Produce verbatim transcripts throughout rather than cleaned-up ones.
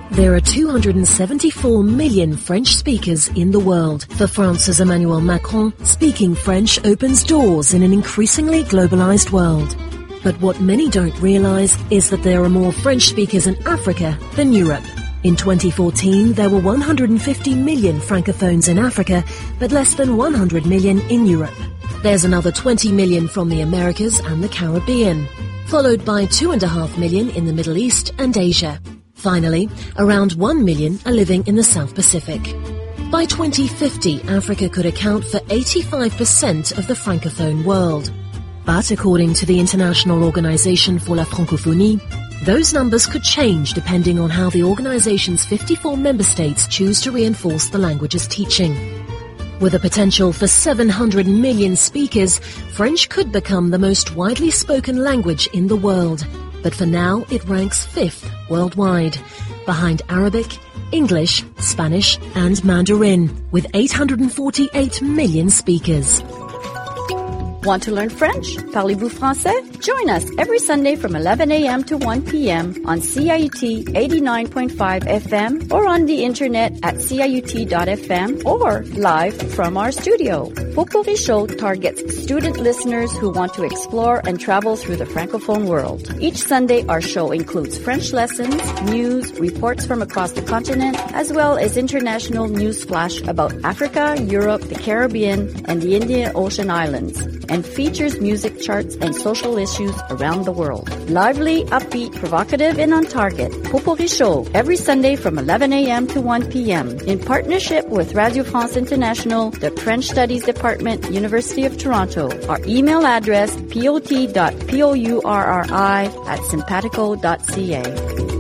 There are two hundred seventy-four million French speakers in the world. For France's Emmanuel Macron, speaking French opens doors in an increasingly globalized world. But what many don't realize is that there are more French speakers in Africa than Europe. In twenty fourteen, there were one hundred fifty million Francophones in Africa, but less than one hundred million in Europe. There's another twenty million from the Americas and the Caribbean, followed by two and a half million in the Middle East and Asia. Finally, around one million are living in the South Pacific. By twenty fifty, Africa could account for eighty-five percent of the Francophone world. But according to the International Organization for la Francophonie, those numbers could change depending on how the organization's fifty-four member states choose to reinforce the language's teaching. With a potential for seven hundred million speakers, French could become the most widely spoken language in the world. But for now, it ranks fifth worldwide, behind Arabic, English, Spanish, and Mandarin, with eight hundred forty-eight million speakers. Want to learn French? Parlez-vous français? Join us every Sunday from eleven a.m. to one p.m. on C I U T eighty-nine point five F M or on the internet at C I U T dot F M or live from our studio. Potpourri Show targets student listeners who want to explore and travel through the Francophone world. Each Sunday, our show includes French lessons, news, reports from across the continent, as well as international news flash about Africa, Europe, the Caribbean, and the Indian Ocean Islands, and features music charts and social issues around the world. Lively, upbeat, provocative, and on target. Potpourri Show, every Sunday from eleven a.m. to one p.m. in partnership with Radio France International, the French Studies Department, University of Toronto. Our email address, pot dot pourri at simpatico dot c a.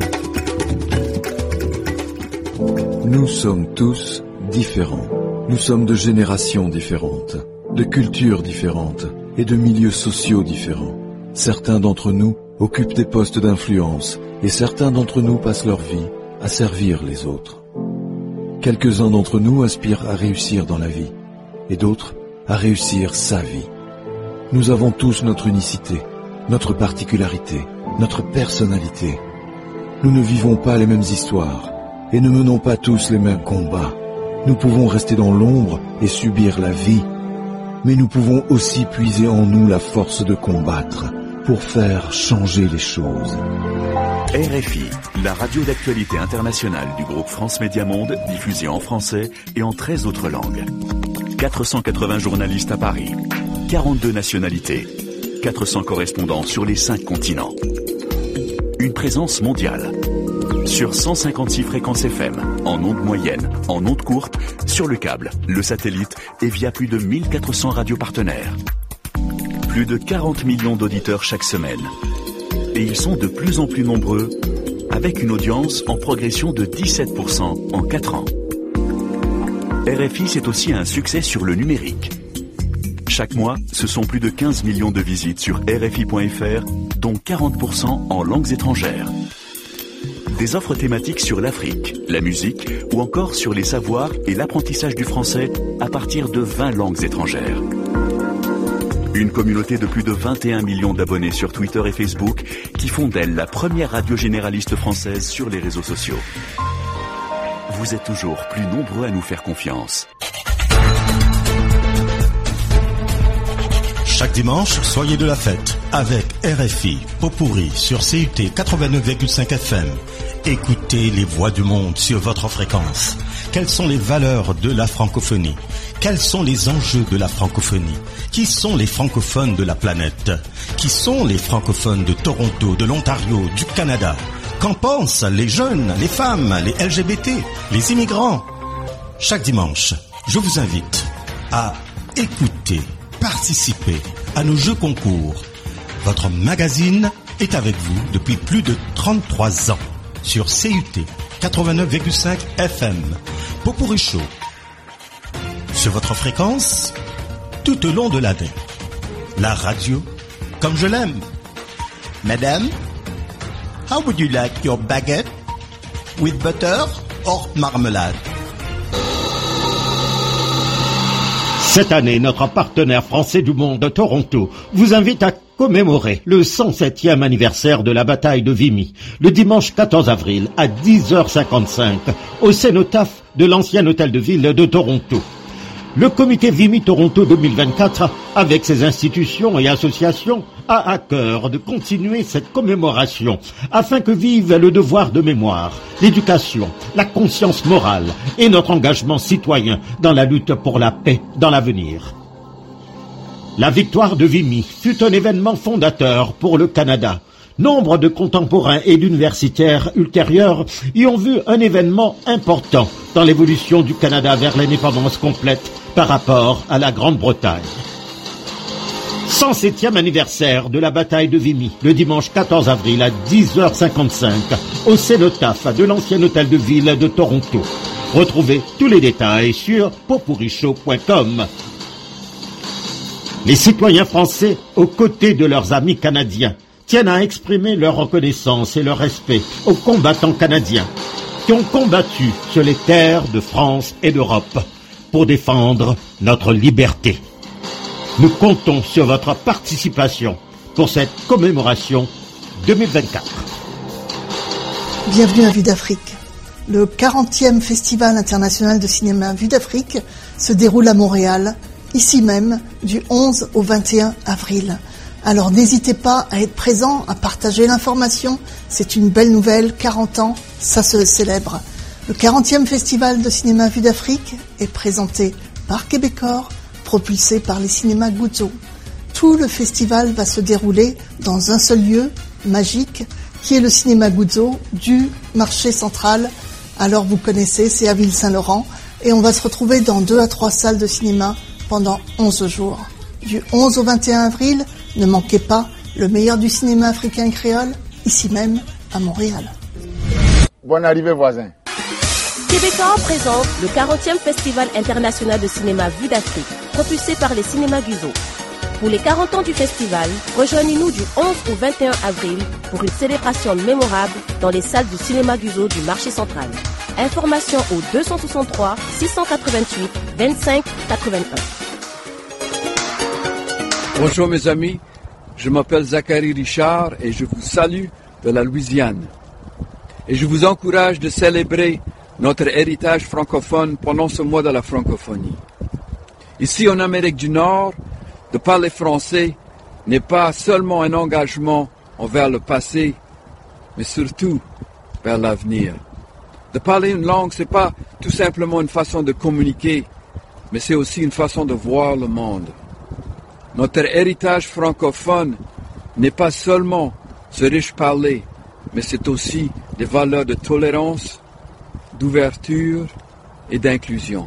Nous sommes tous différents. Nous sommes de générations différentes, de cultures différentes et de milieux sociaux différents. Certains d'entre nous occupent des postes d'influence et certains d'entre nous passent leur vie à servir les autres. Quelques-uns d'entre nous aspirent à réussir dans la vie et d'autres à réussir sa vie. Nous avons tous notre unicité, notre particularité, notre personnalité. Nous ne vivons pas les mêmes histoires et ne menons pas tous les mêmes combats. Nous pouvons rester dans l'ombre et subir la vie, mais nous pouvons aussi puiser en nous la force de combattre pour faire changer les choses. R F I, la radio d'actualité internationale du groupe France Média Monde, diffusée en français et en treize autres langues. quatre cent quatre-vingts journalistes à Paris, quarante-deux nationalités, quatre cents correspondants sur les cinq continents. Une présence mondiale. Sur cent cinquante-six fréquences F M, en ondes moyennes, en ondes courtes, sur le câble, le satellite et via plus de mille quatre cents radios partenaires. Plus de quarante millions d'auditeurs chaque semaine. Et ils sont de plus en plus nombreux, avec une audience en progression de dix-sept pour cent en quatre ans. R F I, c'est aussi un succès sur le numérique. Chaque mois, ce sont plus de quinze millions de visites sur R F I point F R, dont quarante pour cent en langues étrangères. Des offres thématiques sur l'Afrique, la musique ou encore sur les savoirs et l'apprentissage du français à partir de vingt langues étrangères. Une communauté de plus de vingt et un millions d'abonnés sur Twitter et Facebook qui font d'elle la première radio généraliste française sur les réseaux sociaux. Vous êtes toujours plus nombreux à nous faire confiance. Chaque dimanche, soyez de la fête avec R F I, Potpourri sur C U T quatre-vingt-neuf virgule cinq F M. Écoutez les voix du monde sur votre fréquence. Quelles sont les valeurs de la francophonie? Quels sont les enjeux de la francophonie? Qui sont les francophones de la planète? Qui sont les francophones de Toronto, de l'Ontario, du Canada? Qu'en pensent les jeunes, les femmes, les L G B T, les immigrants? Chaque dimanche, je vous invite à écouter, participer à nos jeux concours. Votre magazine est avec vous depuis plus de trente-trois ans sur C U T quatre-vingt-neuf virgule cinq F M. Potpourri Show sur votre fréquence tout au long de l'année. La radio comme je l'aime. Madame, how would you like your baguette? With butter or marmelade? Cette année, notre partenaire français du monde, Toronto, vous invite à commémorer le cent septième anniversaire de la bataille de Vimy, le dimanche quatorze avril à dix heures cinquante-cinq, au cénotaphe de l'ancien hôtel de ville de Toronto. Le comité Vimy Toronto deux mille vingt-quatre, avec ses institutions et associations, a à cœur de continuer cette commémoration afin que vive le devoir de mémoire, l'éducation, la conscience morale et notre engagement citoyen dans la lutte pour la paix dans l'avenir. La victoire de Vimy fut un événement fondateur pour le Canada. Nombre de contemporains et d'universitaires ultérieurs y ont vu un événement important dans l'évolution du Canada vers l'indépendance complète par rapport à la Grande-Bretagne. cent septième anniversaire de la bataille de Vimy, le dimanche quatorze avril à dix heures cinquante-cinq, au cénotaphe de l'ancien hôtel de ville de Toronto. Retrouvez tous les détails sur popurichaud point com. Les citoyens français, aux côtés de leurs amis canadiens, tiennent à exprimer leur reconnaissance et leur respect aux combattants canadiens qui ont combattu sur les terres de France et d'Europe pour défendre notre liberté. Nous comptons sur votre participation pour cette commémoration deux mille vingt-quatre. Bienvenue à Vue d'Afrique. Le quarantième Festival international de cinéma Vue d'Afrique se déroule à Montréal, ici même, du onze au vingt et un avril. Alors n'hésitez pas à être présent, à partager l'information. C'est une belle nouvelle, quarante ans, ça se célèbre. Le quarantième Festival de cinéma Vue d'Afrique est présenté par Québecor, propulsé par les cinémas Guzzo. Tout le festival va se dérouler dans un seul lieu, magique, qui est le cinéma Guzzo du marché central. Alors vous connaissez, c'est à Ville-Saint-Laurent. Et on va se retrouver dans deux à trois salles de cinéma pendant onze jours. Du onze au vingt et un avril, ne manquez pas le meilleur du cinéma africain et créole, ici même, à Montréal. Bonne arrivée, voisin. Québecor présente le quarantième Festival international de cinéma Vue d'Afrique, propulsé par les cinémas Guzzo. Pour les quarante ans du festival, rejoignez-nous du onze au vingt et un avril pour une célébration mémorable dans les salles du cinéma Guzzo du marché central. Informations au deux cent soixante-trois six cent quatre-vingt-huit vingt-cinq quatre-vingt-un. Bonjour mes amis, je m'appelle Zachary Richard et je vous salue de la Louisiane. Et je vous encourage de célébrer notre héritage francophone pendant ce mois de la francophonie. Ici en Amérique du Nord, de parler français n'est pas seulement un engagement envers le passé, mais surtout vers l'avenir. De parler une langue, ce n'est pas tout simplement une façon de communiquer, mais c'est aussi une façon de voir le monde. Notre héritage francophone n'est pas seulement ce riche parler, mais c'est aussi des valeurs de tolérance, d'ouverture et d'inclusion.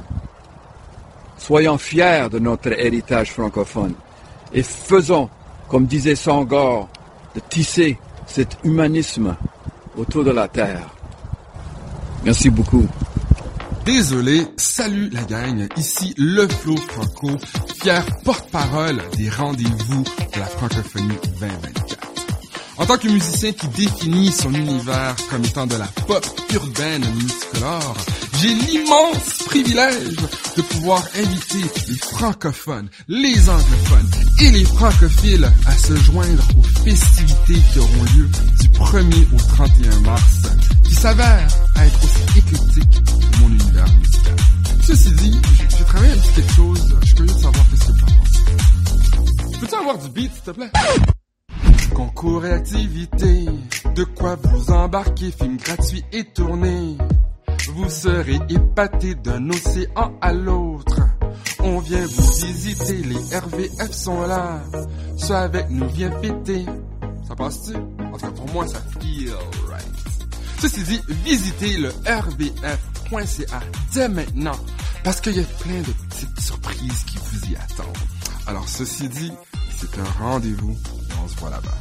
Soyons fiers de notre héritage francophone et faisons, comme disait Senghor, de tisser cet humanisme autour de la terre. Merci beaucoup. Désolé, salut la gang, ici le Flo Franco, fier porte-parole des rendez-vous de la francophonie vingt vingt-quatre. En tant que musicien qui définit son univers comme étant de la pop urbaine multicolore, j'ai l'immense privilège de pouvoir inviter les francophones, les anglophones et les francophiles à se joindre aux festivités qui auront lieu du premier au trente et un mars, qui s'avèrent être aussi éclectiques que mon univers musical. Ceci dit, j'ai, j'ai travaillé un petit quelque chose, je suis curieux de savoir qu'est-ce que tu en penses. Peux-tu avoir du beat, s'il te plaît? Concours et activités, de quoi vous embarquer, film gratuit et tourné. Vous serez épatés d'un océan à l'autre. On vient vous visiter, les R V F sont là. Ça avec nous vient péter. Ça passe-tu? En tout cas pour moi ça feel right. Ceci dit, visitez le R V F point C A dès maintenant, parce qu'il y a plein de petites surprises qui vous y attendent. Alors ceci dit, c'est un rendez-vous et on se voit là-bas.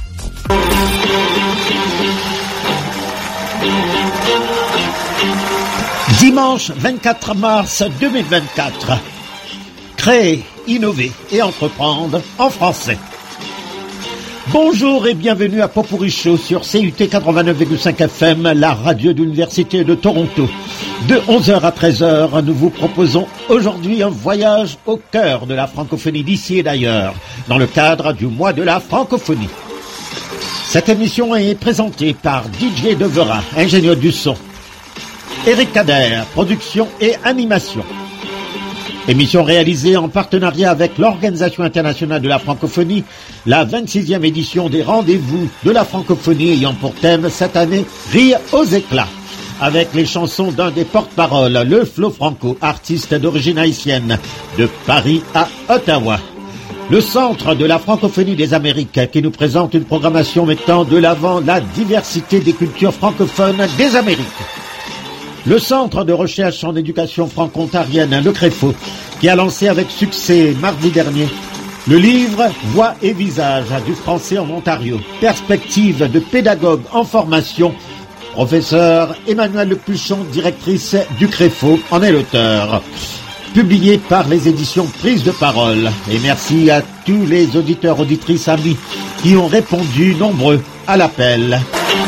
Dimanche vingt-quatre mars deux mille vingt-quatre. Créer, innover et entreprendre en français. Bonjour et bienvenue à Popurichaud sur C U T quatre-vingt-neuf virgule cinq F M, la radio de l'Université de Toronto. De onze heures à treize heures, nous vous proposons aujourd'hui un voyage au cœur de la francophonie d'ici et d'ailleurs, dans le cadre du mois de la francophonie. Cette émission est présentée par D J Devera, ingénieur du son, Eric Kader, production et animation. Émission réalisée en partenariat avec l'Organisation internationale de la francophonie, la vingt-sixième édition des rendez-vous de la francophonie ayant pour thème cette année « Rire aux éclats ». Avec les chansons d'un des porte-paroles, le Flo Franco, artiste d'origine haïtienne, de Paris à Ottawa. Le Centre de la francophonie des Amériques qui nous présente une programmation mettant de l'avant la diversité des cultures francophones des Amériques. Le Centre de recherche en éducation franco-ontarienne, le CREFO, qui a lancé avec succès mardi dernier le livre « Voix et visage du français en Ontario, perspective de pédagogue en formation ». Professeur Emmanuel Lepuchon, directrice du CREFO, en est l'auteur. Publié par les éditions Prise de Parole. Et merci à tous les auditeurs, auditrices, amis qui ont répondu nombreux à l'appel.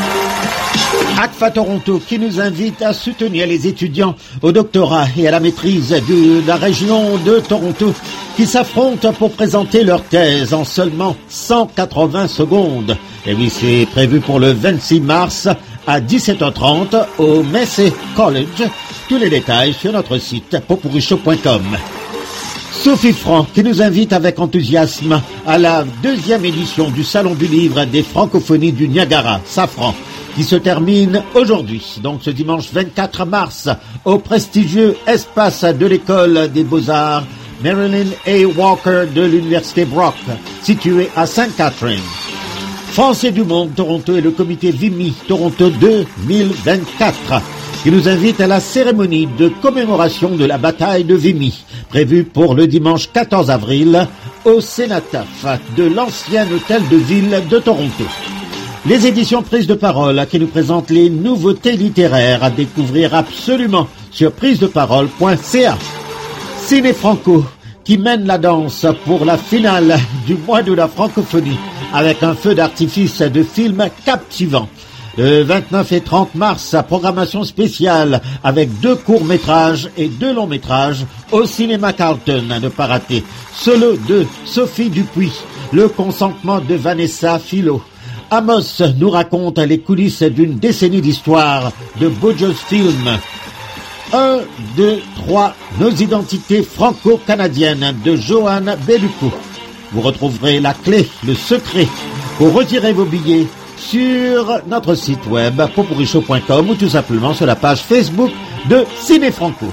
A C F A Toronto qui nous invite à soutenir les étudiants au doctorat et à la maîtrise de la région de Toronto qui s'affrontent pour présenter leur thèse en seulement cent quatre-vingts secondes. Et oui, c'est prévu pour le vingt-six mars à dix-sept heures trente au Massey College. Tous les détails sur notre site popurichaud point com. Sophie Franc qui nous invite avec enthousiasme à la deuxième édition du Salon du Livre des Francophonies du Niagara, Safran, qui se termine aujourd'hui, donc ce dimanche vingt-quatre mars, au prestigieux espace de l'école des Beaux-Arts Marilyn A. Walker de l'Université Brock, situé à Sainte Catherine. Français du Monde Toronto et le comité Vimy Toronto deux mille vingt-quatre qui nous invite à la cérémonie de commémoration de la bataille de Vimy, prévue pour le dimanche quatorze avril au Cénotaphe de l'ancien hôtel de ville de Toronto. Les éditions Prise de Parole qui nous présentent les nouveautés littéraires à découvrir absolument sur prise de parole point c a. Ciné Franco qui mène la danse pour la finale du mois de la francophonie avec un feu d'artifice de films captivants. Le vingt-neuf et trente mars, programmation spéciale avec deux courts-métrages et deux longs-métrages au cinéma Carlton, à ne pas rater. Solo de Sophie Dupuis, Le consentement de Vanessa Philo. Amos nous raconte les coulisses d'une décennie d'histoire de Bojo's Film. un, deux, trois, Nos identités franco-canadiennes de Joanne Bellucco. Vous retrouverez la clé, le secret pour retirer vos billets sur notre site web popurichaud point com ou tout simplement sur la page Facebook de Ciné Franco.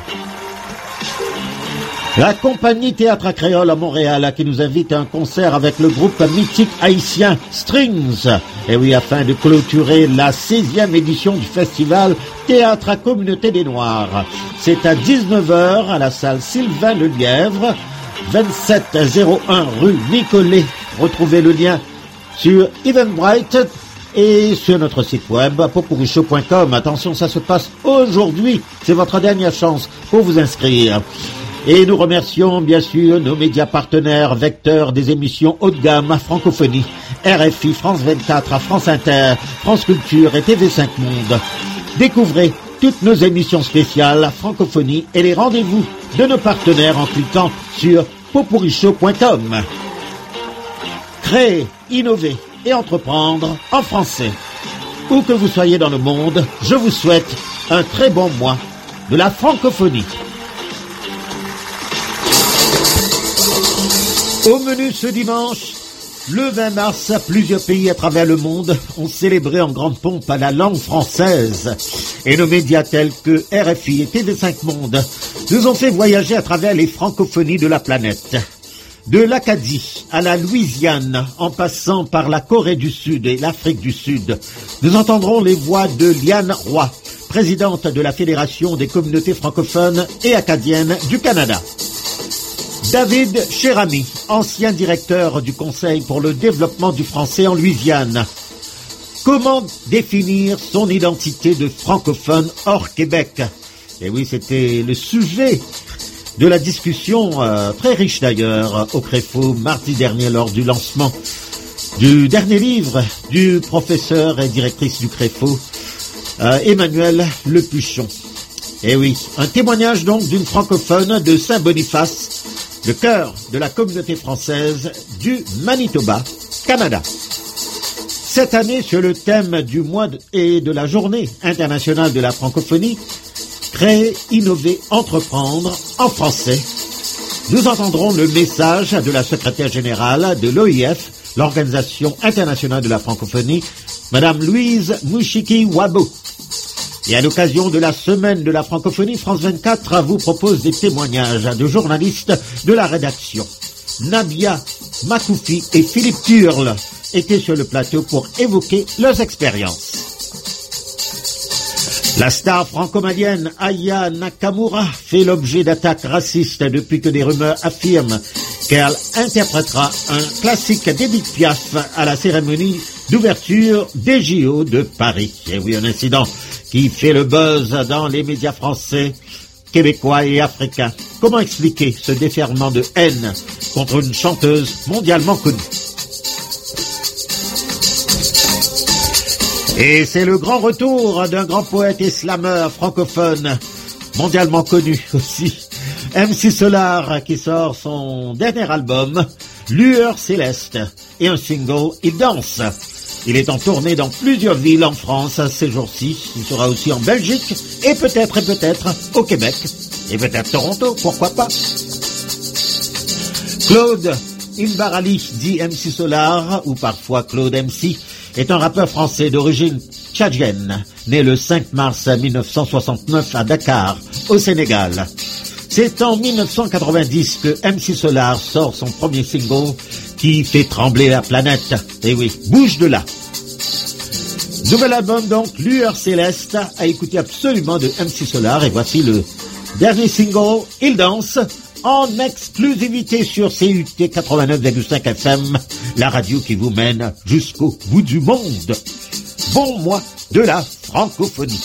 La compagnie Théâtre à Créole à Montréal qui nous invite à un concert avec le groupe mythique haïtien Strings. Et oui, afin de clôturer la seizième édition du festival Théâtre à Communauté des Noirs. C'est à dix-neuf heures à la salle Sylvain Lelièvre, vingt-sept zéro un rue Nicolet. Retrouvez le lien sur Eventbrite et sur notre site web popurichaud point com. Attention, ça se passe aujourd'hui. C'est votre dernière chance pour vous inscrire. Et nous remercions bien sûr nos médias partenaires, vecteurs des émissions haut de gamme à Francophonie, R F I, France vingt-quatre, à France Inter, France Culture et T V cinq Monde. Découvrez toutes nos émissions spéciales Francophonie et les rendez-vous de nos partenaires en cliquant sur popurichaud point com. Créer, innover et entreprendre en français. Où que vous soyez dans le monde, je vous souhaite un très bon mois de la francophonie. Au menu ce dimanche, le vingt mars, plusieurs pays à travers le monde ont célébré en grande pompe la langue française. Et nos médias tels que R F I et T V cinq Monde nous ont fait voyager à travers les francophonies de la planète. De l'Acadie à la Louisiane, en passant par la Corée du Sud et l'Afrique du Sud, nous entendrons les voix de Liane Roy, présidente de la Fédération des communautés francophones et acadiennes du Canada. David Cherami, ancien directeur du Conseil pour le développement du français en Louisiane. Comment définir son identité de francophone hors Québec? Et oui, c'était le sujet de la discussion, euh, très riche d'ailleurs, au CREFO mardi dernier lors du lancement du dernier livre du professeur et directrice du CREFO, euh, Emmanuel Lepuchon. Eh oui, un témoignage donc d'une francophone de Saint-Boniface, le cœur de la communauté française du Manitoba, Canada. Cette année, sur le thème du mois et de la journée internationale de la francophonie, créer, innover, entreprendre en français, nous entendrons le message de la secrétaire générale de l'O I F, l'Organisation internationale de la francophonie, Madame Louise Mushiki-Wabo. Et à l'occasion de la semaine de la francophonie, France vingt-quatre vous propose des témoignages de journalistes de la rédaction. Nabia Makoufi et Philippe Turle étaient sur le plateau pour évoquer leurs expériences. La star franco-malienne Aya Nakamura fait l'objet d'attaques racistes depuis que des rumeurs affirment qu'elle interprétera un classique d'Edith Piaf à la cérémonie d'ouverture des J O de Paris. Et oui, un incident qui fait le buzz dans les médias français, québécois et africains. Comment expliquer ce déferlement de haine contre une chanteuse mondialement connue? Et c'est le grand retour d'un grand poète et slameur francophone, mondialement connu aussi, M C Solar, qui sort son dernier album, Lueur Céleste, et un single, Il danse. Il est en tournée dans plusieurs villes en France ces jours-ci. Il sera aussi en Belgique et peut-être et peut-être au Québec et peut-être Toronto, pourquoi pas. Claude Imbarali, dit M C Solar, ou parfois Claude M C, est un rappeur français d'origine tchadienne, né le cinq mars mille neuf cent soixante-neuf à Dakar, au Sénégal. C'est en mille neuf cent quatre-vingt-dix que M C Solar sort son premier single qui fait trembler la planète. Et oui, bouge de là. Nouvel album donc, Lueur Céleste, à écouter absolument de M C Solar. Et voici le dernier single, Il danse, en exclusivité sur C U T quatre-vingt-neuf virgule cinq F M, la radio qui vous mène jusqu'au bout du monde. Bon mois de la francophonie.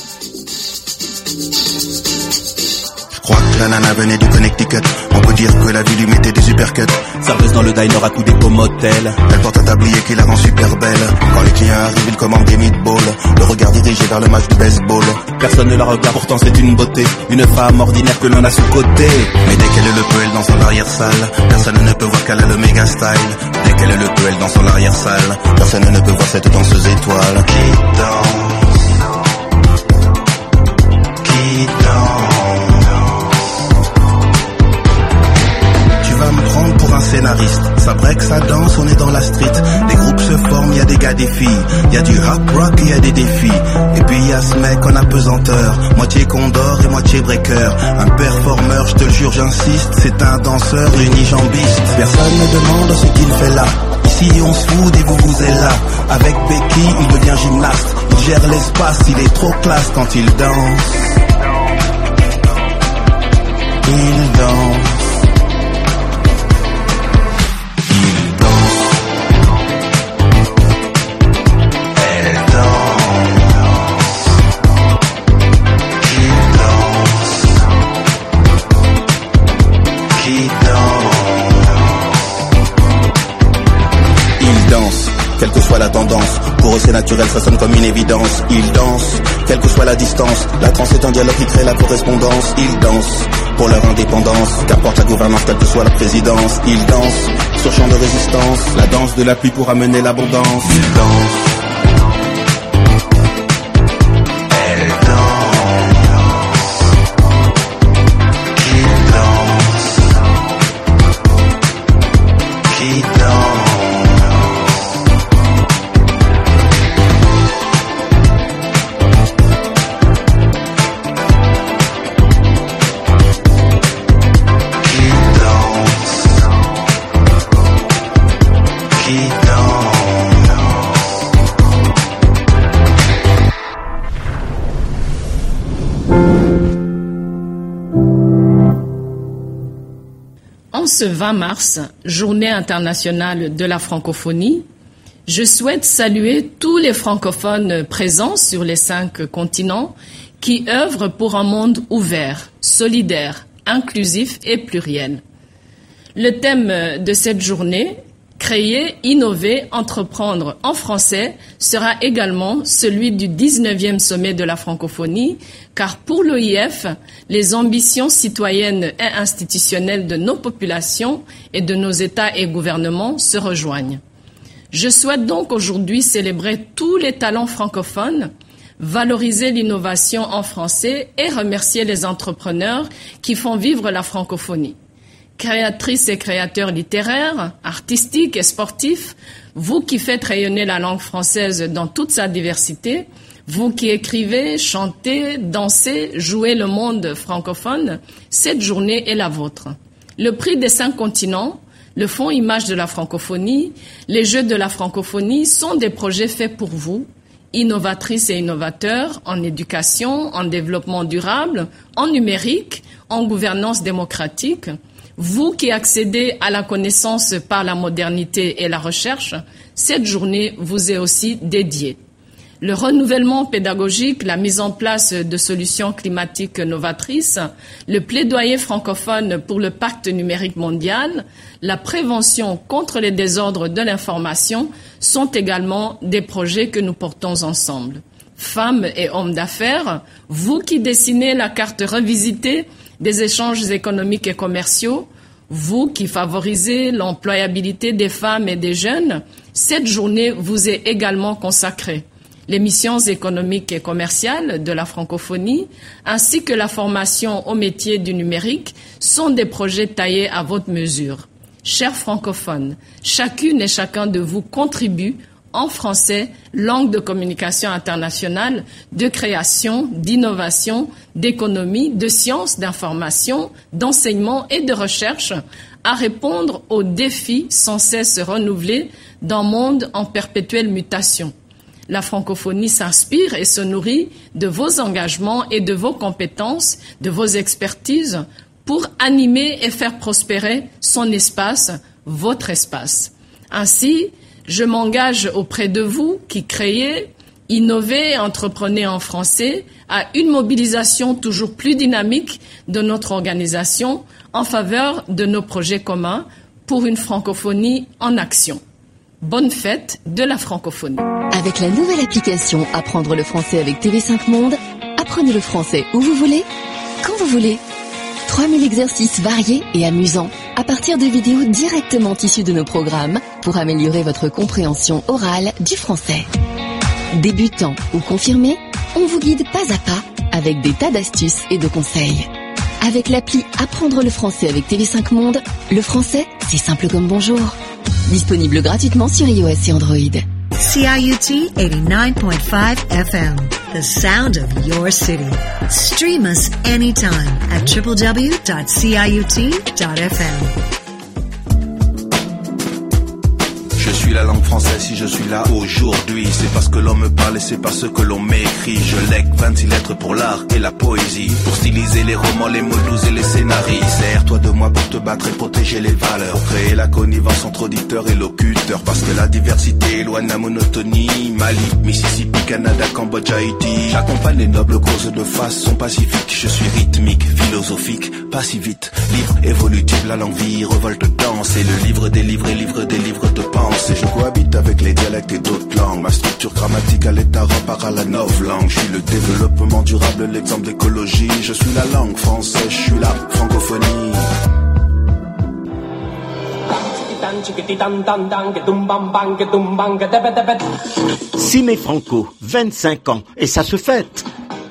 Je crois que la nana venait du Connecticut. On peut dire que la vie lui mettait des supercuts. Serveuse dans le diner à coups des motel. Elle porte un tablier qui la rend super belle. Quand les clients arrivent, ils commandent des meatballs. Le regard dirigé vers le match de baseball. Personne ne la regarde, pourtant c'est une beauté. Une femme ordinaire que l'on a sous côté. Mais dès qu'elle le peut, elle danse dans l'arrière-salle. Personne ne peut voir qu'elle a le méga style. Dès qu'elle le peut, elle danse dans l'arrière-salle. Personne ne peut voir cette danseuse étoile. Qui danse, qui danse. Pour un scénariste, ça break, ça danse, on est dans la street. Des groupes se forment, y a des gars, des filles. Y a du hard rock, y a des défis. Et puis y a ce mec en apesanteur, moitié condor et moitié breaker. Un performeur, je te le jure, j'insiste, c'est un danseur unijambiste. Personne ne demande ce qu'il fait là. Ici on se fout et vous vous êtes là. Avec Becky, il devient gymnaste. Il gère l'espace, il est trop classe quand il danse. Il danse. Quelle que soit la tendance, pour eux c'est naturel, ça sonne comme une évidence. Ils dansent, quelle que soit la distance. La transe est un dialogue qui crée la correspondance. Ils dansent pour leur indépendance, qu'apporte la gouvernance, quelle que soit la présidence. Ils dansent sur champ de résistance, la danse de la pluie pour amener l'abondance. Ils dansent. Ce vingt mars, Journée internationale de la francophonie, je souhaite saluer tous les francophones présents sur les cinq continents qui œuvrent pour un monde ouvert, solidaire, inclusif et pluriel. Le thème de cette journée, Créer, innover, entreprendre en français sera également celui du dix-neuvième sommet de la francophonie, car pour l'O I F, les ambitions citoyennes et institutionnelles de nos populations et de nos États et gouvernements se rejoignent. Je souhaite donc aujourd'hui célébrer tous les talents francophones, valoriser l'innovation en français et remercier les entrepreneurs qui font vivre la francophonie. Créatrices et créateurs littéraires, artistiques et sportifs, vous qui faites rayonner la langue française dans toute sa diversité, vous qui écrivez, chantez, dansez, jouez le monde francophone, cette journée est la vôtre. Le prix des cinq continents, le Fonds Image de la francophonie, les Jeux de la francophonie sont des projets faits pour vous, innovatrices et innovateurs en éducation, en développement durable, en numérique, en gouvernance démocratique. Vous qui accédez à la connaissance par la modernité et la recherche, cette journée vous est aussi dédiée. Le renouvellement pédagogique, la mise en place de solutions climatiques novatrices, le plaidoyer francophone pour le pacte numérique mondial, la prévention contre les désordres de l'information sont également des projets que nous portons ensemble. Femmes et hommes d'affaires, vous qui dessinez la carte revisitée des échanges économiques et commerciaux, vous qui favorisez l'employabilité des femmes et des jeunes, cette journée vous est également consacrée. Les missions économiques et commerciales de la francophonie, ainsi que la formation au métier du numérique, sont des projets taillés à votre mesure. Chers francophones, chacune et chacun de vous contribue en français, langue de communication internationale, de création, d'innovation, d'économie, de sciences, d'information, d'enseignement et de recherche, à répondre aux défis sans cesse renouvelés d'un monde en perpétuelle mutation. La francophonie s'inspire et se nourrit de vos engagements et de vos compétences, de vos expertises, pour animer et faire prospérer son espace, votre espace. Ainsi, je m'engage auprès de vous qui créez, innovez et entreprenez en français à une mobilisation toujours plus dynamique de notre organisation en faveur de nos projets communs pour une francophonie en action. Bonne fête de la francophonie. Avec la nouvelle application Apprendre le français avec T V cinq Monde, apprenez le français où vous voulez, quand vous voulez. trois mille exercices variés et amusants à partir de vidéos directement issues de nos programmes pour améliorer votre compréhension orale du français. Débutant ou confirmé, on vous guide pas à pas avec des tas d'astuces et de conseils. Avec l'appli Apprendre le français avec T V cinq Monde, le français, c'est simple comme bonjour. Disponible gratuitement sur iOS et Android. C I U T eighty-nine point five F M, the sound of your city. Stream us anytime at w w w dot c i u t dot f m. Je suis la langue française si je suis là aujourd'hui. C'est parce que l'on me parle et c'est parce que l'on m'écrit. Je lègue vingt-six lettres pour l'art et la poésie, pour styliser les romans, les mots doux et les scénarios. Sers-toi de moi pour te battre et protéger les valeurs, pour créer la connivence entre auditeurs et locuteurs. Parce que la diversité éloigne la monotonie. Mali, Mississippi, Canada, Cambodge, Haïti. J'accompagne les nobles causes de façon pacifique. Je suis rythmique, philosophique, pas si vite. Livre évolutif, la langue vie, revolte, danse. Et le livre des livres et livre des livres de pensée. Je cohabite avec les dialectes et d'autres langues. Ma structure grammaticale est à repart à la novlangue. Je suis le développement durable, l'exemple d'écologie. Je suis la langue française, je suis la francophonie. Ciné Franco, vingt-cinq ans, et ça se fête.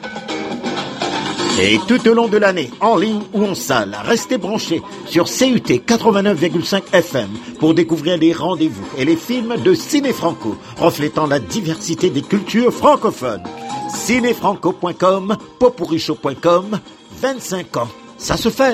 Et tout au long de l'année, en ligne ou en salle, restez branchés sur C U T quatre-vingt-neuf virgule cinq F M pour découvrir les rendez-vous et les films de Ciné Franco, reflétant la diversité des cultures francophones. ciné franco point com, popuricho point com, vingt-cinq ans, ça se fête.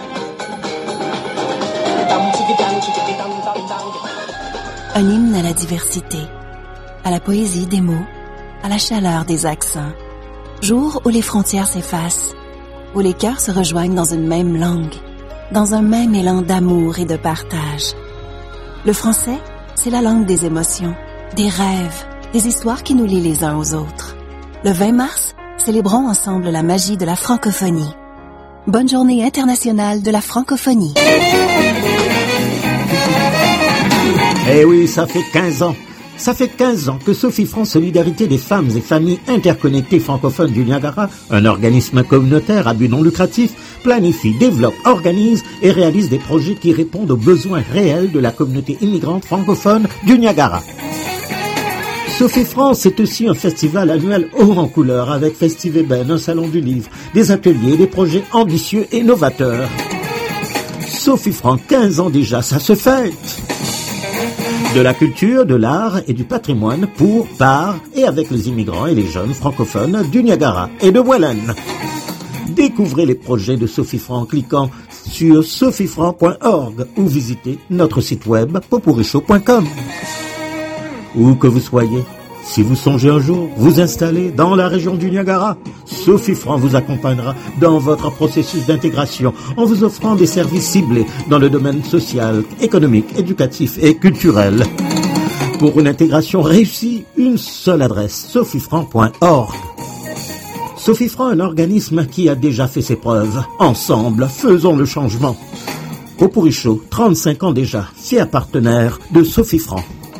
Un hymne à la diversité, à la poésie des mots, à la chaleur des accents. Jour où les frontières s'effacent, où les cœurs se rejoignent dans une même langue, dans un même élan d'amour et de partage. Le français, c'est la langue des émotions, des rêves, des histoires qui nous lient les uns aux autres. Le vingt mars, célébrons ensemble la magie de la francophonie. Bonne journée internationale de la francophonie. Eh oui, ça fait quinze ans. Ça fait quinze ans que Sophie France Solidarité des femmes et familles interconnectées francophones du Niagara, un organisme communautaire à but non lucratif, planifie, développe, organise et réalise des projets qui répondent aux besoins réels de la communauté immigrante francophone du Niagara. Sophie France est aussi un festival annuel haut en couleur avec Festiveben, un salon du livre, des ateliers, des projets ambitieux et novateurs. Sophie France, quinze ans déjà, ça se fête. De la culture, de l'art et du patrimoine pour, par et avec les immigrants et les jeunes francophones du Niagara et de Welland. Découvrez les projets de Sophie Franc en cliquant sur sophie franc point org ou visitez notre site web popurichaud point com. Où que vous soyez, si vous songez un jour vous installer dans la région du Niagara, Sophie Franc vous accompagnera dans votre processus d'intégration en vous offrant des services ciblés dans le domaine social, économique, éducatif et culturel. Pour une intégration réussie, une seule adresse, sophie franc point org. Sophie Franc, un organisme qui a déjà fait ses preuves. Ensemble, faisons le changement. Popurichaud, trente-cinq ans déjà, fier partenaire de Sophie Franc.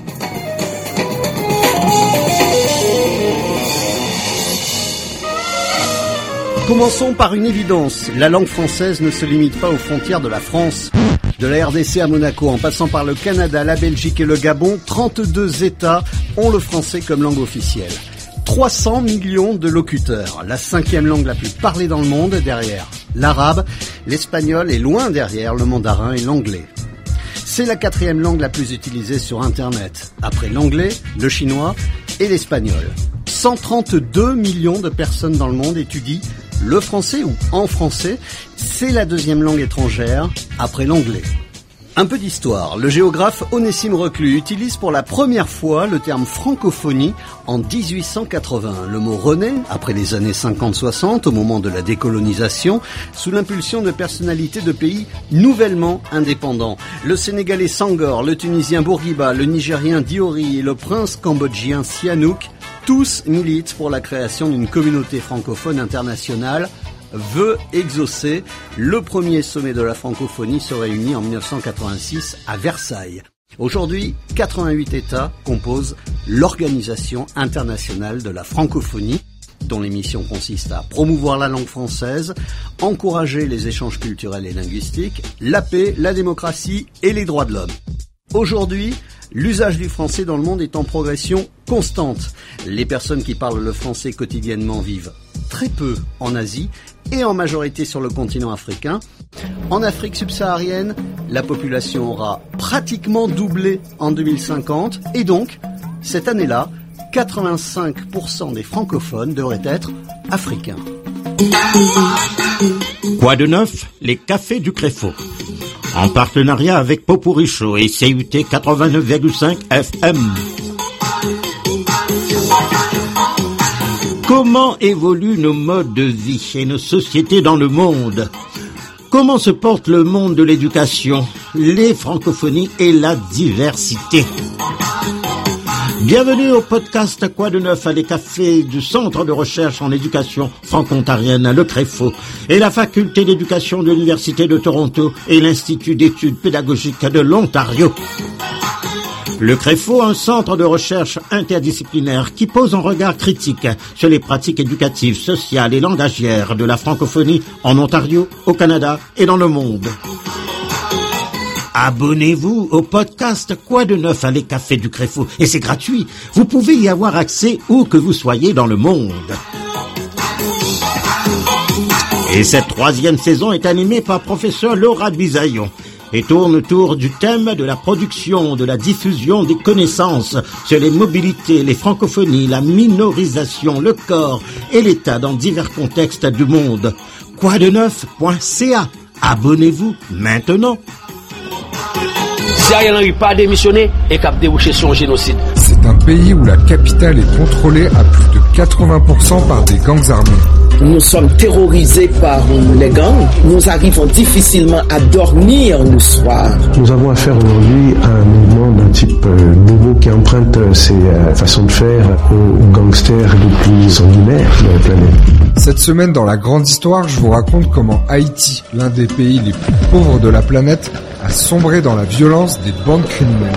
Commençons par une évidence. La langue française ne se limite pas aux frontières de la France. De la R D C à Monaco, en passant par le Canada, la Belgique et le Gabon, trente-deux États ont le français comme langue officielle. trois cents millions de locuteurs, la cinquième langue la plus parlée dans le monde derrière l'arabe, l'espagnol et loin derrière le mandarin et l'anglais. C'est la quatrième langue la plus utilisée sur Internet, après l'anglais, le chinois et l'espagnol. cent trente-deux millions de personnes dans le monde étudient le français ou en français, c'est la deuxième langue étrangère après l'anglais. Un peu d'histoire. Le géographe Onésime Reclus utilise pour la première fois le terme francophonie en dix-huit cent quatre-vingts. Le mot renaît après les années cinquante soixante, au moment de la décolonisation, sous l'impulsion de personnalités de pays nouvellement indépendants. Le Sénégalais Senghor, le Tunisien Bourguiba, le Nigérien Diori et le prince cambodgien Sihanouk, tous militent pour la création d'une communauté francophone internationale, veut exaucer. Le premier sommet de la francophonie se réunit en dix-neuf cent quatre-vingt-six à Versailles. Aujourd'hui, quatre-vingt-huit États composent l'Organisation internationale de la francophonie, dont les missions consistent à promouvoir la langue française, encourager les échanges culturels et linguistiques, la paix, la démocratie et les droits de l'homme. Aujourd'hui, l'usage du français dans le monde est en progression constante. Les personnes qui parlent le français quotidiennement vivent très peu en Asie et en majorité sur le continent africain. En Afrique subsaharienne, la population aura pratiquement doublé en deux mille cinquante et donc, cette année-là, quatre-vingt-cinq pour cent des francophones devraient être africains. Quoi de neuf? Les cafés du Créfo. En partenariat avec Popurichaud et C U T quatre-vingt-neuf virgule cinq F M. Comment évoluent nos modes de vie et nos sociétés dans le monde? Comment se porte le monde de l'éducation, les francophonies et la diversité? Bienvenue au podcast Quoi de neuf à les cafés du Centre de recherche en éducation franco-ontarienne, le Créfo, et la Faculté d'éducation de l'Université de Toronto et l'Institut d'études pédagogiques de l'Ontario. Le Créfo, un centre de recherche interdisciplinaire qui pose un regard critique sur les pratiques éducatives, sociales et langagières de la francophonie en Ontario, au Canada et dans le monde. Abonnez-vous au podcast Quoi de neuf à les cafés du Créfo et c'est gratuit. Vous pouvez y avoir accès où que vous soyez dans le monde. Et cette troisième saison est animée par professeur Laura Bisaillon et tourne autour du thème de la production, de la diffusion des connaissances sur les mobilités, les francophonies, la minorisation, le corps et l'État dans divers contextes du monde. quoi de neuf point c a. Abonnez-vous maintenant. Si Ariel Henry pas démissionné et qu'a débouché sur un génocide. C'est un pays où la capitale est contrôlée à plus de quatre-vingts pour cent par des gangs armés. Nous sommes terrorisés par les gangs. Nous arrivons difficilement à dormir le soir. Nous avons affaire aujourd'hui à un mouvement d'un type euh, nouveau qui emprunte euh, ses euh, façons de faire aux gangsters les plus sanguinaires de la planète. Cette semaine, dans la grande histoire, je vous raconte comment Haïti, l'un des pays les plus pauvres de la planète, à sombrer dans la violence des bandes criminelles.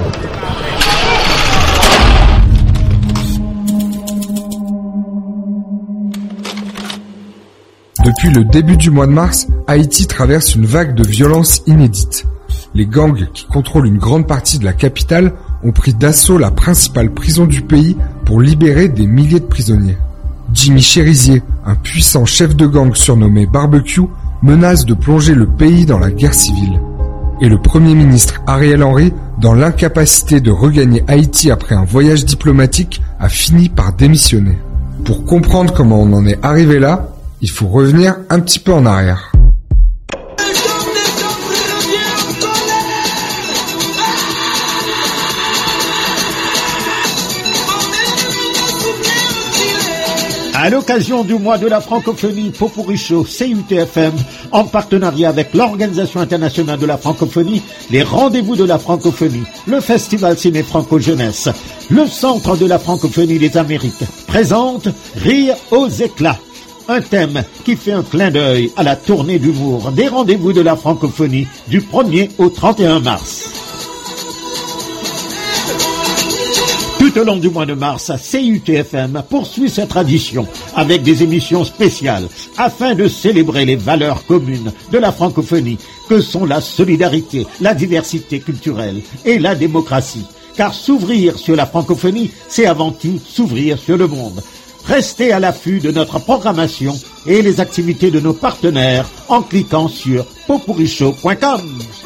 Depuis le début du mois de mars, Haïti traverse une vague de violence inédite. Les gangs qui contrôlent une grande partie de la capitale ont pris d'assaut la principale prison du pays pour libérer des milliers de prisonniers. Jimmy Cherizier, un puissant chef de gang surnommé Barbecue, menace de plonger le pays dans la guerre civile. Et le Premier ministre Ariel Henry, dans l'incapacité de regagner Haïti après un voyage diplomatique, a fini par démissionner. Pour comprendre comment on en est arrivé là, il faut revenir un petit peu en arrière. À l'occasion du mois de la francophonie, Popurrí Show C U T F M, en partenariat avec l'Organisation internationale de la francophonie, les rendez-vous de la francophonie, le Festival Ciné Franco Jeunesse, le Centre de la francophonie des Amériques, présente Rire aux éclats. Un thème qui fait un clin d'œil à la tournée d'humour des rendez-vous de la francophonie du premier au trente et un mars. Tout au long du mois de mars, C U T F M poursuit sa tradition avec des émissions spéciales afin de célébrer les valeurs communes de la francophonie que sont la solidarité, la diversité culturelle et la démocratie. Car s'ouvrir sur la francophonie, c'est avant tout s'ouvrir sur le monde. Restez à l'affût de notre programmation et les activités de nos partenaires en cliquant sur popurrí show point com.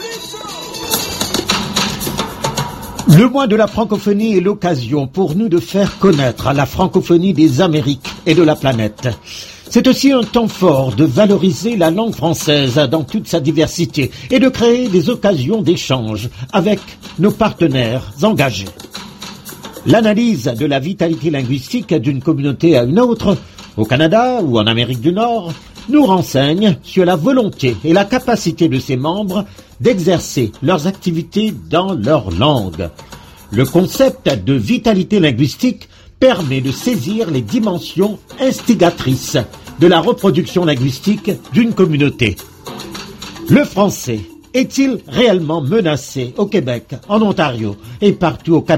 Le mois de la francophonie est l'occasion pour nous de faire connaître la francophonie des Amériques et de la planète. C'est aussi un temps fort de valoriser la langue française dans toute sa diversité et de créer des occasions d'échange avec nos partenaires engagés. L'analyse de la vitalité linguistique d'une communauté à une autre, au Canada ou en Amérique du Nord, nous renseigne sur la volonté et la capacité de ses membres d'exercer leurs activités dans leur langue. Le concept de vitalité linguistique permet de saisir les dimensions instigatrices de la reproduction linguistique d'une communauté. Le français est-il réellement menacé au Québec, en Ontario et partout au Canada ?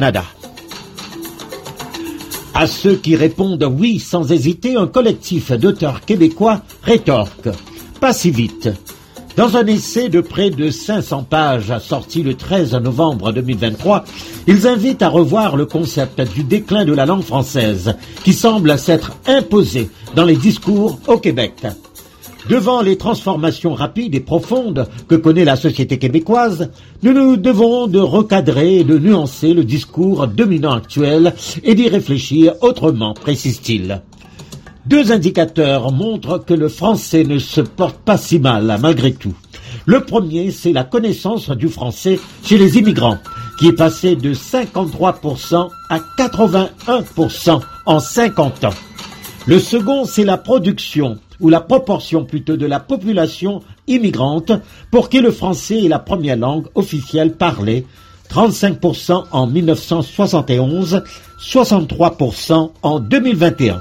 À ceux qui répondent oui sans hésiter, un collectif d'auteurs québécois rétorque. Pas si vite. Dans un essai de près de cinq cents pages sorti le treize novembre deux mille vingt-trois, ils invitent à revoir le concept du déclin de la langue française qui semble s'être imposé dans les discours au Québec. Devant les transformations rapides et profondes que connaît la société québécoise, nous nous devons de recadrer et de nuancer le discours dominant actuel et d'y réfléchir autrement, précise-t-il. Deux indicateurs montrent que le français ne se porte pas si mal, malgré tout. Le premier, c'est la connaissance du français chez les immigrants, qui est passé de cinquante-trois pour cent à quatre-vingt-un pour cent en cinquante ans. Le second, c'est la production, ou la proportion plutôt de la population immigrante pour qui le français est la première langue officielle parlée, trente-cinq pour cent en mille neuf cent soixante et onze, soixante-trois pour cent en deux mille vingt et un.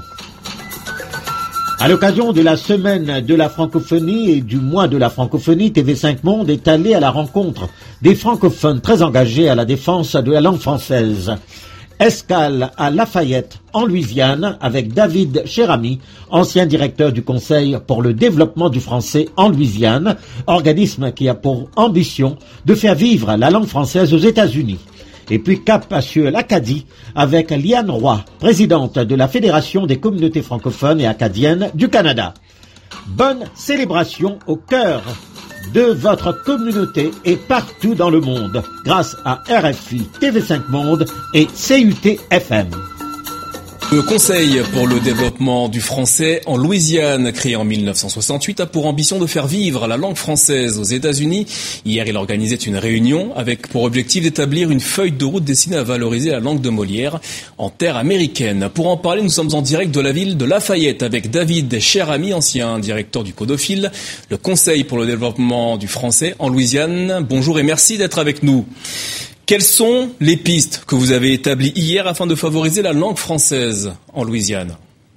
À l'occasion de la semaine de la francophonie et du mois de la francophonie, T V cinq Monde est allé à la rencontre des francophones très engagés à la défense de la langue française. Escale à Lafayette, en Louisiane, avec David Cherami, ancien directeur du Conseil pour le développement du français en Louisiane, organisme qui a pour ambition de faire vivre la langue française aux États-Unis. Et puis cap sur l'Acadie, avec Liane Roy, présidente de la Fédération des communautés francophones et acadiennes du Canada. Bonne célébration au cœur de votre communauté et partout dans le monde, grâce à R F I, T V cinq Monde et C U T F M. Le Conseil pour le développement du français en Louisiane, créé en mille neuf cent soixante-huit, a pour ambition de faire vivre la langue française aux États-Unis. Hier, il organisait une réunion avec pour objectif d'établir une feuille de route destinée à valoriser la langue de Molière en terre américaine. Pour en parler, nous sommes en direct de la ville de Lafayette avec David Cherami, ancien directeur du Codophile, le Conseil pour le développement du français en Louisiane. Bonjour et merci d'être avec nous. Quelles sont les pistes que vous avez établies hier afin de favoriser la langue française en Louisiane ?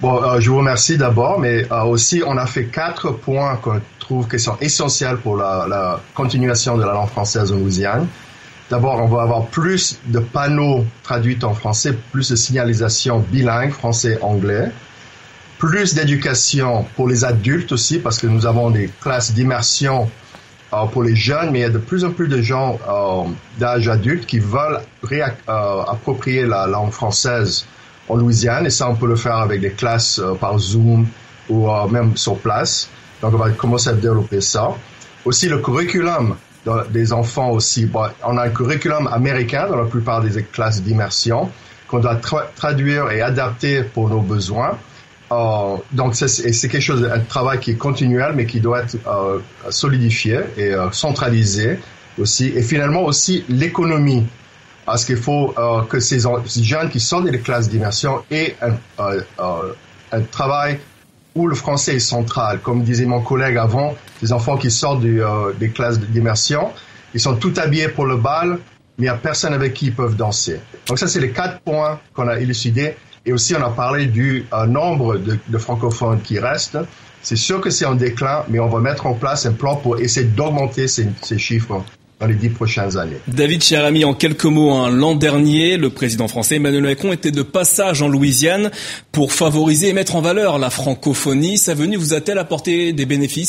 Bon, euh, je vous remercie d'abord, mais euh, aussi on a fait quatre points qu'on trouve qui sont essentiels pour la, la continuation de la langue française en Louisiane. D'abord, on va avoir plus de panneaux traduits en français, plus de signalisation bilingue, français-anglais, plus d'éducation pour les adultes aussi, parce que nous avons des classes d'immersion euh, pour les jeunes, mais il y a de plus en plus de gens euh, d'âge adulte qui veulent réa- euh, approprier la langue française en Louisiane, et ça, on peut le faire avec des classes euh, par Zoom ou euh, même sur place. Donc, on va commencer à développer ça. Aussi, le curriculum des enfants aussi. Bon, on a un curriculum américain dans la plupart des classes d'immersion qu'on doit tra- traduire et adapter pour nos besoins. Euh, donc, c'est, c'est quelque chose, un travail qui est continuel, mais qui doit être euh, solidifié et euh, centralisé aussi. Et finalement aussi l'économie. Parce qu'il faut euh, que ces, ces jeunes qui sont dans les classes d'immersion aient un, euh, euh, un travail où le français est central. Comme disait mon collègue avant, les enfants qui sortent du, euh, des classes d'immersion, ils sont tout habillés pour le bal, mais il n'y a personne avec qui ils peuvent danser. Donc ça, c'est les quatre points qu'on a élucidés. Et aussi, on a parlé du euh, nombre de, de francophones qui restent. C'est sûr que c'est en déclin, mais on va mettre en place un plan pour essayer d'augmenter ces, ces chiffres dans les dix prochaines années. David Cher-Ami, en quelques mots, hein, l'an dernier, le président français Emmanuel Macron était de passage en Louisiane pour favoriser et mettre en valeur la francophonie. Sa venue vous a-t-elle apporté des bénéfices ?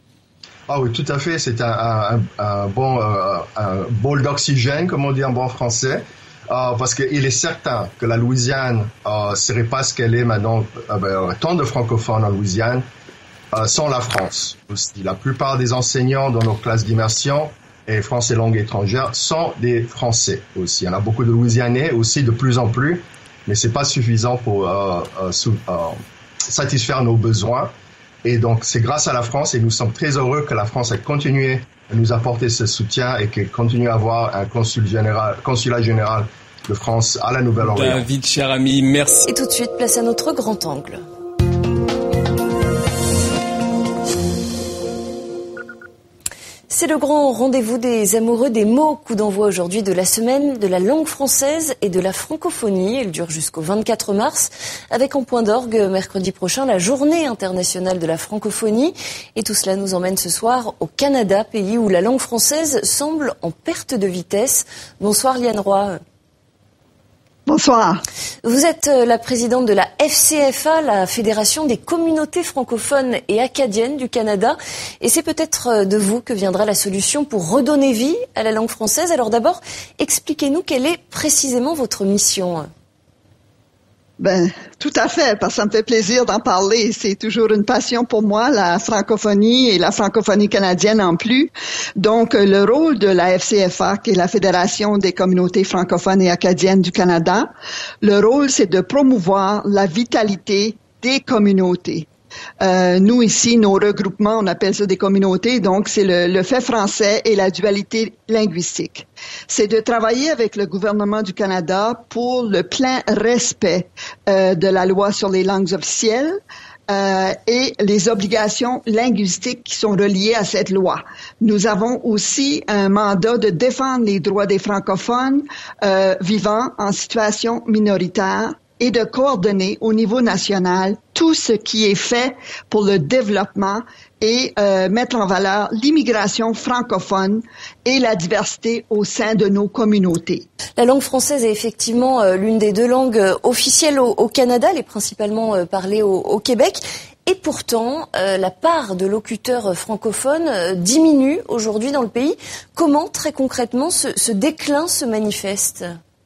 Ah oui, tout à fait. C'est un, un, un bon euh, un bol d'oxygène, comme on dit en bon français, euh, parce qu'il est certain que la Louisiane euh, serait pas ce qu'elle est maintenant. Euh, ben, tant de francophones en Louisiane euh, sans la France aussi. La plupart des enseignants dans nos classes d'immersion et français langue étrangère sont des Français aussi. Il y en a beaucoup de Louisianais aussi, de plus en plus, mais c'est pas suffisant pour euh, euh, sous, euh, satisfaire nos besoins. Et donc, c'est grâce à la France, et nous sommes très heureux que la France ait continué à nous apporter ce soutien et qu'elle continue à avoir un consul général, consulat général de France à la Nouvelle-Orléans. David Cher-Ami, merci. Et tout de suite, place à notre grand angle. C'est le grand rendez-vous des amoureux des mots. Coup d'envoi aujourd'hui de la semaine de la langue française et de la francophonie. Elle dure jusqu'au vingt-quatre mars, avec en point d'orgue mercredi prochain la journée internationale de la francophonie. Et tout cela nous emmène ce soir au Canada, pays où la langue française semble en perte de vitesse. Bonsoir Liane Roy. Bonsoir. Vous êtes la présidente de la F C F A, la Fédération des communautés francophones et acadiennes du Canada. Et c'est peut-être de vous que viendra la solution pour redonner vie à la langue française. Alors d'abord, expliquez-nous quelle est précisément votre mission. Ben, tout à fait, parce que ça me fait plaisir d'en parler. C'est toujours une passion pour moi, la francophonie et la francophonie canadienne en plus. Donc, le rôle de la F C F A, qui est la Fédération des communautés francophones et acadiennes du Canada, le rôle, c'est de promouvoir la vitalité des communautés. Euh, nous ici, nos regroupements, on appelle ça des communautés, donc c'est le, le fait français et la dualité linguistique. C'est de travailler avec le gouvernement du Canada pour le plein respect euh, de la loi sur les langues officielles euh, et les obligations linguistiques qui sont reliées à cette loi. Nous avons aussi un mandat de défendre les droits des francophones euh, vivant en situation minoritaire et de coordonner au niveau national tout ce qui est fait pour le développement et euh, mettre en valeur l'immigration francophone et la diversité au sein de nos communautés. La langue française est effectivement euh, l'une des deux langues euh, officielles au, au Canada, elle est principalement euh, parlée au, au Québec. Et pourtant, euh, la part de locuteurs francophones euh, diminue aujourd'hui dans le pays. Comment, très concrètement, ce, ce déclin se manifeste ?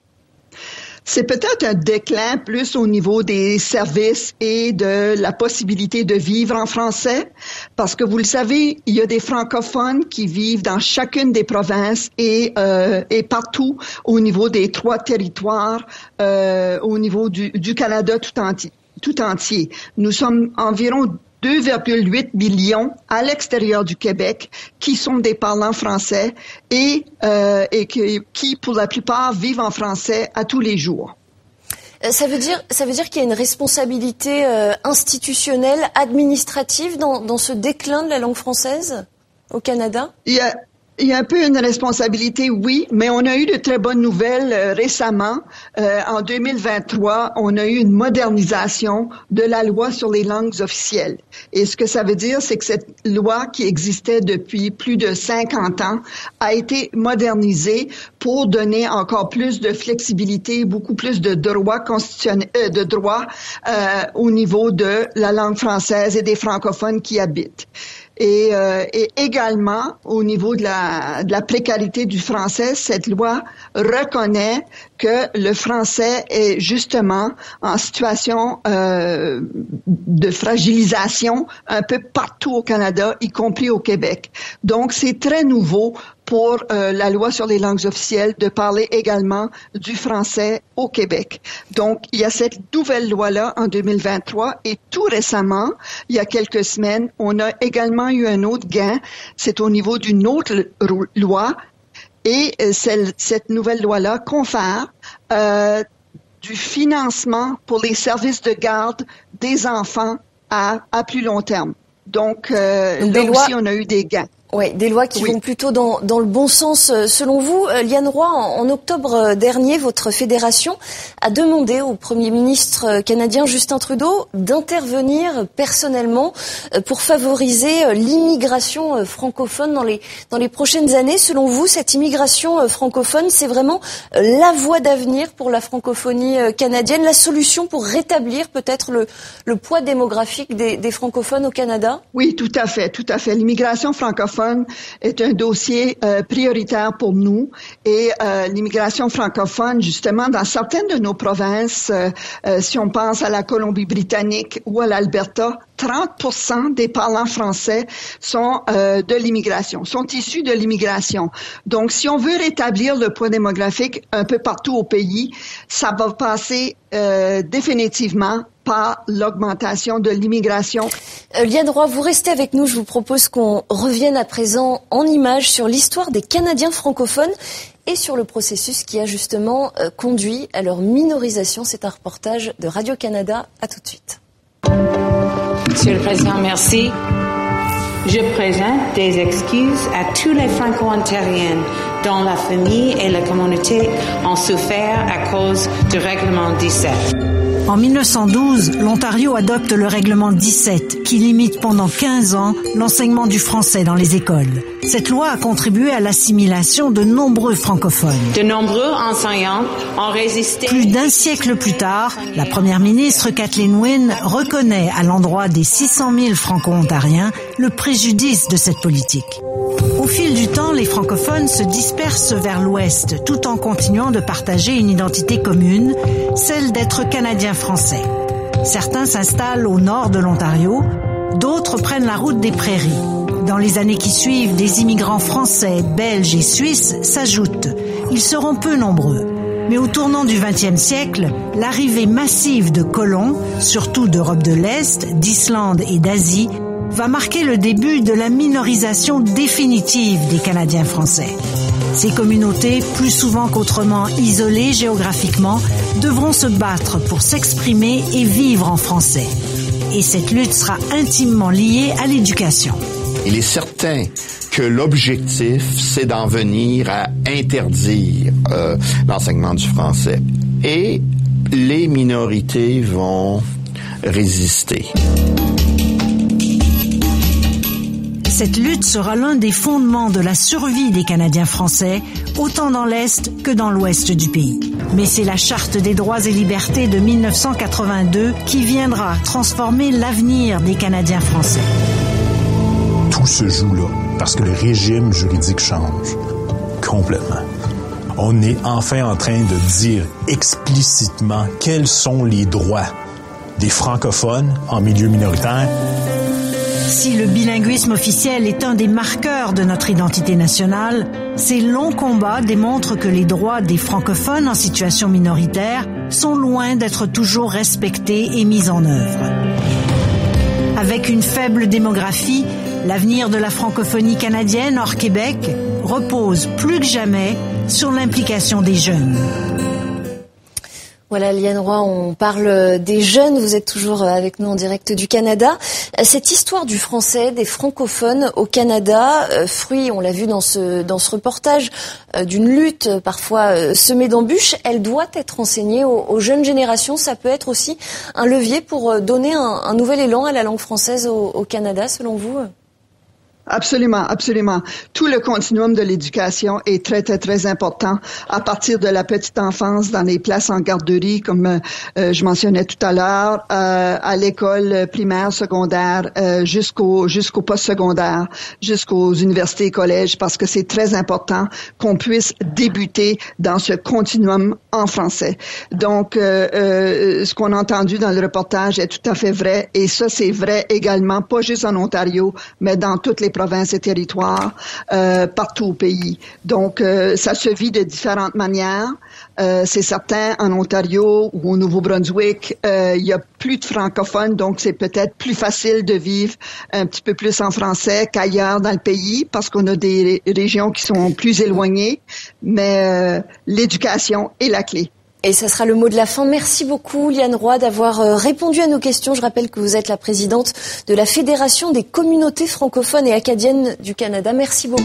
C'est peut-être un déclin plus au niveau des services et de la possibilité de vivre en français, parce que vous le savez, il y a des francophones qui vivent dans chacune des provinces et, euh, et partout au niveau des trois territoires, euh, au niveau du, du Canada tout entier. Tout entier. Nous sommes environ deux virgule huit millions à l'extérieur du Québec qui sont des parlants français et, euh, et qui, qui, pour la plupart, vivent en français à tous les jours. Ça veut dire, ça veut dire qu'il y a une responsabilité euh, institutionnelle, administrative dans, dans ce déclin de la langue française au Canada ? Il y a, Il y a un peu une responsabilité, oui, mais on a eu de très bonnes nouvelles euh, récemment. Euh, en deux mille vingt-trois, on a eu une modernisation de la loi sur les langues officielles. Et ce que ça veut dire, c'est que cette loi qui existait depuis plus de cinquante ans a été modernisée pour donner encore plus de flexibilité, beaucoup plus de droits constitutionnels, euh, de droits euh, au niveau de la langue française et des francophones qui habitent. Et, euh, et également, au niveau de la, de la précarité du français, cette loi reconnaît que le français est justement en situation euh, de fragilisation un peu partout au Canada, y compris au Québec. Donc, c'est très nouveau pour euh, la loi sur les langues officielles de parler également du français au Québec. Donc, il y a cette nouvelle loi-là en deux mille vingt-trois et tout récemment, il y a quelques semaines, on a également eu un autre gain. C'est au niveau d'une autre loi et euh, cette, cette nouvelle loi-là confère euh, du financement pour les services de garde des enfants à, à plus long terme. Donc, euh, là lois... aussi, on a eu des gains. Oui, des lois qui oui. vont plutôt dans, dans le bon sens. Selon vous, Liane Roy, en, en octobre dernier, votre fédération a demandé au Premier ministre canadien Justin Trudeau d'intervenir personnellement pour favoriser l'immigration francophone dans les, dans les prochaines années. Selon vous, cette immigration francophone, c'est vraiment la voie d'avenir pour la francophonie canadienne, la solution pour rétablir peut-être le, le poids démographique des, des francophones au Canada? Oui, tout à fait, tout à fait. L'immigration francophone est un dossier euh, prioritaire pour nous et euh, l'immigration francophone, justement, dans certaines de nos provinces, euh, euh, si on pense à la Colombie-Britannique ou à l'Alberta, trente pour cent des parlants français sont euh, de l'immigration, sont issus de l'immigration. Donc, si on veut rétablir le poids démographique un peu partout au pays, ça va passer euh, définitivement par l'augmentation de l'immigration. Euh, Liane Roy, vous restez avec nous. Je vous propose qu'on revienne à présent en images sur l'histoire des Canadiens francophones et sur le processus qui a justement euh, conduit à leur minorisation. C'est un reportage de Radio-Canada. À tout de suite. Monsieur le Président, merci. Je présente des excuses à tous les Franco-Ontariens dont la famille et la communauté ont souffert à cause du règlement dix-sept. En mille neuf cent douze, l'Ontario adopte le règlement dix-sept qui limite pendant quinze ans l'enseignement du français dans les écoles. Cette loi a contribué à l'assimilation de nombreux francophones. De nombreux enseignants ont résisté. Plus d'un siècle plus tard, la première ministre Kathleen Wynne reconnaît à l'endroit des six cent mille franco-ontariens le préjudice de cette politique. Au fil du temps, les francophones se dispersent vers l'ouest tout en continuant de partager une identité commune, celle d'être canadiens français. Certains s'installent au nord de l'Ontario, d'autres prennent la route des prairies. Dans les années qui suivent, des immigrants français, belges et suisses s'ajoutent. Ils seront peu nombreux. Mais au tournant du vingtième siècle, l'arrivée massive de colons, surtout d'Europe de l'Est, d'Islande et d'Asie, va marquer le début de la minorisation définitive des Canadiens français. Ces communautés, plus souvent qu'autrement isolées géographiquement, devront se battre pour s'exprimer et vivre en français. Et cette lutte sera intimement liée à l'éducation. Il est certain que l'objectif, c'est d'en venir à interdire euh, l'enseignement du français. Et les minorités vont résister. Cette lutte sera l'un des fondements de la survie des Canadiens français, autant dans l'Est que dans l'Ouest du pays. Mais c'est la Charte des droits et libertés de mille neuf cent quatre-vingt-deux qui viendra transformer l'avenir des Canadiens français. Tout se joue là, parce que le régime juridique change complètement. On est enfin en train de dire explicitement quels sont les droits des francophones en milieu minoritaire. Si le bilinguisme officiel est un des marqueurs de notre identité nationale, ces longs combats démontrent que les droits des francophones en situation minoritaire sont loin d'être toujours respectés et mis en œuvre. Avec une faible démographie, l'avenir de la francophonie canadienne hors Québec repose plus que jamais sur l'implication des jeunes. Voilà, Liane Roy, on parle des jeunes. Vous êtes toujours avec nous en direct du Canada. Cette histoire du français, des francophones au Canada, euh, fruit, on l'a vu dans ce dans ce reportage, euh, d'une lutte euh, parfois euh, semée d'embûches, elle doit être enseignée aux, aux jeunes générations. Ça peut être aussi un levier pour euh, donner un, un nouvel élan à la langue française au, au Canada, selon vous? Absolument, absolument. Tout le continuum de l'éducation est très, très, très important à partir de la petite enfance dans les places en garderie, comme euh, je mentionnais tout à l'heure, euh, à l'école primaire, secondaire, euh, jusqu'au jusqu'au post-secondaire, jusqu'aux universités et collèges, parce que c'est très important qu'on puisse débuter dans ce continuum en français. Donc, euh, euh, ce qu'on a entendu dans le reportage est tout à fait vrai, et ça, c'est vrai également, pas juste en Ontario, mais dans toutes les provinces et territoires, euh, partout au pays. Donc, euh, ça se vit de différentes manières. Euh, c'est certain, en Ontario ou au Nouveau-Brunswick, euh, il y a plus de francophones, donc c'est peut-être plus facile de vivre un petit peu plus en français qu'ailleurs dans le pays, parce qu'on a des régions qui sont plus éloignées, mais euh, l'éducation est la clé. Et ça sera le mot de la fin. Merci beaucoup, Liane Roy, d'avoir répondu à nos questions. Je rappelle que vous êtes la présidente de la Fédération des communautés francophones et acadiennes du Canada. Merci beaucoup.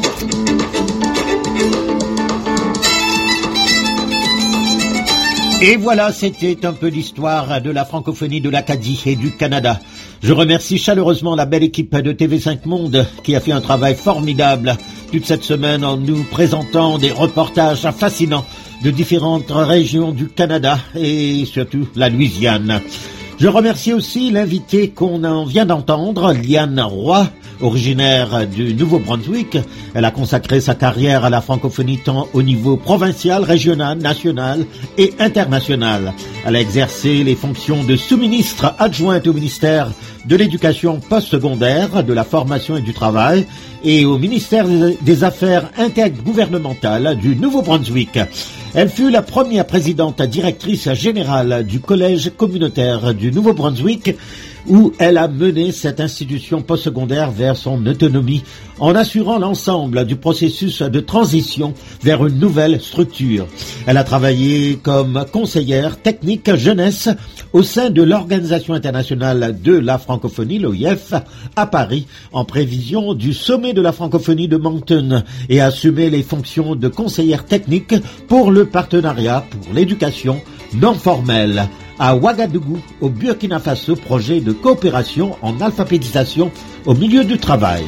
Et voilà, c'était un peu l'histoire de la francophonie de l'Acadie et du Canada. Je remercie chaleureusement la belle équipe de T V cinq Monde qui a fait un travail formidable toute cette semaine en nous présentant des reportages fascinants de différentes régions du Canada et surtout la Louisiane. Je remercie aussi l'invité qu'on en vient d'entendre, Liane Roy, originaire du Nouveau-Brunswick. Elle a consacré sa carrière à la francophonie tant au niveau provincial, régional, national et international. Elle a exercé les fonctions de sous-ministre adjointe au ministère de l'Éducation postsecondaire, de la formation et du travail et au ministère des Affaires intergouvernementales du Nouveau-Brunswick. Elle fut la première présidente directrice générale du Collège communautaire du Nouveau-Brunswick, où elle a mené cette institution postsecondaire vers son autonomie en assurant l'ensemble du processus de transition vers une nouvelle structure. Elle a travaillé comme conseillère technique jeunesse au sein de l'Organisation internationale de la francophonie, l'O I F, à Paris, en prévision du sommet de la francophonie de Moncton, et a assumé les fonctions de conseillère technique pour le partenariat pour l'éducation non formelle à Ouagadougou, au Burkina Faso, projet de coopération en alphabétisation au milieu du travail.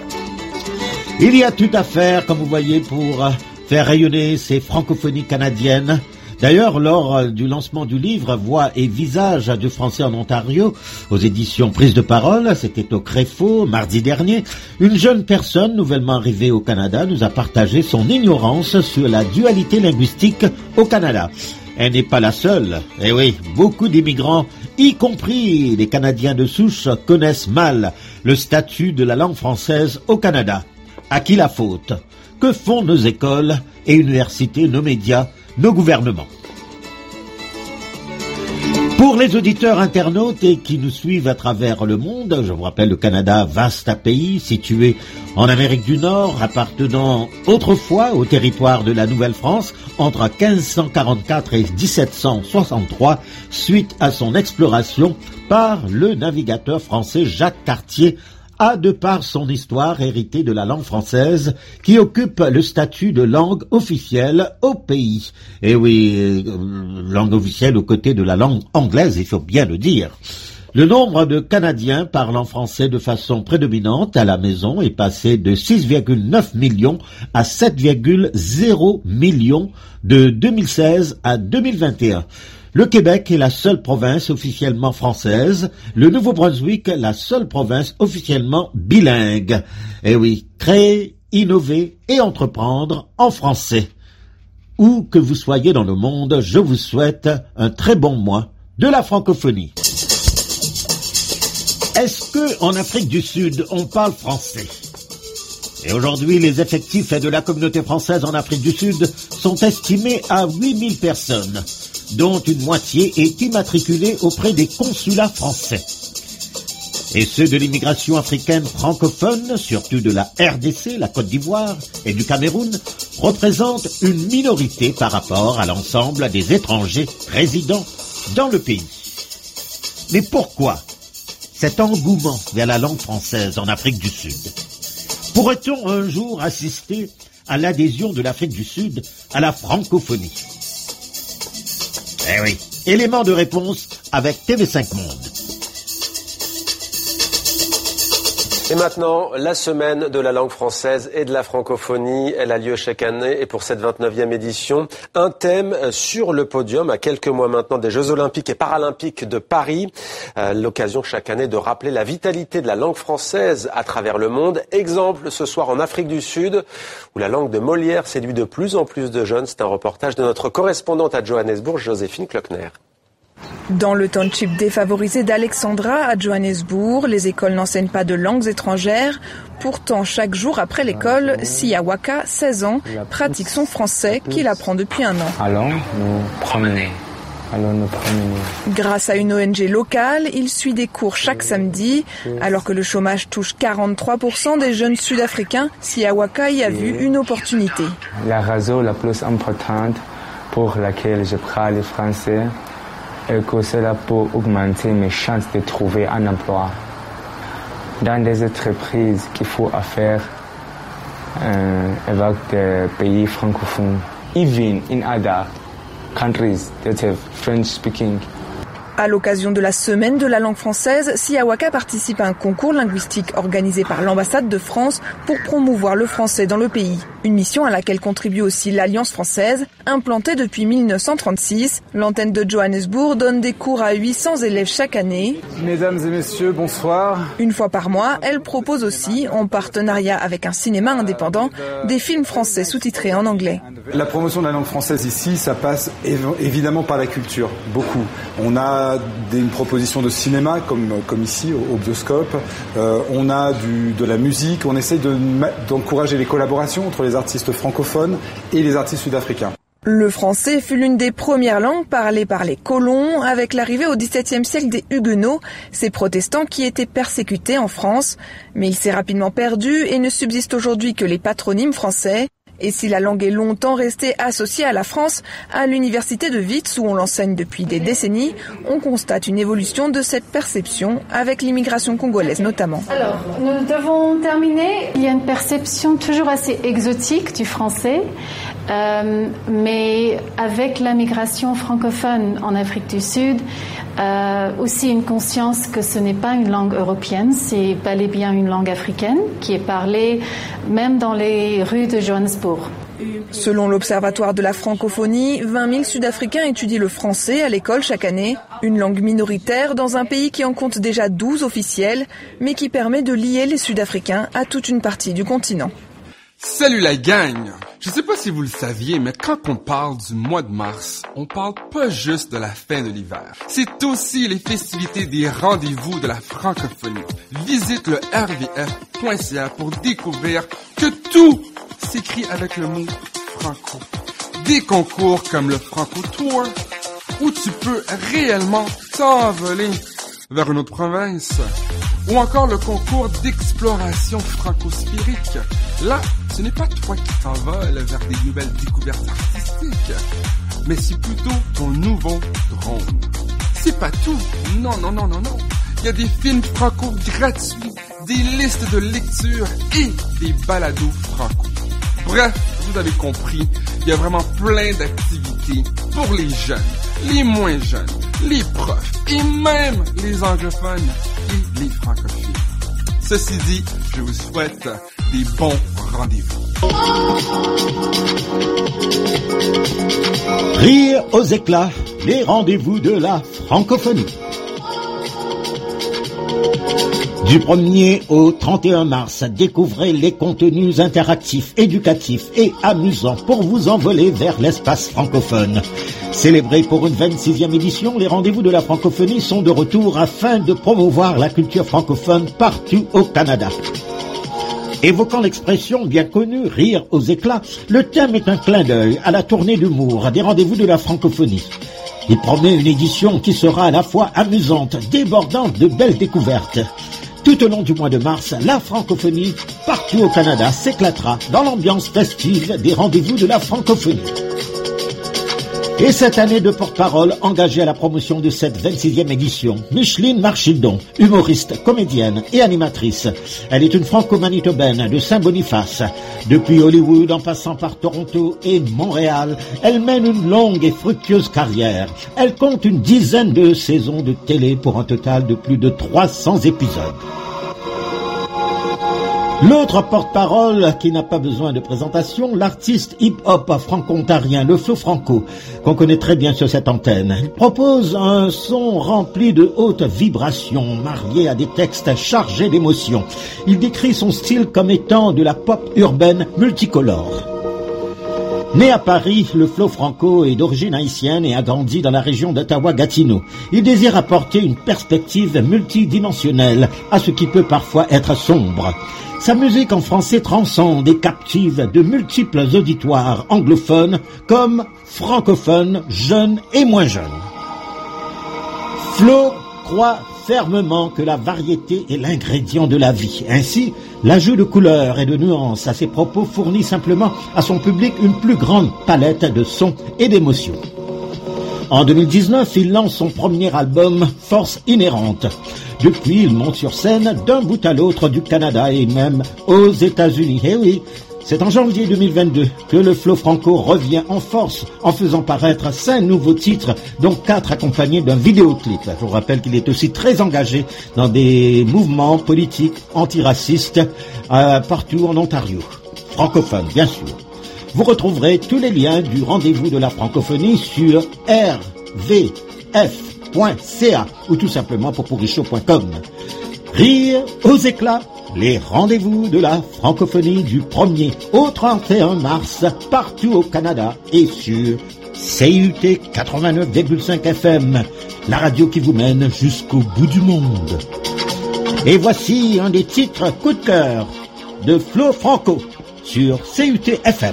Il y a tout à faire, comme vous voyez, pour faire rayonner ces francophonies canadiennes. D'ailleurs, lors du lancement du livre « Voix et visage du français en Ontario » aux éditions Prise de parole, c'était au Créfaux, mardi dernier, une jeune personne nouvellement arrivée au Canada nous a partagé son ignorance sur la dualité linguistique au Canada. Elle n'est pas la seule. Eh oui, beaucoup d'immigrants, y compris les Canadiens de souche, connaissent mal le statut de la langue française au Canada. À qui la faute? Que font nos écoles et universités, nos médias, nos gouvernements? Pour les auditeurs internautes et qui nous suivent à travers le monde, je vous rappelle le Canada, vaste pays situé en Amérique du Nord, appartenant autrefois au territoire de la Nouvelle-France entre quinze cent quarante-quatre et dix-sept cent soixante-trois, suite à son exploration par le navigateur français Jacques Cartier, a de par son histoire hérité de la langue française qui occupe le statut de langue officielle au pays. Et oui, euh, langue officielle aux côtés de la langue anglaise, il faut bien le dire. Le nombre de Canadiens parlant français de façon prédominante à la maison est passé de six virgule neuf millions à sept virgule zéro millions de deux mille seize à deux mille vingt et un. Le Québec est la seule province officiellement française, le Nouveau-Brunswick la seule province officiellement bilingue. Eh oui, créer, innover et entreprendre en français. Où que vous soyez dans le monde, je vous souhaite un très bon mois de la francophonie. Est-ce que en Afrique du Sud, on parle français? Et aujourd'hui, les effectifs de la communauté française en Afrique du Sud sont estimés à huit mille personnes, dont une moitié est immatriculée auprès des consulats français. et ceux de l'immigration africaine francophone, surtout de la R D C, la Côte d'Ivoire et du Cameroun, représentent une minorité par rapport à l'ensemble des étrangers résidant dans le pays. Mais pourquoi cet engouement vers la langue française en Afrique du Sud? Pourrait-on un jour assister à l'adhésion de l'Afrique du Sud à la francophonie? Eh oui, élément de réponse avec T V cinq Monde. Et maintenant, la semaine de la langue française et de la francophonie, elle a lieu chaque année et pour cette vingt-neuvième édition, un thème sur le podium à quelques mois maintenant des Jeux Olympiques et Paralympiques de Paris. Euh, l'occasion chaque année de rappeler la vitalité de la langue française à travers le monde. Exemple ce soir en Afrique du Sud où la langue de Molière séduit de plus en plus de jeunes. C'est un reportage de notre correspondante à Johannesburg, Joséphine Klockner. Dans le township défavorisé d'Alexandra, à Johannesburg, les écoles n'enseignent pas de langues étrangères. Pourtant, chaque jour après l'école, Sia Waka, seize ans, pratique son français qu'il apprend depuis un an. Allons nous promener. Allons nous promener. Grâce à une O N G locale, il suit des cours chaque samedi. Alors que le chômage touche quarante-trois pour cent des jeunes sud-africains, Sia Waka y a vu une opportunité. La raison la plus importante pour laquelle je parle français et que cela peut augmenter mes chances de trouver un emploi. Dans des entreprises qu'il faut affaire euh, avec des pays francophones, even in other countries that have French speaking. À l'occasion de la semaine de la langue française, Sia Waka participe à un concours linguistique organisé par l'ambassade de France pour promouvoir le français dans le pays. Une mission à laquelle contribue aussi l'Alliance française, implantée depuis mille neuf cent trente-six. L'antenne de Johannesburg donne des cours à huit cents élèves chaque année. Mesdames et messieurs, bonsoir. Une fois par mois, elle propose aussi, en partenariat avec un cinéma indépendant, des films français sous-titrés en anglais. La promotion de la langue française ici, ça passe évidemment par la culture, beaucoup. On a des, une proposition de cinéma, comme, comme ici, au, au Bioscope. Euh, on a du, de la musique. On essaye de, d'encourager les collaborations entre les artistes francophones et les artistes sud-africains. Le français fut l'une des premières langues parlées par les colons avec l'arrivée au dix-septième siècle des Huguenots, ces protestants qui étaient persécutés en France. Mais il s'est rapidement perdu et ne subsiste aujourd'hui que les patronymes français. Et si la langue est longtemps restée associée à la France, à l'université de Wits, où on l'enseigne depuis des décennies, on constate une évolution de cette perception avec l'immigration congolaise notamment. Alors, nous devons terminer. Il y a une perception toujours assez exotique du français, euh, mais avec la migration francophone en Afrique du Sud, euh, aussi une conscience que ce n'est pas une langue européenne, c'est bel et bien une langue africaine qui est parlée même dans les rues de Johannesburg. Selon l'Observatoire de la francophonie, vingt mille Sud-Africains étudient le français à l'école chaque année, une langue minoritaire dans un pays qui en compte déjà douze officiels, mais qui permet de lier les Sud-Africains à toute une partie du continent. Salut la gang! Je sais pas si vous le saviez, mais quand on parle du mois de mars, on parle pas juste de la fin de l'hiver. C'est aussi les festivités des rendez-vous de la francophonie. Visite le r v f point c a pour découvrir que tout s'écrit avec le mot franco. Des concours comme le Franco Tour, où tu peux réellement t'envoler vers une autre province. Ou encore le concours d'exploration franco-sphérique. Là, ce n'est pas toi qui t'envoles vers des nouvelles découvertes artistiques, mais c'est plutôt ton nouveau drone. C'est pas tout. Non, non, non, non, non. Il y a des films franco gratuits, des listes de lecture et des balados franco. Bref, vous avez compris, il y a vraiment plein d'activités pour les jeunes, les moins jeunes, les profs et même les anglophones et les francophiles. Ceci dit, je vous souhaite des bons rendez-vous. Rire aux éclats, les rendez-vous de la francophonie. Du premier au trente et un mars, découvrez les contenus interactifs, éducatifs et amusants pour vous envoler vers l'espace francophone. Célébrés pour une vingt-sixième édition, les rendez-vous de la francophonie sont de retour afin de promouvoir la culture francophone partout au Canada. Évoquant l'expression bien connue « rire aux éclats », le thème est un clin d'œil à la tournée d'humour des rendez-vous de la francophonie. Il promet une édition qui sera à la fois amusante, débordante de belles découvertes. Tout au long du mois de mars, la francophonie, partout au Canada, s'éclatera dans l'ambiance festive des rendez-vous de la francophonie. Et cette année de porte-parole engagée à la promotion de cette vingt-sixième édition, Micheline Marchildon, humoriste, comédienne et animatrice. Elle est une franco-manitobaine de Saint-Boniface. Depuis Hollywood, en passant par Toronto et Montréal, elle mène une longue et fructueuse carrière. Elle compte une dizaine de saisons de télé pour un total de plus de trois cents épisodes. L'autre porte-parole qui n'a pas besoin de présentation, l'artiste hip-hop franco-ontarien, le Flo Franco, qu'on connaît très bien sur cette antenne. Il propose un son rempli de hautes vibrations, marié à des textes chargés d'émotions. Il décrit son style comme étant de la pop urbaine multicolore. Né à Paris, le Flo Franco est d'origine haïtienne et a grandi dans la région d'Ottawa-Gatineau. Il désire apporter une perspective multidimensionnelle à ce qui peut parfois être sombre. Sa musique en français transcende et captive de multiples auditoires anglophones comme francophones, jeunes et moins jeunes. Flo croit fermement que la variété est l'ingrédient de la vie. Ainsi, l'ajout de couleurs et de nuances à ses propos fournit simplement à son public une plus grande palette de sons et d'émotions. En deux mille dix-neuf, il lance son premier album, Force Inhérente. Depuis, il monte sur scène d'un bout à l'autre du Canada et même aux États-Unis. Eh oui, c'est en janvier deux mille vingt-deux que le Flo Franco revient en force en faisant paraître cinq nouveaux titres, dont quatre accompagnés d'un vidéoclip. Je vous rappelle qu'il est aussi très engagé dans des mouvements politiques antiracistes euh, partout en Ontario. Francophone, bien sûr. Vous retrouverez tous les liens du rendez-vous de la francophonie sur r v f point c a ou tout simplement poporichaud point com. Rire aux éclats, les rendez-vous de la francophonie du premier au trente et un mars partout au Canada et sur C U T quatre-vingt-neuf virgule cinq F M, la radio qui vous mène jusqu'au bout du monde. Et voici un des titres coup de cœur de Flo Franco sur C U T F M.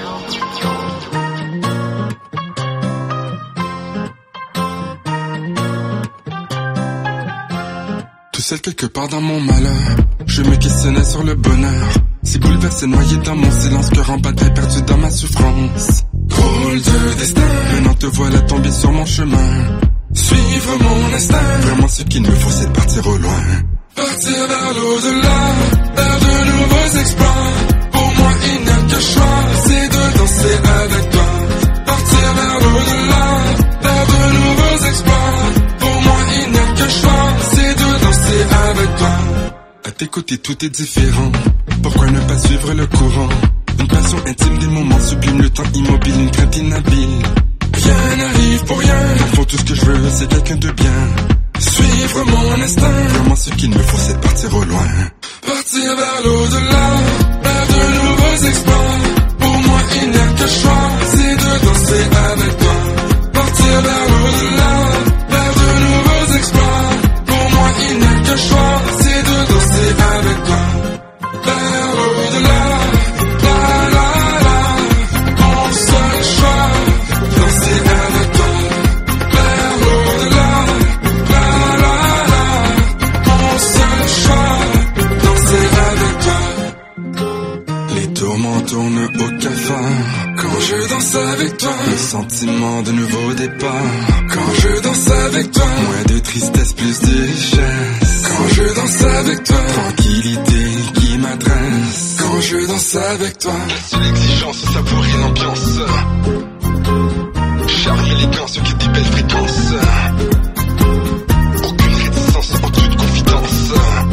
Tout seul quelque part dans mon malheur, je me questionnais sur le bonheur. Si bouleversé, noyé dans mon silence, cœur en bataille, perdu dans ma souffrance. Drôle de destin, maintenant te voilà tombé sur mon chemin. Suivre mon instinct, vraiment ce qu'il me faut c'est de partir au loin. Partir vers l'au-delà, vers de nouveaux exploits. Pour moi il n'y a qu'un choix, c'est de danser avec toi. Partir vers l'au-delà, vers de nouveaux exploits. Pour moi il n'y a qu'un choix, c'est de danser avec toi. À tes côtés tout est différent, pourquoi ne pas suivre le courant? Une passion intime, des moments sublimes, le temps immobile, une crainte inhabile. Rien n'arrive pour rien, au fond tout ce que je veux c'est quelqu'un de bien. Suivre mon instinct, vraiment ce qu'il me faut c'est de partir au loin. Partir vers l'au-delà, vers de nouveaux exploits. Pour moi il n'y a qu'un choix, c'est de danser avec toi. Partir vers l'au-delà, vers de nouveaux exploits. Pour moi il n'y a qu'un choix, c'est de danser avec toi. Vers l'au-delà, la la la, mon seul choix, danser avec toi. Vers l'au-delà, la la la, mon seul choix, danser avec toi. Les tourments tournent au cafard quand je danse avec toi. Le sentiment de nouveau départ quand je danse avec toi. Moins de tristesse, plus de richesse quand je danse avec toi. Tranquillité qui m'adresse quand je danse avec toi. C'est l'exigence, savourer l'ambiance. Charme, élégance, qui dit belle fréquence. Aucune réticence, en toute confidence.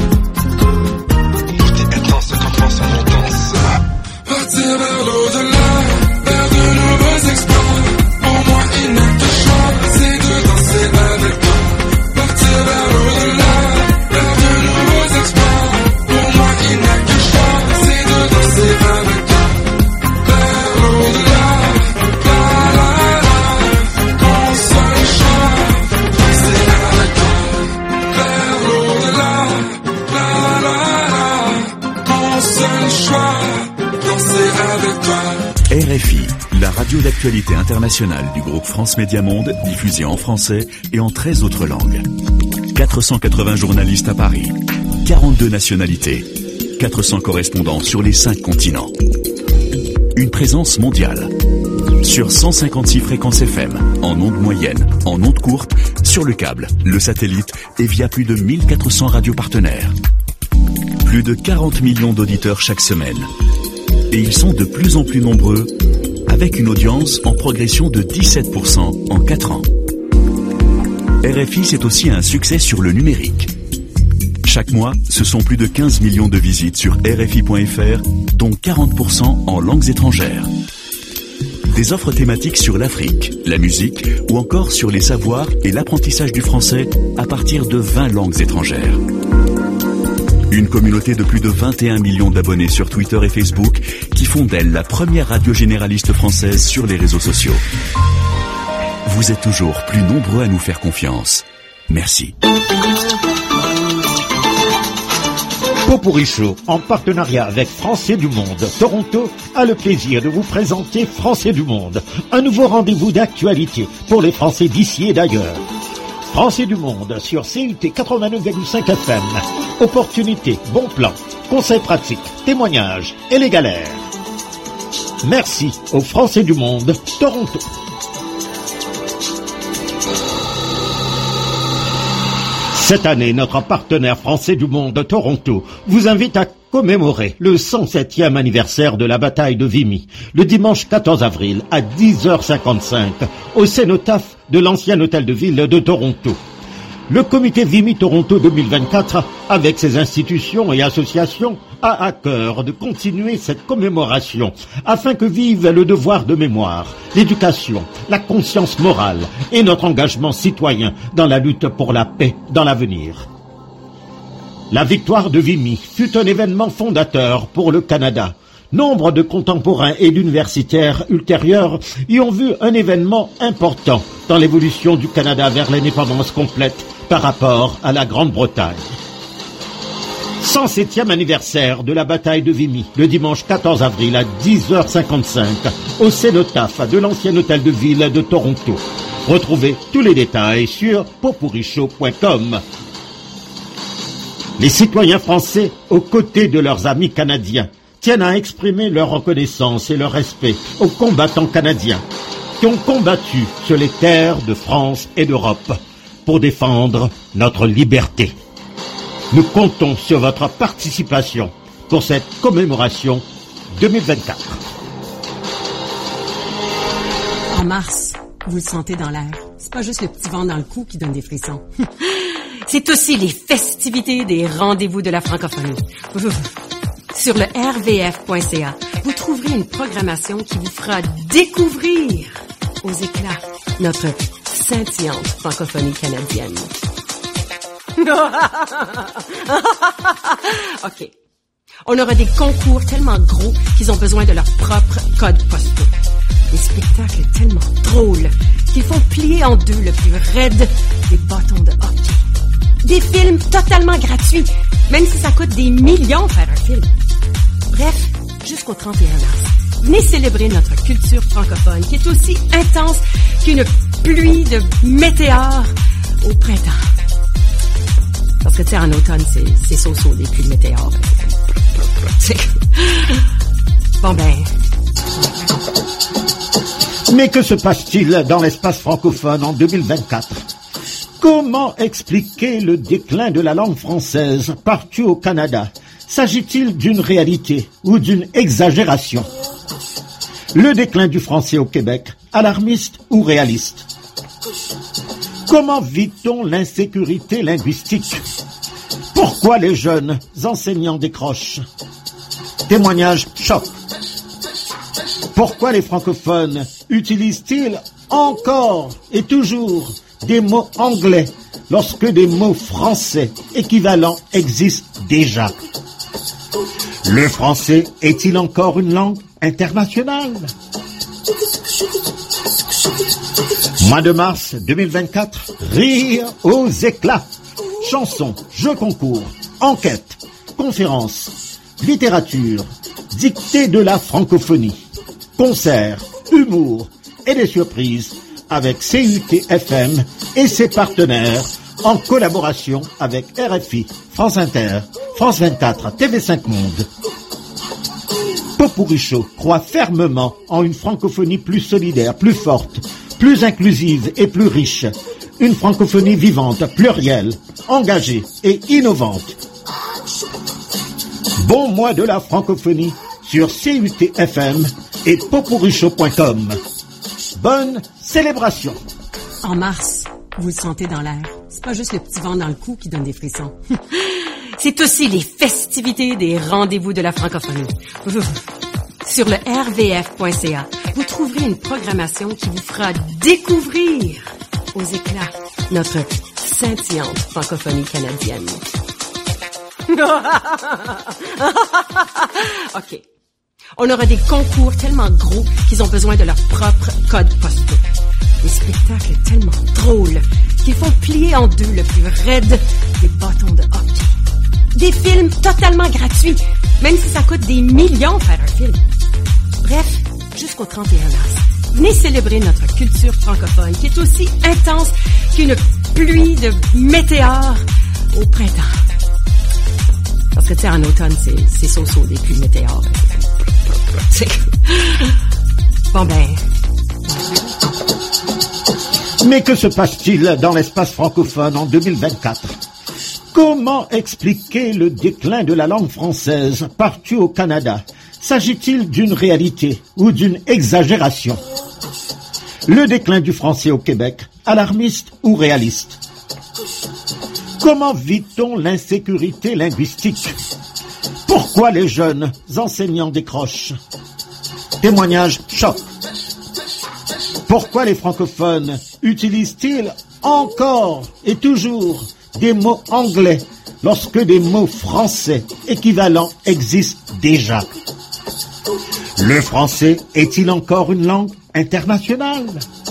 Tout est intense quand ensemble on danse. Partir vers l'au-delà, vers de nouveaux exploits. Pour moi il n'y a qu'un choix, c'est de danser avec toi. Partir vers l'au-delà, vers de nouveaux exploits. Pour moi il n'y a qu'un choix, c'est de danser avec toi. Vers l'au-delà, la la la, mon seul choix, danser avec toi. Vers l'au-delà, la la la, mon seul choix, danser avec toi. R F I, la radio d'actualité internationale du groupe France Média Monde, diffusée en français et en treize autres langues. quatre cent quatre-vingts journalistes à Paris. quarante-deux nationalités, quatre cents correspondants sur les cinq continents. Une présence mondiale. Sur cent cinquante-six fréquences F M, en ondes moyennes, en ondes courtes, sur le câble, le satellite et via plus de mille quatre cents radios partenaires. Plus de quarante millions d'auditeurs chaque semaine. Et ils sont de plus en plus nombreux, avec une audience en progression de dix-sept pour cent en quatre ans. R F I, c'est aussi un succès sur le numérique. Chaque mois, ce sont plus de quinze millions de visites sur R F I point F R, dont quarante pour cent en langues étrangères. Des offres thématiques sur l'Afrique, la musique ou encore sur les savoirs et l'apprentissage du français à partir de vingt langues étrangères. Une communauté de plus de vingt et un millions d'abonnés sur Twitter et Facebook qui font d'elle la première radio généraliste française sur les réseaux sociaux. Vous êtes toujours plus nombreux à nous faire confiance. Merci. Pot-pourri Show, en partenariat avec Français du Monde, Toronto, a le plaisir de vous présenter Français du Monde, un nouveau rendez-vous d'actualité pour les Français d'ici et d'ailleurs. Français du Monde sur C U T quatre-vingt-neuf virgule cinq F M. Opportunités, bons plans, conseils pratiques, témoignages et les galères. Merci aux Français du Monde, Toronto. Cette année, notre partenaire Français du Monde, Toronto, vous invite à commémorer le cent septième anniversaire de la bataille de Vimy, le dimanche quatorze avril à dix heures cinquante-cinq, au cénotaphe de l'ancien hôtel de ville de Toronto. Le comité Vimy Toronto deux mille vingt-quatre, avec ses institutions et associations, a à cœur de continuer cette commémoration afin que vive le devoir de mémoire, l'éducation, la conscience morale et notre engagement citoyen dans la lutte pour la paix dans l'avenir. La victoire de Vimy fut un événement fondateur pour le Canada. Nombre de contemporains et d'universitaires ultérieurs y ont vu un événement important dans l'évolution du Canada vers l'indépendance complète par rapport à la Grande-Bretagne. cent septième anniversaire de la bataille de Vimy, le dimanche quatorze avril à dix heures cinquante-cinq, au cénotaphe de l'ancien hôtel de ville de Toronto. Retrouvez tous les détails sur potpourrishow point com. Les citoyens français, aux côtés de leurs amis canadiens, tiennent à exprimer leur reconnaissance et leur respect aux combattants canadiens qui ont combattu sur les terres de France et d'Europe pour défendre notre liberté. Nous comptons sur votre participation pour cette commémoration deux mille vingt-quatre. En mars, vous le sentez dans l'air. C'est pas juste le petit vent dans le cou qui donne des frissons. C'est aussi les festivités des rendez-vous de la francophonie. Sur le r v f point c a, vous trouverez une programmation qui vous fera découvrir aux éclats notre scintillante francophonie canadienne. OK. On aura des concours tellement gros qu'ils ont besoin de leur propre code postaux. Des spectacles tellement drôles qu'ils font plier en deux le plus raide des bâtons de hockey. Des films totalement gratuits, même si ça coûte des millions faire un film. Bref, jusqu'au trente et un mars, venez célébrer notre culture francophone qui est aussi intense qu'une pluie de météores au printemps. Parce que, tu sais, en automne, c'est, c'est so-so des pluies de météores. C'est... Bon ben... Mais que se passe-t-il dans l'espace francophone en deux mille vingt-quatre ? Comment expliquer le déclin de la langue française partout au Canada ? S'agit-il d'une réalité ou d'une exagération ? Le déclin du français au Québec, alarmiste ou réaliste ? Comment vit-on l'insécurité linguistique ? Pourquoi les jeunes enseignants décrochent ? Témoignage choc. Pourquoi les francophones utilisent-ils encore et toujours des mots anglais lorsque des mots français équivalents existent déjà ? Le français est-il encore une langue internationale ? Mois de mars deux mille vingt-quatre, rire aux éclats. Chansons, jeux concours, enquêtes, conférences, littérature, dictée de la francophonie, concerts, humour et des surprises avec C U T F M et ses partenaires en collaboration avec R F I, France Inter, France vingt-quatre, T V cinq Monde. Popuricho croit fermement en une francophonie plus solidaire, plus forte, plus inclusive et plus riche. Une francophonie vivante, plurielle, engagée et innovante. Bon mois de la francophonie sur C U T F M et popuricho point com. Bonne célébration. En mars, vous le sentez dans l'air. C'est pas juste le petit vent dans le cou qui donne des frissons. C'est aussi les festivités des rendez-vous de la francophonie. Sur le r v f point c a, vous trouverez une programmation qui vous fera découvrir aux éclats notre scintillante francophonie canadienne. OK. On aura des concours tellement gros qu'ils ont besoin de leur propre code postaux. Des spectacles tellement drôles qu'ils font plier en deux le plus raide des bâtons de hockey. Des films totalement gratuits, même si ça coûte des millions faire un film. Bref, jusqu'au trente et un mars, venez célébrer notre culture francophone qui est aussi intense qu'une pluie de météores au printemps. Parce que, tu sais, en automne, c'est, c'est so-so des pluies météores. C'est... Bon ben... Mais que se passe-t-il dans l'espace francophone en deux mille vingt-quatre? Comment expliquer le déclin de la langue française partout au Canada? S'agit-il d'une réalité ou d'une exagération? Le déclin du français au Québec, alarmiste ou réaliste? Comment vit-on l'insécurité linguistique? Pourquoi les jeunes enseignants décrochent? Témoignage choc. Pourquoi les francophones utilisent-ils encore et toujours des mots anglais lorsque des mots français équivalents existent déjà? Le français est-il encore une langue internationale?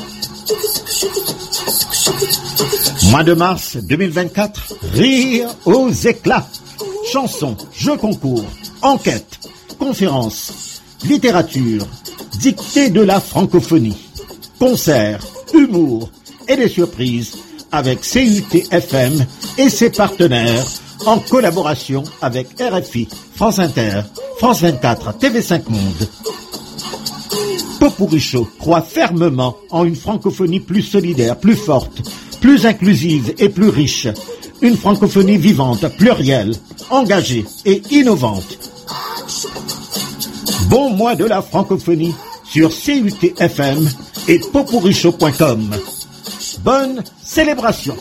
Mois de mars deux mille vingt-quatre, rire aux éclats. Chansons, jeux concours, enquêtes, conférences, littérature, dictée de la francophonie, concerts, humour et des surprises avec C U T F M et ses partenaires en collaboration avec R F I, France Inter, France vingt-quatre, T V cinq Monde. Popuricho croit fermement en une francophonie plus solidaire, plus forte, plus inclusive et plus riche. Une francophonie vivante, plurielle, engagée et innovante. Bon mois de la francophonie sur C U T F M et popuricho point com. Bonne célébration.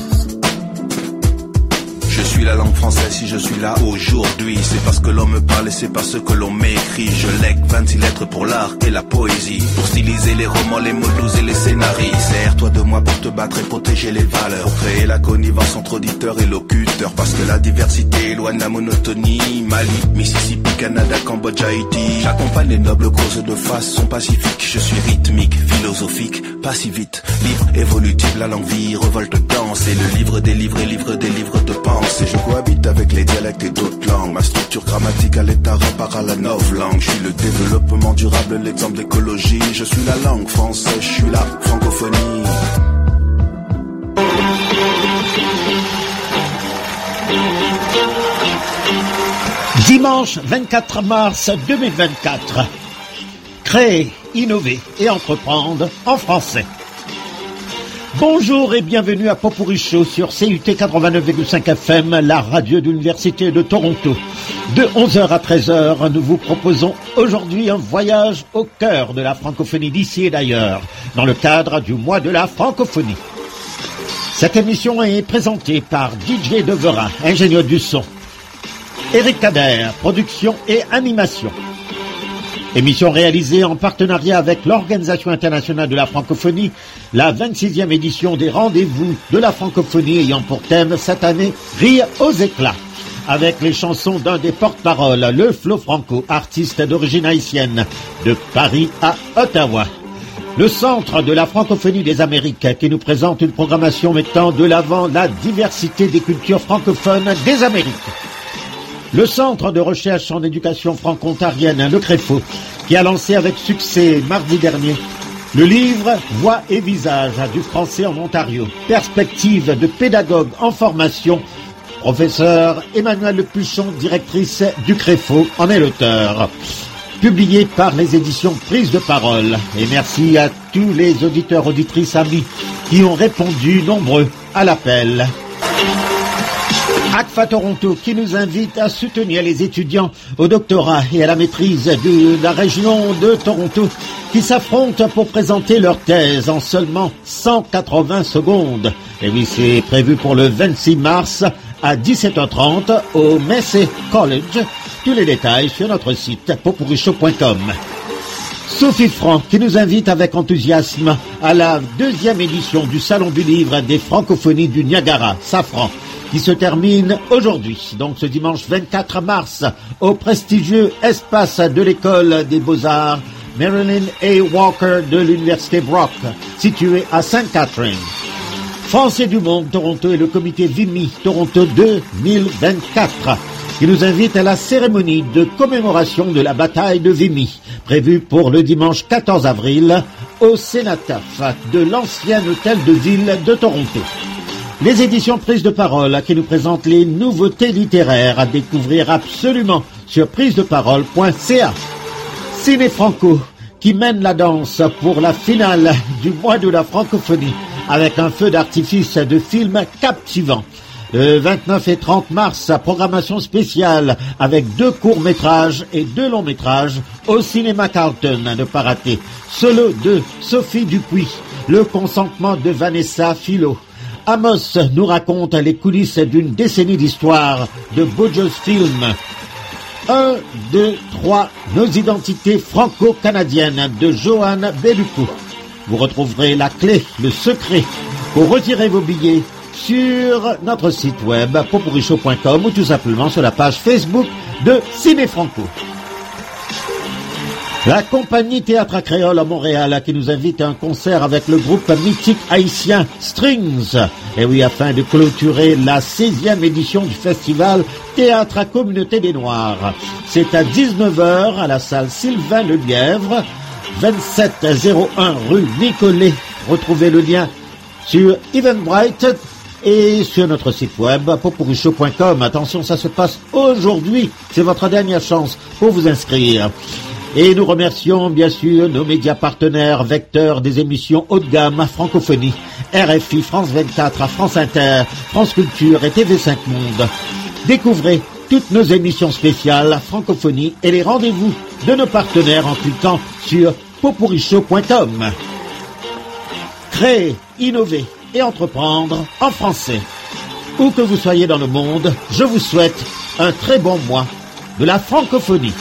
Je suis la langue française si je suis là aujourd'hui. C'est parce que l'on me parle et c'est parce que l'on m'écrit. Je lègue vingt-six lettres pour l'art et la poésie, pour styliser les romans, les mots doux et les scénarios. Sers-toi de moi pour te battre et protéger les valeurs, pour créer la connivence entre auditeurs et locuteurs. Parce que la diversité éloigne la monotonie. Mali, Mississippi, Canada, Cambodge, Haïti. J'accompagne les nobles causes de façon pacifique. Je suis rythmique, philosophique, pas si vite. Libre, évolutive, la langue vie, revolte, danse. Et le livre des livres et livre des livres de pensée. Je cohabite avec les dialectes et d'autres langues. Ma structure grammaticale est à repart à la novlangue. Je suis le développement durable, l'exemple d'écologie. Je suis la langue française, je suis la francophonie. Dimanche vingt-quatre mars deux mille vingt-quatre. Créer, innover et entreprendre en français. Bonjour et bienvenue à Popuricho sur C U T quatre-vingt-neuf virgule cinq F M, la radio de l'Université de Toronto. De onze heures à treize heures, nous vous proposons aujourd'hui un voyage au cœur de la francophonie d'ici et d'ailleurs, dans le cadre du mois de la francophonie. Cette émission est présentée par D J Devera, ingénieur du son. Éric Kader, production et animation. Émission réalisée en partenariat avec l'Organisation internationale de la francophonie, la vingt-sixième édition des rendez-vous de la francophonie ayant pour thème cette année « Rire aux éclats » avec les chansons d'un des porte-paroles, le Flo Franco, artiste d'origine haïtienne, de Paris à Ottawa. Le Centre de la francophonie des Amériques qui nous présente une programmation mettant de l'avant la diversité des cultures francophones des Amériques. Le Centre de recherche en éducation franco-ontarienne, le CREFO, qui a lancé avec succès mardi dernier Le livre Voix et visage du français en Ontario, perspective de pédagogue en formation. Professeur Emmanuel Lepuchon, directrice du Créfo, en est l'auteur. Publié par les éditions Prise de Parole. Et merci à tous les auditeurs, auditrices, amis qui ont répondu nombreux à l'appel. A C F A Toronto qui nous invite à soutenir les étudiants au doctorat et à la maîtrise de la région de Toronto qui s'affrontent pour présenter leur thèse en seulement cent quatre-vingts secondes. Et oui, c'est prévu pour le vingt-six mars à dix-sept heures trente au Massey College. Tous les détails sur notre site popurichaud point com. Sophie Franc qui nous invite avec enthousiasme à la deuxième édition du Salon du Livre des Francophonies du Niagara, Safran, qui se termine aujourd'hui, donc ce dimanche vingt-quatre mars, au prestigieux espace de l'école des Beaux-Arts Marilyn A. Walker de l'Université Brock, situé à Sainte Catherine. Français du Monde Toronto et le comité Vimy Toronto deux mille vingt-quatre, qui nous invite à la cérémonie de commémoration de la bataille de Vimy, prévue pour le dimanche quatorze avril, au Cénataf de l'ancien hôtel de ville de Toronto. Les éditions Prise de Parole qui nous présentent les nouveautés littéraires à découvrir absolument sur prise de parole point c a. Ciné Franco qui mène la danse pour la finale du mois de la francophonie avec un feu d'artifice de films captivants. Le vingt-neuf et trente mars, programmation spéciale avec deux courts-métrages et deux longs-métrages au cinéma Carlton, à ne pas rater. Solo de Sophie Dupuis, Le consentement de Vanessa Philo. Amos nous raconte les coulisses d'une décennie d'histoire de Bojo's Film. un, deux, trois, Nos identités franco-canadiennes de Joanne Bellucco. Vous retrouverez la clé, le secret pour retirer vos billets sur notre site web popurichaud point com ou tout simplement sur la page Facebook de Ciné Franco. La compagnie Théâtre à Créole à Montréal qui nous invite à un concert avec le groupe mythique haïtien Strings. Et oui, afin de clôturer la seizième édition du festival Théâtre à Communauté des Noirs. C'est à dix-neuf heures à la salle Sylvain Le Lièvre, vingt-sept zéro un rue Nicolet. Retrouvez le lien sur Eventbrite et sur notre site web popurichaud point com. Attention, ça se passe aujourd'hui. C'est votre dernière chance pour vous inscrire. Et nous remercions bien sûr nos médias partenaires, vecteurs des émissions haut de gamme, Francophonie, R F I, France vingt-quatre, France Inter, France Culture et T V cinq Monde. Découvrez toutes nos émissions spéciales, Francophonie et les rendez-vous de nos partenaires en cliquant sur popurichaud point com. Créer, innover et entreprendre en français. Où que vous soyez dans le monde, je vous souhaite un très bon mois de la francophonie.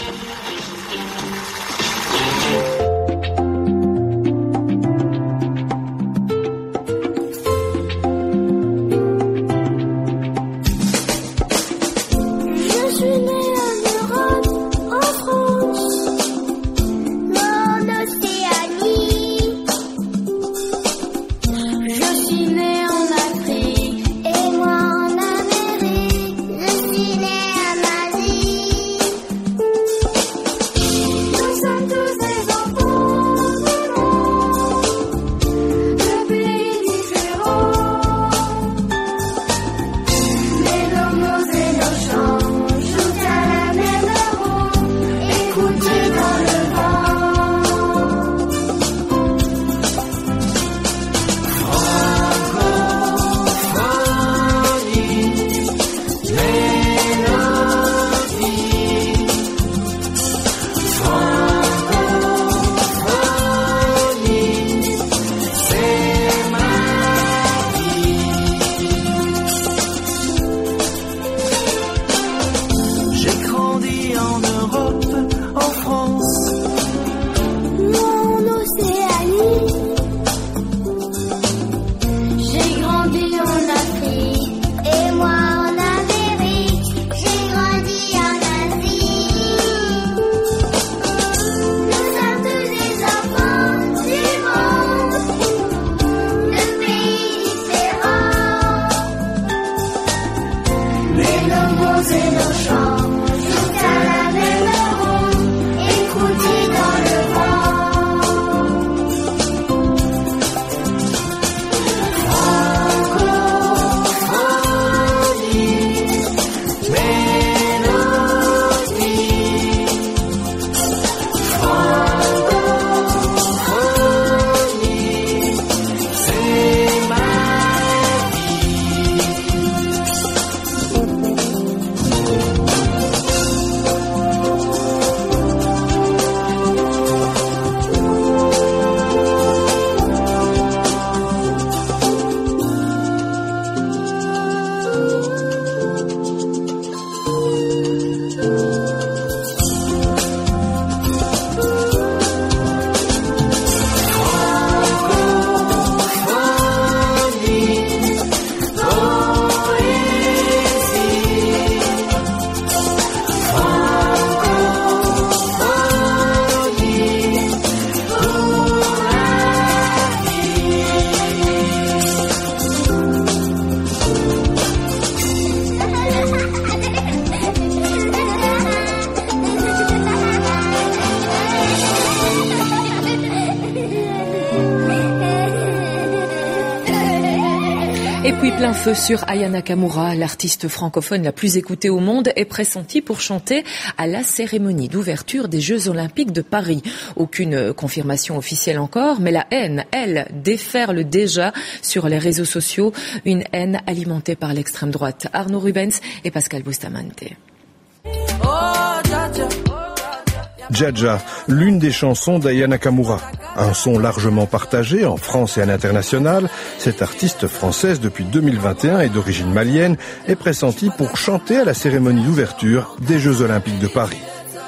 Depuis plein feu sur Aya Nakamura, l'artiste francophone la plus écoutée au monde, est pressentie pour chanter à la cérémonie d'ouverture des Jeux Olympiques de Paris. Aucune confirmation officielle encore, mais la haine, elle, déferle déjà sur les réseaux sociaux. Une haine alimentée par l'extrême droite. Arnaud Rubens et Pascal Bustamante. Dja-Dja, l'une des chansons d'Aya Nakamura. Un son largement partagé en France et à l'international, cette artiste française depuis deux mille vingt et un et d'origine malienne est pressentie pour chanter à la cérémonie d'ouverture des Jeux Olympiques de Paris.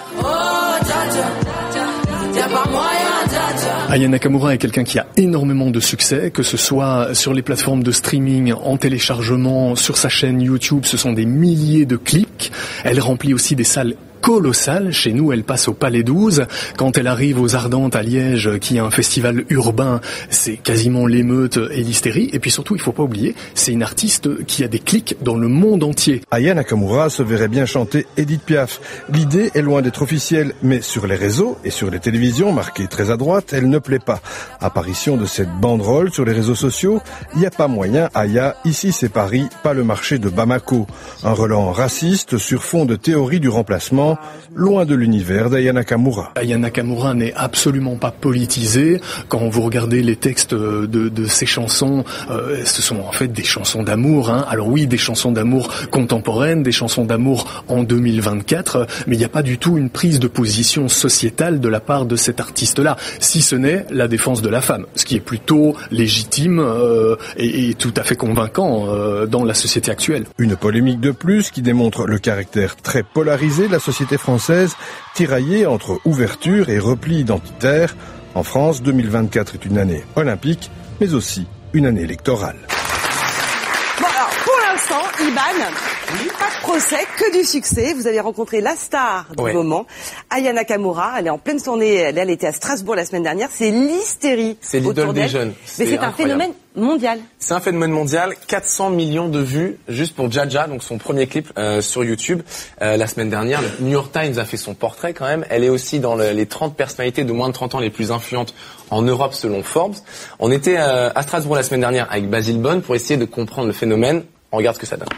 Aya Nakamura est quelqu'un qui a énormément de succès, que ce soit sur les plateformes de streaming, en téléchargement, sur sa chaîne YouTube, ce sont des milliers de clics. Elle remplit aussi des salles colossale. Chez nous, elle passe au Palais douze. Quand elle arrive aux Ardentes à Liège, qui est un festival urbain, c'est quasiment l'émeute et l'hystérie. Et puis surtout, il faut pas oublier, c'est une artiste qui a des clics dans le monde entier. Aya Nakamura se verrait bien chanter Edith Piaf. L'idée est loin d'être officielle, mais sur les réseaux et sur les télévisions, marquées très à droite, elle ne plaît pas. Apparition de cette banderole sur les réseaux sociaux, il n'y a pas moyen, Aya, ici c'est Paris, pas le marché de Bamako. Un relent raciste sur fond de théorie du remplacement, loin de l'univers d'Aya Nakamura. Aya Nakamura n'est absolument pas politisée. Quand vous regardez les textes de, de ses chansons, euh, ce sont en fait des chansons d'amour. Hein. Alors oui, des chansons d'amour contemporaines, des chansons d'amour en deux mille vingt-quatre, mais il n'y a pas du tout une prise de position sociétale de la part de cet artiste-là, si ce n'est la défense de la femme, ce qui est plutôt légitime euh, et, et tout à fait convaincant euh, dans la société actuelle. Une polémique de plus qui démontre le caractère très polarisé de la société française, tiraillée entre ouverture et repli identitaire. En France, deux mille vingt-quatre est une année olympique, mais aussi une année électorale. Bon, alors, pour l'instant, Iban, pas de procès, que du succès. Vous avez rencontré la star du ouais. moment, Aya Nakamura. Elle est en pleine tournée. Elle, elle était à Strasbourg la semaine dernière. C'est l'hystérie. C'est l'idole des jeunes. Mais c'est un incroyable. phénomène mondial. C'est un phénomène mondial. quatre cents millions de vues juste pour Dja-Dja, donc son premier clip euh, sur YouTube. Euh, la semaine dernière, le New York Times a fait son portrait quand même. Elle est aussi dans le, les trente personnalités de moins de trente ans les plus influentes en Europe selon Forbes. On était euh, à Strasbourg la semaine dernière avec Basile Bone pour essayer de comprendre le phénomène. On regarde ce que ça donne.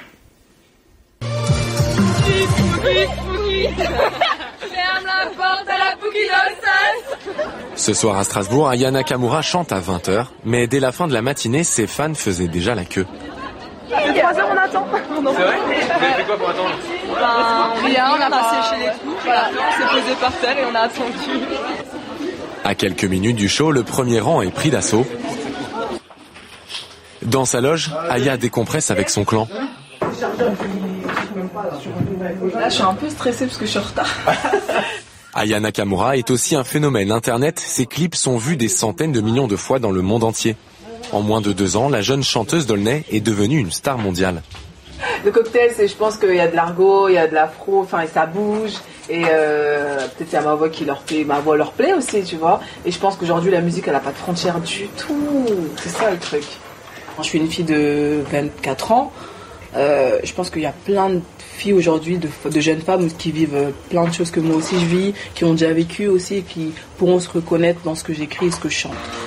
Ferme la porte à la Boogie Dolls. Ce soir à Strasbourg, Aya Nakamura chante à vingt heures, mais dès la fin de la matinée, ses fans faisaient déjà la queue. Il est trois heures, on attend. C'est vrai ? Vous avez fait quoi pour attendre ? Ben, rien, on a séché les coups, voilà, on s'est posé par terre et on a attendu. À quelques minutes du show, le premier rang est pris d'assaut. Dans sa loge, Aya décompresse avec son clan. Là, je suis un peu stressée parce que je suis en retard. Aya Nakamura est aussi un phénomène Internet. Ses clips sont vus des centaines de millions de fois dans le monde entier. En moins de deux ans, la jeune chanteuse d'Aulnay est devenue une star mondiale. Le cocktail, c'est, je pense qu'il y a de l'argot, il y a de l'afro, enfin, et ça bouge. Et euh, peut-être il y a ma voix qui leur plaît, ma voix leur plaît aussi, tu vois. Et je pense qu'aujourd'hui, la musique, elle n'a pas de frontières du tout. C'est ça le truc. Je suis une fille de vingt-quatre ans. Euh, je pense qu'il y a plein de filles aujourd'hui, de, de jeunes femmes qui vivent plein de choses que moi aussi je vis, qui ont déjà vécu aussi et qui pourront se reconnaître dans ce que j'écris et ce que je chante.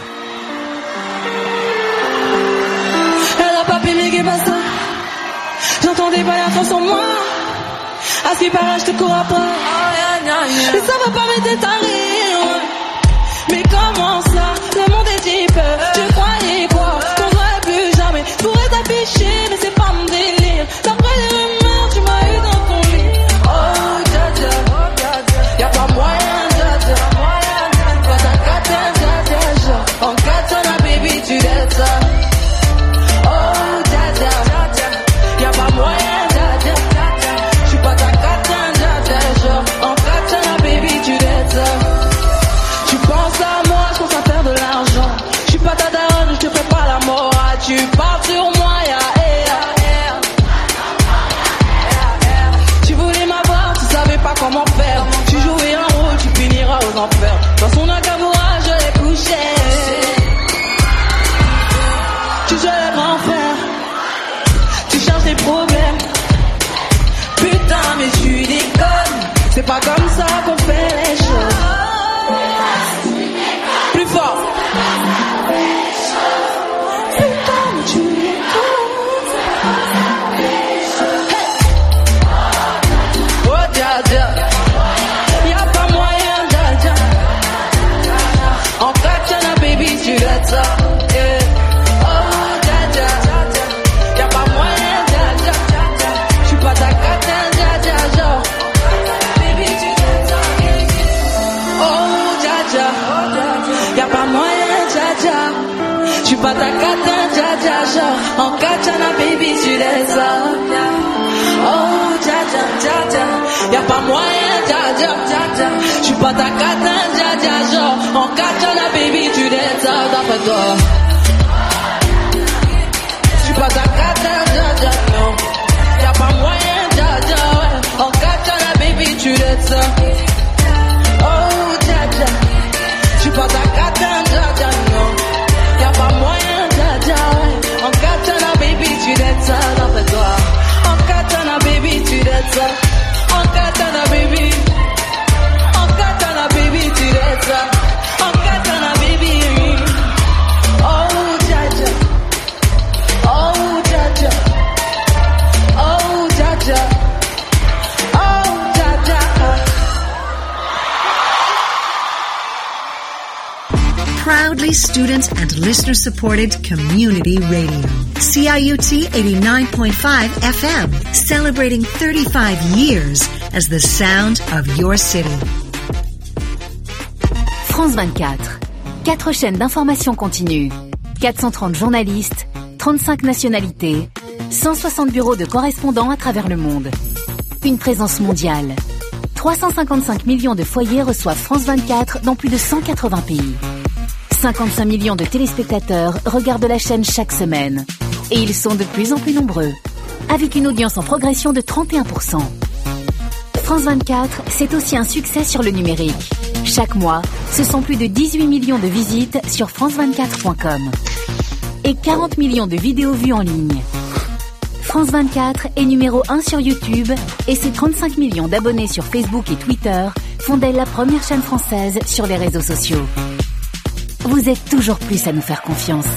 Elle a pas payé qui passe. J'entendais pas la chanson moi. À ce qui paraît, je te cours après. Et ça va pas m'aider ta rire. Mais comment ça, le monde est si peur. Tu croyais quoi, qu'on serait plus jamais. Je pourrais t'afficher, mais c'est pas mon délire. D'après les rumeurs, tu m'as eu dans ton lit. Oh, Dja-Dja, y'a pas moyen, Dja-Dja. Pas ta katana, Dja-Dja. En katana, baby, tu l'es ça. Oh, Dja-Dja, y'a pas moyen, Dja-Dja. J'suis pas ta katana, Dja-Dja. En katana, baby, tu l'es ça. Tu penses à moi, je pense à faire de l'argent. Je suis pas ta daronne, je te fais pas la morale. Tu parles sur moi, ya air. Tu voulais m'avoir, tu savais pas comment faire. Tu jouais un rôle, tu finiras aux enfers. Dans son Nakamura, je l'ai couché. Tu jouais le grand frère. Tu cherches des problèmes. Putain, mais tu déconnes. C'est pas comme ça qu'on fait les choses. Plus fort. Putain, mais tu déconnes. J'suis pas ta cata, dja dja genre. En katana, baby, tu l'es ça. Oh, dja dja dja dja. Y'a pas moyen, dja dja dja dja. J'suis pas ta cata, dja dja genre. En katana, baby, tu l'es ça. D'après toi. J'suis pas ta cata, dja dja non. Y'a pas moyen, dja dja ouais. En katana, baby, tu l'es ça. Oh, dja dja. J'suis pas ta cata, dja dja non. Y'a pas moyen, dja dja ouais. En katana, baby, tu l'es ça. D'après toi. En katana, baby, tu l'es ça. En katana, baby. En katana, baby, tu l'es ça. En katana, baby. Oh, dja dja. Oh, dja dja. Oh, dja dja. Oh, dja dja. Proudly student and listener supported community radio. C I U T eighty-nine point five F M, celebrating thirty-five years as the sound of your city. France vingt-quatre. Quatre chaînes d'information continue. quatre cent trente journalistes, trente-cinq nationalités, cent soixante bureaux de correspondants à travers le monde. Une présence mondiale. trois cent cinquante-cinq millions de foyers reçoivent France vingt-quatre dans plus de cent quatre-vingts pays. cinquante-cinq millions de téléspectateurs regardent la chaîne chaque semaine. Et ils sont de plus en plus nombreux, avec une audience en progression de trente et un pour cent. France vingt-quatre, c'est aussi un succès sur le numérique. Chaque mois, ce sont plus de dix-huit millions de visites sur france vingt-quatre point com et quarante millions de vidéos vues en ligne. France vingt-quatre est numéro un sur YouTube et ses trente-cinq millions d'abonnés sur Facebook et Twitter font d'elle la première chaîne française sur les réseaux sociaux. Vous êtes toujours plus à nous faire confiance.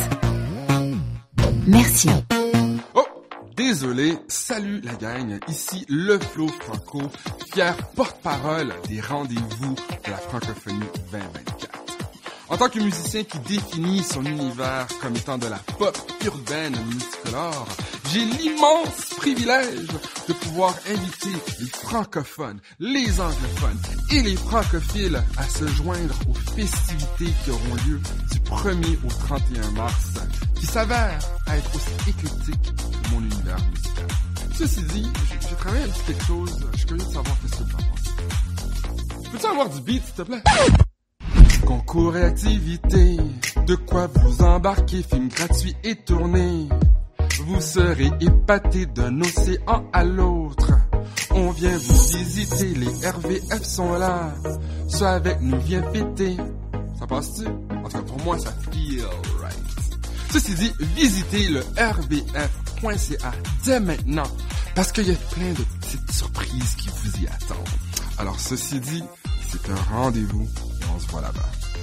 Merci. Oh, désolé, salut la gang, ici le Flo Franco, fier porte-parole des rendez-vous de la francophonie vingt vingt-quatre. En tant que musicien qui définit son univers comme étant de la pop urbaine multicolore, j'ai l'immense privilège de pouvoir inviter les francophones, les anglophones et les francophiles à se joindre aux festivités qui auront lieu du premier au trente et un mars, qui s'avèrent être aussi éclectiques que mon univers musical. Ceci dit, j'ai travaillé un petit quelque chose, je suis curieux de savoir qu'est-ce que tu en penses. Peux-tu avoir du beat, s'il te plaît? Concours et activités, de quoi vous embarquer, film gratuit et tourné. Vous serez épatés d'un océan à l'autre. On vient vous visiter, les R V F sont là. Soit avec nous, viens péter. Ça passe-tu? En tout cas, pour moi, ça feel right. Ceci dit, visitez le r v f point c a dès maintenant, parce qu'il y a plein de petites surprises qui vous y attendent. Alors, ceci dit, c'est un rendez-vous et on se voit là-bas.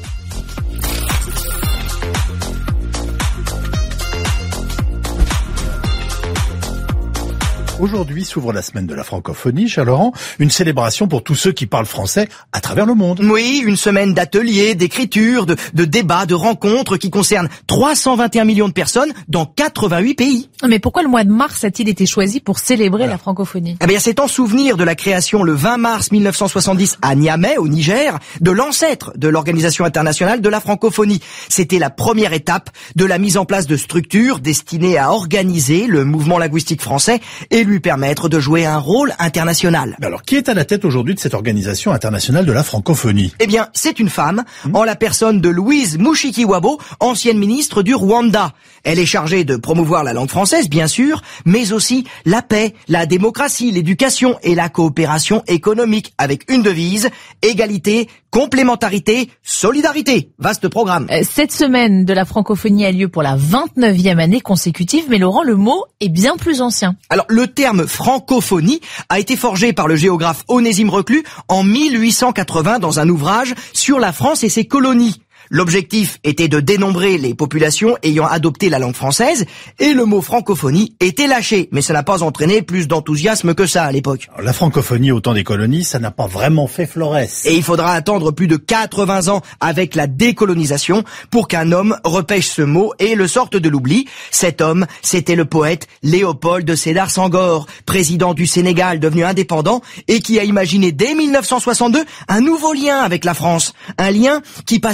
Aujourd'hui s'ouvre la semaine de la francophonie, cher Laurent, une célébration pour tous ceux qui parlent français à travers le monde. Oui, une semaine d'ateliers, d'écriture, de, de débats, de rencontres qui concernent trois cent vingt et un millions de personnes dans quatre-vingt-huit pays. Mais pourquoi le mois de mars a-t-il été choisi pour célébrer voilà. la francophonie? Eh bien, c'est en souvenir de la création le vingt mars mille neuf cent soixante-dix à Niamey, au Niger, de l'ancêtre de l'Organisation internationale de la francophonie. C'était la première étape de la mise en place de structures destinées à organiser le mouvement linguistique français et lui permettre de jouer un rôle international. Mais alors, qui est à la tête aujourd'hui de cette organisation internationale de la francophonie? Eh bien, c'est une femme, mmh. en la personne de Louise Mushikiwabo, ancienne ministre du Rwanda. Elle est chargée de promouvoir la langue française, bien sûr, mais aussi la paix, la démocratie, l'éducation et la coopération économique, avec une devise, égalité, complémentarité, solidarité. Vaste programme. Cette semaine de la francophonie a lieu pour la vingt-neuvième année consécutive, mais Laurent, le mot est bien plus ancien. Alors, le terme francophonie a été forgé par le géographe Onésime Reclus en mille huit cent quatre-vingts dans un ouvrage sur la France et ses colonies. L'objectif était de dénombrer les populations ayant adopté la langue française et le mot francophonie était lâché, mais ça n'a pas entraîné plus d'enthousiasme que ça à l'époque. La francophonie au temps des colonies, ça n'a pas vraiment fait florès. Et il faudra attendre plus de quatre-vingts ans avec la décolonisation pour qu'un homme repêche ce mot et le sorte de l'oubli. Cet homme, c'était le poète Léopold Sédar Senghor, président du Sénégal devenu indépendant et qui a imaginé dès mille neuf cent soixante-deux un nouveau lien avec la France, un lien qui passerait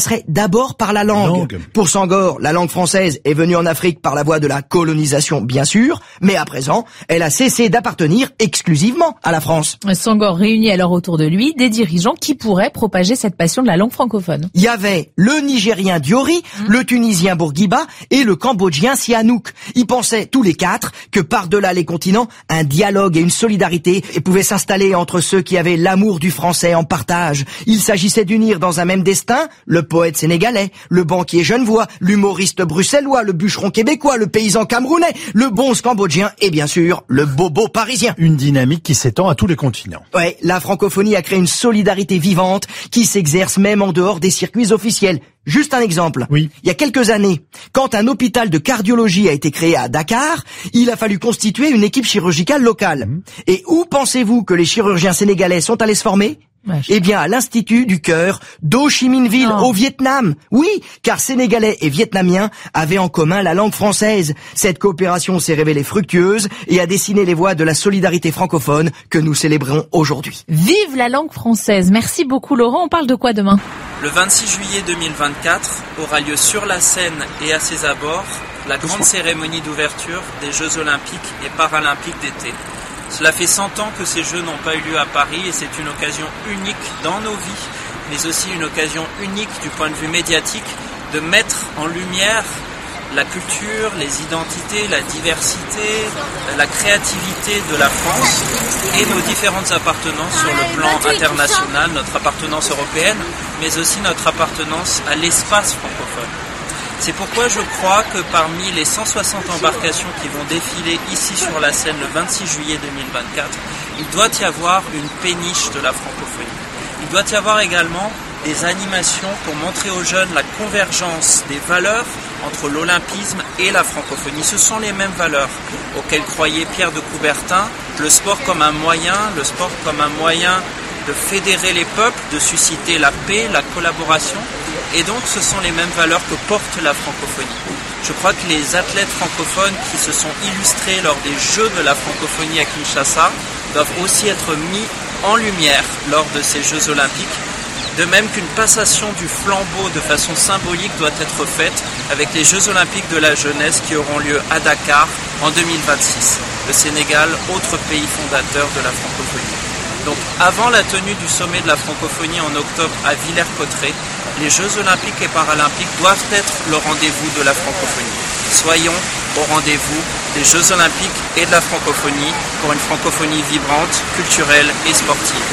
d'abord par la langue. langue. Pour Senghor, la langue française est venue en Afrique par la voie de la colonisation, bien sûr, mais à présent, elle a cessé d'appartenir exclusivement à la France. Senghor réunit alors autour de lui des dirigeants qui pourraient propager cette passion de la langue francophone. Il y avait le Nigérien Diori, mmh. le Tunisien Bourguiba et le Cambodgien Sihanouk. Ils pensaient tous les quatre que par-delà les continents, un dialogue et une solidarité pouvaient s'installer entre ceux qui avaient l'amour du français en partage. Il s'agissait d'unir dans un même destin le poète sénégalais, le banquier genevois, l'humoriste bruxellois, le bûcheron québécois, le paysan camerounais, le bonze cambodgien et bien sûr le bobo parisien. Une dynamique qui s'étend à tous les continents. Ouais, la francophonie a créé une solidarité vivante qui s'exerce même en dehors des circuits officiels. Juste un exemple. Oui. Il y a quelques années, quand un hôpital de cardiologie a été créé à Dakar, il a fallu constituer une équipe chirurgicale locale. Mmh. Et où pensez-vous que les chirurgiens sénégalais sont allés se former ? Ouais, eh bien, à l'Institut du Cœur d'Ho Chi Minh Ville, oh. au Vietnam. Oui, car Sénégalais et Vietnamiens avaient en commun la langue française. Cette coopération s'est révélée fructueuse et a dessiné les voies de la solidarité francophone que nous célébrons aujourd'hui. Vive la langue française. Merci beaucoup, Laurent. On parle de quoi demain ? Le vingt-six juillet deux mille vingt-quatre aura lieu sur la Seine et à ses abords la grande cérémonie d'ouverture des Jeux Olympiques et Paralympiques d'été. Cela fait cent ans que ces Jeux n'ont pas eu lieu à Paris et c'est une occasion unique dans nos vies, mais aussi une occasion unique du point de vue médiatique de mettre en lumière la culture, les identités, la diversité, la créativité de la France et nos différentes appartenances sur le plan international, notre appartenance européenne, mais aussi notre appartenance à l'espace francophone. C'est pourquoi je crois que parmi les cent soixante embarcations qui vont défiler ici sur la Seine le vingt-six juillet deux mille vingt-quatre, il doit y avoir une péniche de la francophonie. Il doit y avoir également des animations pour montrer aux jeunes la convergence des valeurs entre l'olympisme et la francophonie. Ce sont les mêmes valeurs auxquelles croyait Pierre de Coubertin, le sport comme un moyen, le sport comme un moyen de fédérer les peuples, de susciter la paix, la collaboration. Et donc ce sont les mêmes valeurs que porte la francophonie. Je crois que les athlètes francophones qui se sont illustrés lors des Jeux de la francophonie à Kinshasa doivent aussi être mis en lumière lors de ces Jeux olympiques. De même qu'une passation du flambeau de façon symbolique doit être faite avec les Jeux olympiques de la jeunesse qui auront lieu à Dakar en deux mille vingt-six. Le Sénégal, autre pays fondateur de la francophonie. Donc avant la tenue du sommet de la francophonie en octobre à Villers-Cotterêts, les Jeux olympiques et paralympiques doivent être le rendez-vous de la francophonie. Soyons au rendez-vous des Jeux olympiques et de la francophonie pour une francophonie vibrante, culturelle et sportive.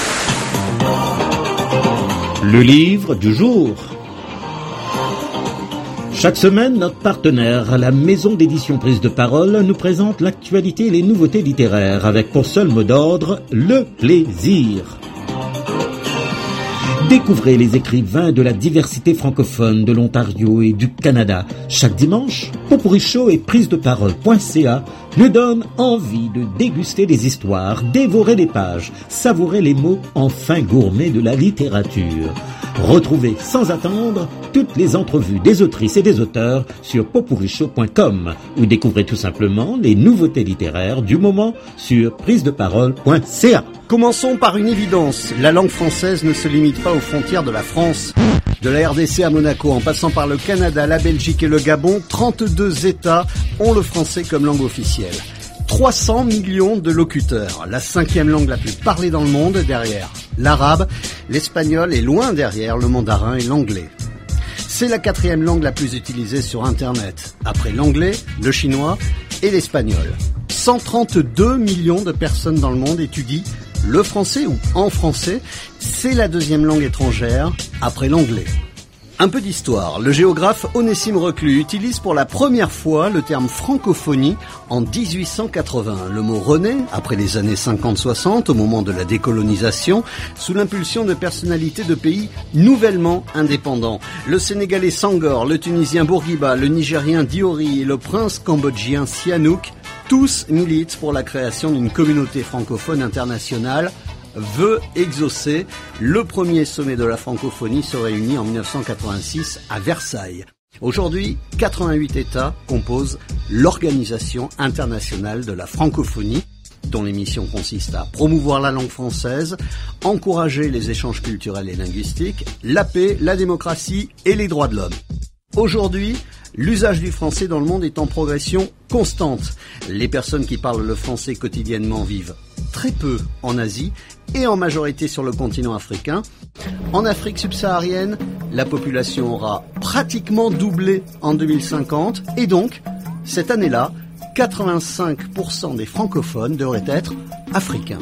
Le livre du jour. Chaque semaine, notre partenaire, la maison d'édition Prise de Parole, nous présente l'actualité et les nouveautés littéraires avec pour seul mot d'ordre, le plaisir. Découvrez les écrivains de la diversité francophone de l'Ontario et du Canada. Chaque dimanche, Poporichaud et prise de parole point c a nous donnent envie de déguster les histoires, dévorer les pages, savourer les mots en fin gourmet de la littérature. Retrouvez sans attendre toutes les entrevues des autrices et des auteurs sur poporichaud point com ou découvrez tout simplement les nouveautés littéraires du moment sur prise de parole point c a. Commençons par une évidence, la langue française ne se limite pas aux frontières de la France. De la R D C à Monaco, en passant par le Canada, la Belgique et le Gabon, trente-deux États ont le français comme langue officielle. trois cents millions de locuteurs, la cinquième langue la plus parlée dans le monde derrière l'arabe, l'espagnol et loin derrière le mandarin et l'anglais. C'est la quatrième langue la plus utilisée sur Internet, après l'anglais, le chinois et l'espagnol. cent trente-deux millions de personnes dans le monde étudient le français ou en français, c'est la deuxième langue étrangère après l'anglais. Un peu d'histoire. Le géographe Onésime Reclus utilise pour la première fois le terme francophonie en dix-huit cent quatre-vingts. Le mot renaît après les années cinquante soixante, au moment de la décolonisation, sous l'impulsion de personnalités de pays nouvellement indépendants. Le Sénégalais Senghor, le Tunisien Bourguiba, le Nigérien Diori et le prince cambodgien Sihanouk, tous militent pour la création d'une communauté francophone internationale, veut exaucer. Le premier sommet de la francophonie se réunit en dix-neuf cent quatre-vingt-six à Versailles. Aujourd'hui, quatre-vingt-huit États composent l'Organisation internationale de la francophonie. dont l'émission consiste à promouvoir la langue française, encourager les échanges culturels et linguistiques, la paix, la démocratie et les droits de l'homme. Aujourd'hui, l'usage du français dans le monde est en progression constante. Les personnes qui parlent le français quotidiennement vivent très peu en Asie et en majorité sur le continent africain. En Afrique subsaharienne, la population aura pratiquement doublé en deux mille cinquante et donc, cette année-là, quatre-vingt-cinq pour cent des francophones devraient être africains.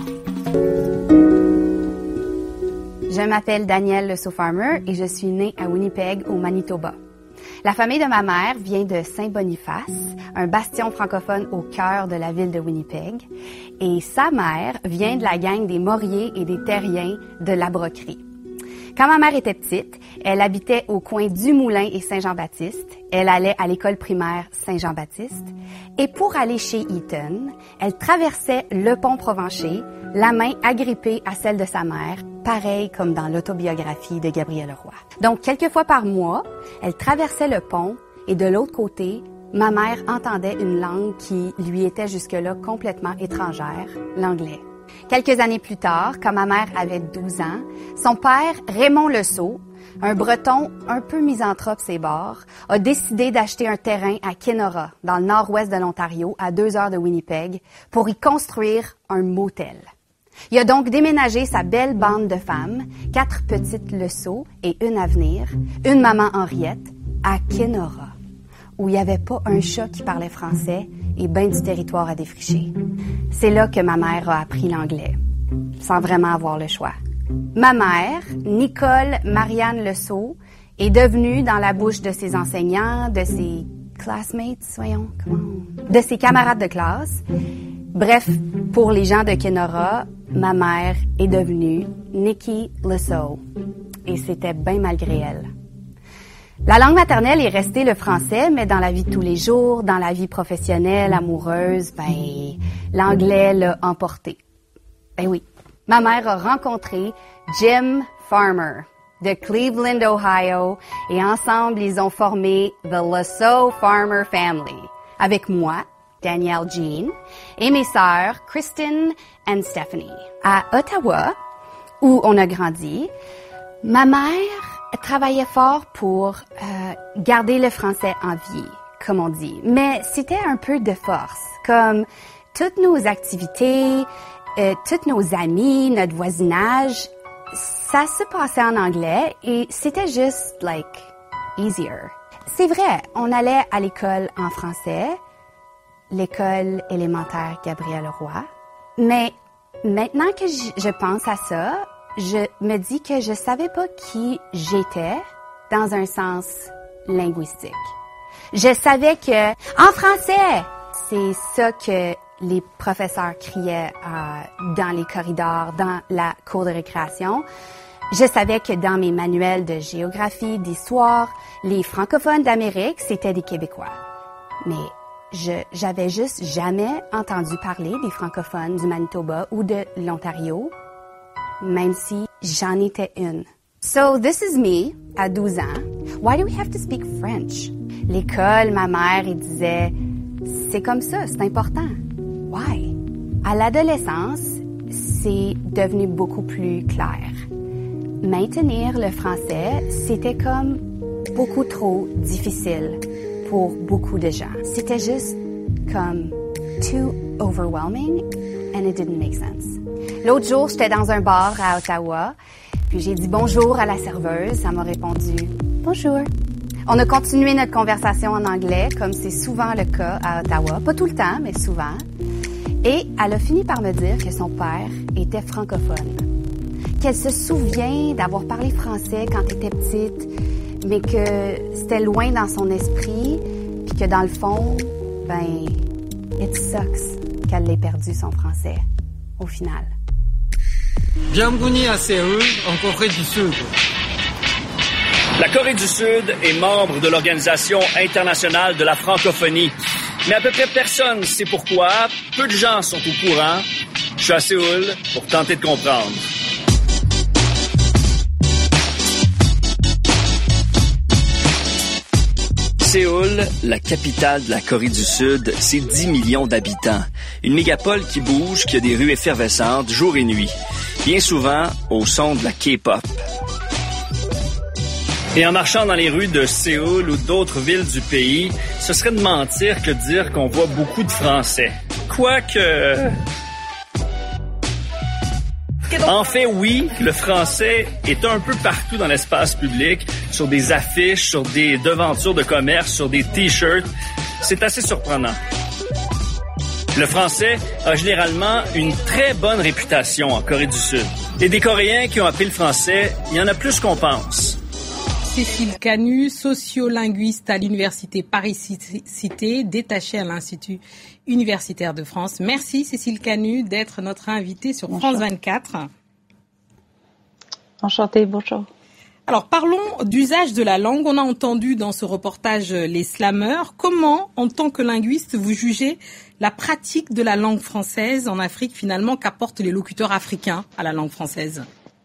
Je m'appelle Danielle Le Saut-Farmer et je suis née à Winnipeg, au Manitoba. La famille de ma mère vient de Saint-Boniface, un bastion francophone au cœur de la ville de Winnipeg, et sa mère vient de la gang des Moriers et des Terriens de la Broquerie. Quand ma mère était petite, elle habitait au coin du Moulin et Saint-Jean-Baptiste. Elle allait à l'école primaire Saint-Jean-Baptiste. Et pour aller chez Eaton, elle traversait le pont Provencher, la main agrippée à celle de sa mère, pareil comme dans l'autobiographie de Gabriel Roy. Donc, quelques fois par mois, elle traversait le pont et de l'autre côté, ma mère entendait une langue qui lui était jusque-là complètement étrangère, l'anglais. Quelques années plus tard, quand ma mère avait douze ans, son père, Raymond Le Saut, un Breton un peu misanthrope ses bords, a décidé d'acheter un terrain à Kenora, dans le nord-ouest de l'Ontario, à deux heures de Winnipeg, pour y construire un motel. Il a donc déménagé sa belle bande de femmes, quatre petites Le Saut et une à venir, une maman Henriette, à Kenora, où il n'y avait pas un chat qui parlait français et bien du territoire à défricher. C'est là que ma mère a appris l'anglais, sans vraiment avoir le choix. Ma mère, Nicole Marianne Le Saut, est devenue, dans la bouche de ses enseignants, de ses classmates, voyons, comment, de ses camarades de classe. Bref, pour les gens de Kenora, ma mère est devenue Nikki Le Saut. Et c'était bien malgré elle. La langue maternelle est restée le français, mais dans la vie de tous les jours, dans la vie professionnelle, amoureuse, ben, l'anglais l'a emporté. Ben oui. Ma mère a rencontré Jim Farmer de Cleveland, Ohio, et ensemble, ils ont formé The Le Saut Farmer Family, avec moi, Danielle Jean, et mes sœurs, Kristen et Stephanie. À Ottawa, où on a grandi, ma mère travaillait fort pour euh, garder le français en vie, comme on dit. Mais c'était un peu de force, comme toutes nos activités, euh, tous nos amis, notre voisinage, ça se passait en anglais et c'était juste, like, easier. C'est vrai, on allait à l'école en français, l'école élémentaire Gabriel Roy, mais maintenant que je pense à ça, je me dis que je savais pas qui j'étais dans un sens linguistique. Je savais que, en français, c'est ça que les professeurs criaient euh, dans les corridors, dans la cour de récréation. Je savais que dans mes manuels de géographie, d'histoire, les francophones d'Amérique, c'était des Québécois. Mais je, j'avais juste jamais entendu parler des francophones du Manitoba ou de l'Ontario, même si j'en étais une. So, this is me, à douze ans. Why do we have to speak French? L'école, ma mère, elle disait, c'est comme ça, c'est important. Why? À l'adolescence, c'est devenu beaucoup plus clair. Maintenir le français, c'était comme beaucoup trop difficile pour beaucoup de gens. C'était juste comme too overwhelming and it didn't make sense. L'autre jour, j'étais dans un bar à Ottawa, puis j'ai dit bonjour à la serveuse. Elle m'a répondu bonjour. On a continué notre conversation en anglais, comme c'est souvent le cas à Ottawa. Pas tout le temps, mais souvent. Et elle a fini par me dire que son père était francophone. Qu'elle se souvient d'avoir parlé français quand elle était petite, mais que c'était loin dans son esprit, puis que dans le fond, ben, it sucks qu'elle ait perdu son français, au final. Bienvenue à Séoul, en Corée du Sud. La Corée du Sud est membre de l'Organisation internationale de la francophonie. Mais à peu près personne sait pourquoi. Peu de gens sont au courant. Je suis à Séoul pour tenter de comprendre. Séoul Séoul, la capitale de la Corée du Sud, c'est dix millions d'habitants. Une mégapole qui bouge, qui a des rues effervescentes jour et nuit. Bien souvent au son de la K-pop. Et en marchant dans les rues de Séoul ou d'autres villes du pays, ce serait de mentir que de dire qu'on voit beaucoup de Français. Quoique... En fait, oui, le français est un peu partout dans l'espace public, sur des affiches, sur des devantures de commerce, sur des t-shirts. C'est assez surprenant. Le français a généralement une très bonne réputation en Corée du Sud. Et des Coréens qui ont appris le français, il y en a plus qu'on pense. Cécile Canu, sociolinguiste à l'Université Paris-Cité, détachée à l'Institut universitaire de France. Merci Cécile Canu d'être notre invitée sur bonjour. France vingt-quatre. Enchantée, bonjour. Alors parlons d'usage de la langue. On a entendu dans ce reportage les slameurs. Comment, en tant que linguiste, vous jugez la pratique de la langue française en Afrique finalement qu'apportent les locuteurs africains à la langue française ?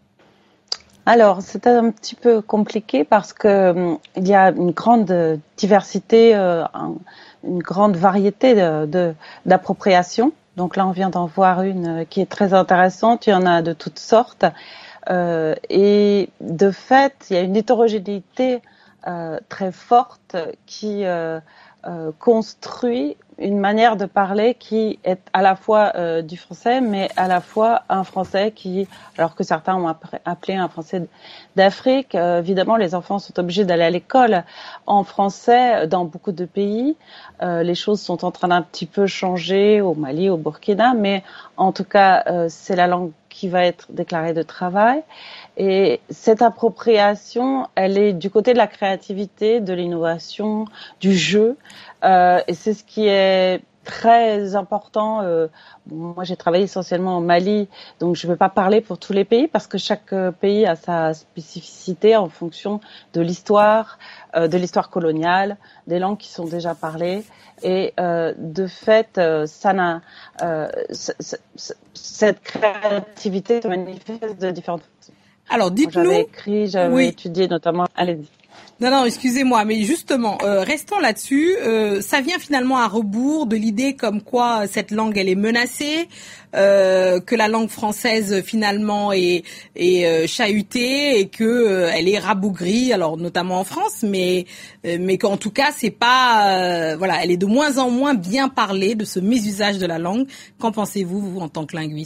Alors, c'est un petit peu compliqué parce que euh, il y a une grande diversité, euh, une grande variété de, de, d'appropriation. Donc là, on vient d'en voir une qui est très intéressante. Il y en a de toutes sortes. Euh, et de fait, il y a une hétérogénéité euh, très forte qui euh, euh, construit une manière de parler qui est à la fois euh, du français, mais à la fois un français qui, alors que certains ont appelé un français d'Afrique, euh, évidemment les enfants sont obligés d'aller à l'école en français dans beaucoup de pays. Euh, les choses sont en train d'un petit peu changer au Mali, au Burkina, mais en tout cas euh, c'est la langue qui va être déclarée de travail. Et cette appropriation, elle est du côté de la créativité, de l'innovation, du jeu. Euh, et c'est ce qui est très important. Euh, bon, moi, j'ai travaillé essentiellement au Mali, donc je ne vais pas parler pour tous les pays parce que chaque pays a sa spécificité en fonction de l'histoire, euh, de l'histoire coloniale, des langues qui sont déjà parlées. Et euh, de fait, euh, ça n'a, euh, c- c- c- cette créativité se manifeste de différentes façons. Alors, dites-nous. Moi, j'avais écrit, j'avais oui. étudié notamment. Allez-y. Non, non, excusez-moi, mais justement, euh, restons là-dessus. Euh, ça vient finalement à rebours de l'idée comme quoi cette langue, elle est menacée, euh, que la langue française finalement est, est euh, chahutée et que euh, elle est rabougrie, alors notamment en France, mais euh, mais qu'en tout cas, c'est pas, euh, voilà, elle est de moins en moins bien parlée de ce mésusage de la langue. Qu'en pensez-vous, vous, en tant que linguiste ?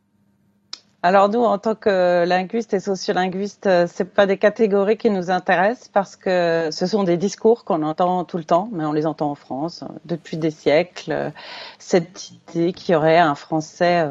Alors nous, en tant que linguistes et sociolinguistes, c'est pas des catégories qui nous intéressent parce que ce sont des discours qu'on entend tout le temps, mais on les entend en France depuis des siècles. Cette idée qu'il y aurait un français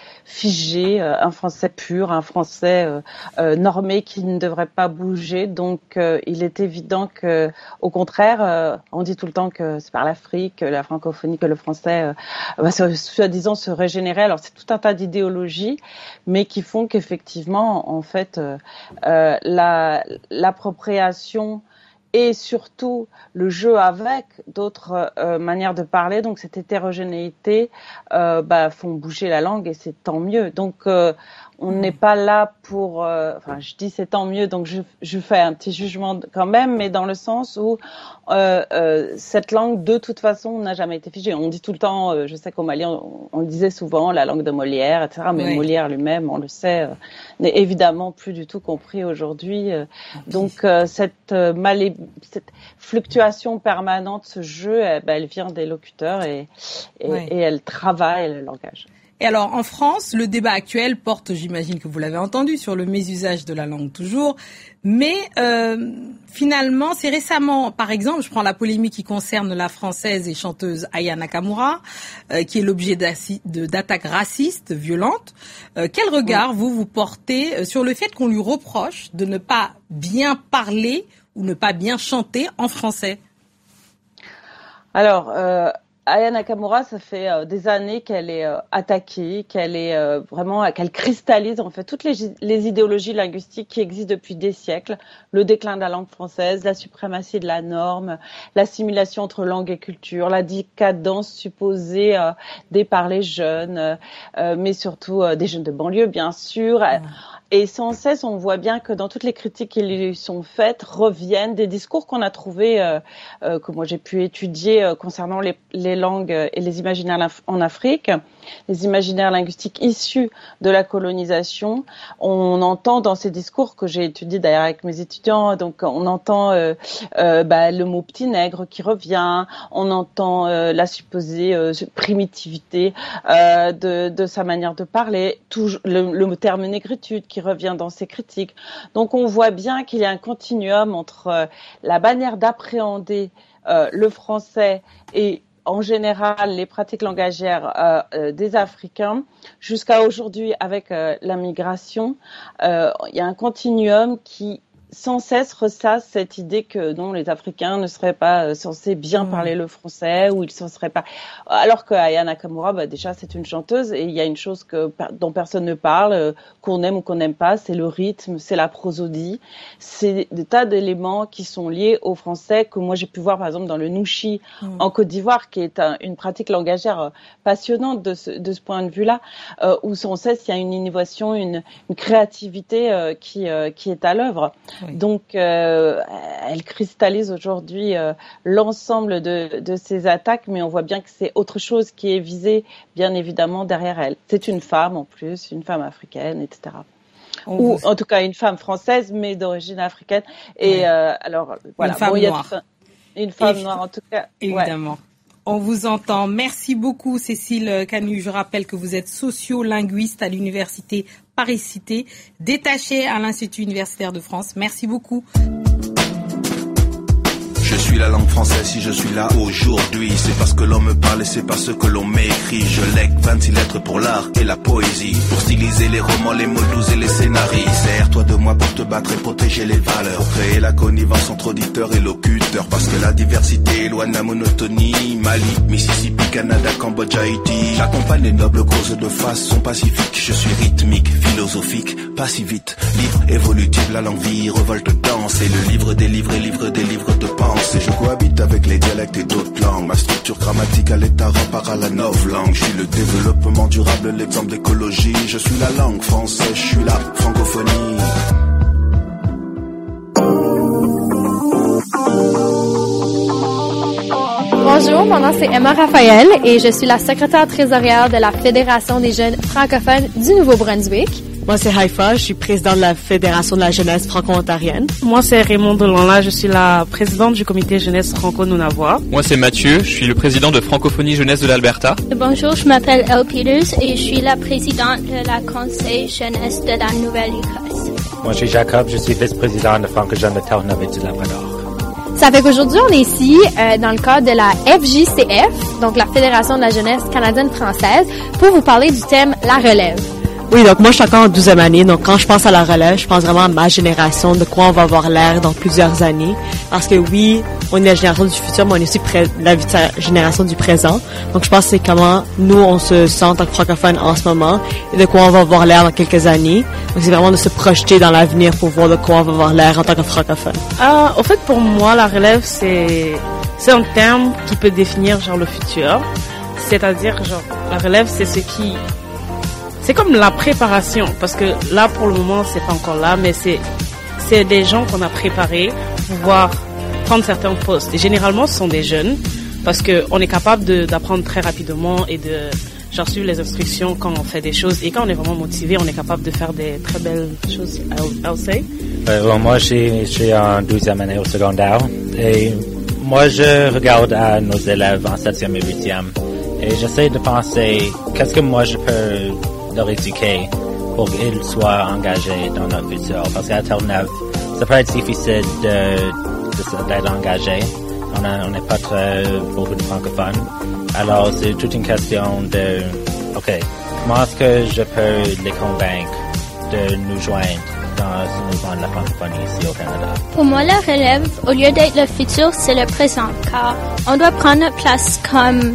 figé, un français pur, un français normé qui ne devrait pas bouger. Donc il est évident que, au contraire, on dit tout le temps que c'est par l'Afrique, la francophonie, que le français va soi-disant se régénérer. Alors c'est tout un tas d'idéologies, mais qui font qu'effectivement, en fait, euh, euh, la, l'appropriation et surtout le jeu avec d'autres euh, manières de parler, donc cette hétérogénéité, euh, bah, font bouger la langue et c'est tant mieux. Donc, euh, on n'est pas là pour... Euh, enfin, je dis c'est tant mieux, donc je, je fais un petit jugement quand même, mais dans le sens où euh, euh, cette langue, de toute façon, n'a jamais été figée. On dit tout le temps, euh, je sais qu'au Mali, on, on disait souvent la langue de Molière, et cetera. Mais oui. Molière lui-même, on le sait, euh, n'est évidemment plus du tout compris aujourd'hui. Euh, donc, euh, cette, euh, malé- cette fluctuation permanente, ce jeu, eh ben, elle vient des locuteurs et, et, oui. et elle travaille le langage. Et alors, en France, le débat actuel porte, j'imagine que vous l'avez entendu, sur le mésusage de la langue toujours. Mais euh, finalement, c'est récemment, par exemple, je prends la polémique qui concerne la française et chanteuse Aya Nakamura, euh, qui est l'objet de, d'attaques racistes, violentes. Euh, quel regard, vous, vous portez sur le fait qu'on lui reproche de ne pas bien parler ou ne pas bien chanter en français ? Alors... Euh Aya Nakamura, ça fait euh, des années qu'elle est euh, attaquée, qu'elle est euh, vraiment, qu'elle cristallise en fait toutes les, les idéologies linguistiques qui existent depuis des siècles, le déclin de la langue française, la suprématie de la norme, l'assimilation entre langue et culture, la décadence supposée euh, des par les jeunes, euh, mais surtout euh, des jeunes de banlieue bien sûr. Ouais. Et sans cesse, on voit bien que dans toutes les critiques qui lui sont faites, reviennent des discours qu'on a trouvés, euh, euh, que moi j'ai pu étudier euh, concernant les, les langues et les imaginaires en Afrique, les imaginaires linguistiques issus de la colonisation. On entend dans ces discours que j'ai étudiés d'ailleurs avec mes étudiants, donc on entend euh, euh, bah, le mot petit nègre qui revient, on entend euh, la supposée euh, primitivité euh, de, de sa manière de parler, tout, le, le terme négritude qui revient dans ces critiques. Donc on voit bien qu'il y a un continuum entre euh, la manière d'appréhender euh, le français et en général les pratiques langagières euh, euh, des Africains jusqu'à aujourd'hui avec euh, la migration. Euh, il y a un continuum qui sans cesse ressasse cette idée que non, les Africains ne seraient pas euh, censés bien mmh. parler le français ou ils ne seraient pas. Alors que Aya Nakamura, bah, déjà, c'est une chanteuse et il y a une chose que dont personne ne parle, euh, qu'on aime ou qu'on n'aime pas, c'est le rythme, c'est la prosodie, c'est des tas d'éléments qui sont liés au français que moi j'ai pu voir par exemple dans le Nouchi mmh. en Côte d'Ivoire, qui est un, une pratique langagière euh, passionnante de ce, de ce point de vue-là, euh, où sans cesse il y a une innovation, une, une créativité euh, qui euh, qui est à l'œuvre. Oui. Donc, euh, elle cristallise aujourd'hui euh, l'ensemble de, de ces attaques, mais on voit bien que c'est autre chose qui est visé, bien évidemment, derrière elle. C'est une femme, en plus, une femme africaine, et cetera. On Ou, vous... en tout cas, une femme française, mais d'origine africaine. Et ouais. euh, alors, voilà. Une femme bon, noire. A... Une femme Et... noire, en tout cas. Évidemment. Ouais. On vous entend. Merci beaucoup, Cécile Canu. Je rappelle que vous êtes sociolinguiste à l'université Paris-Cité, détachée à l'Institut universitaire de France. Merci beaucoup. Je suis la langue française si je suis là aujourd'hui. C'est parce que l'on me parle et c'est parce que l'on m'écrit. Je lègue vingt-six lettres pour l'art et la poésie, pour styliser les romans, les mots doux et les scénarii. Sers-toi de moi pour te battre et protéger les valeurs, pour créer la connivence entre auditeurs et locuteurs. Parce que la diversité éloigne la monotonie. Mali, Mississippi, Canada, Cambodge, Haïti. J'accompagne les nobles causes de façon pacifique. Je suis rythmique, philosophique, pas si vite. Libre, évolutive, la langue vit, revolte, danse. Et le livre des livres et livre des livres de pensée. Et je cohabite avec les dialectes et d'autres langues. Ma structure grammaticale est à repart à la novlangue. Je suis le développement durable, l'exemple d'écologie. Je suis la langue française, je suis la francophonie. Bonjour, mon nom c'est Emma Raphaël et je suis la secrétaire trésorière de la Fédération des jeunes francophones du Nouveau-Brunswick. Moi, c'est Haïfa, je suis présidente de la Fédération de la jeunesse franco-ontarienne. Moi, c'est Raymond Delanla, je suis la présidente du comité jeunesse franco-nunavua. Moi, c'est Mathieu, je suis le président de Francophonie jeunesse de l'Alberta. Bonjour, je m'appelle Elle Peters et je suis la présidente de la conseil jeunesse de la Nouvelle-Écosse. Moi, je suis Jacob, je suis vice-président de Franco-Jeune de Terre-Neuve du Labrador. Ça fait qu'aujourd'hui, on est ici euh, dans le cadre de la F J C F, donc la Fédération de la jeunesse canadienne-française, pour vous parler du thème « La relève ». Oui, donc moi, je suis encore en douzième année. Donc, quand je pense à la relève, je pense vraiment à ma génération, de quoi on va avoir l'air dans plusieurs années. Parce que oui, on est la génération du futur, mais on est aussi pré- la génération du présent. Donc, je pense que c'est comment nous, on se sent en tant que francophones en ce moment et de quoi on va avoir l'air dans quelques années. Donc, c'est vraiment de se projeter dans l'avenir pour voir de quoi on va avoir l'air en tant que francophone. Ah, au fait, pour moi, la relève, c'est, c'est un terme qui peut définir, genre, le futur. C'est-à-dire, genre, la relève, c'est ce qui... C'est comme la préparation, parce que là, pour le moment, c'est pas encore là, mais c'est, c'est des gens qu'on a préparés pour pouvoir prendre certains postes. Et généralement, ce sont des jeunes, parce que on est capable de, d'apprendre très rapidement et de, genre, suivre les instructions quand on fait des choses. Et quand on est vraiment motivé, on est capable de faire des très belles choses, I'll, I'll say. Euh, bon, moi, je suis, je suis en douzième année au secondaire. Et moi, je regarde à nos élèves en septième et huitième. Et j'essaie de penser, qu'est-ce que moi, je peux leur éduquer pour qu'ils soient engagés dans notre futur. Parce qu'à Terre-Neuve, ça peut être difficile de, de, d'être engagé. On a, on n'est pas très beaucoup de francophones. Alors, c'est toute une question de, OK, comment est-ce que je peux les convaincre de nous joindre dans ce mouvement de la francophonie ici au Canada? Pour moi, la relève, au lieu d'être le futur, c'est le présent, car on doit prendre notre place comme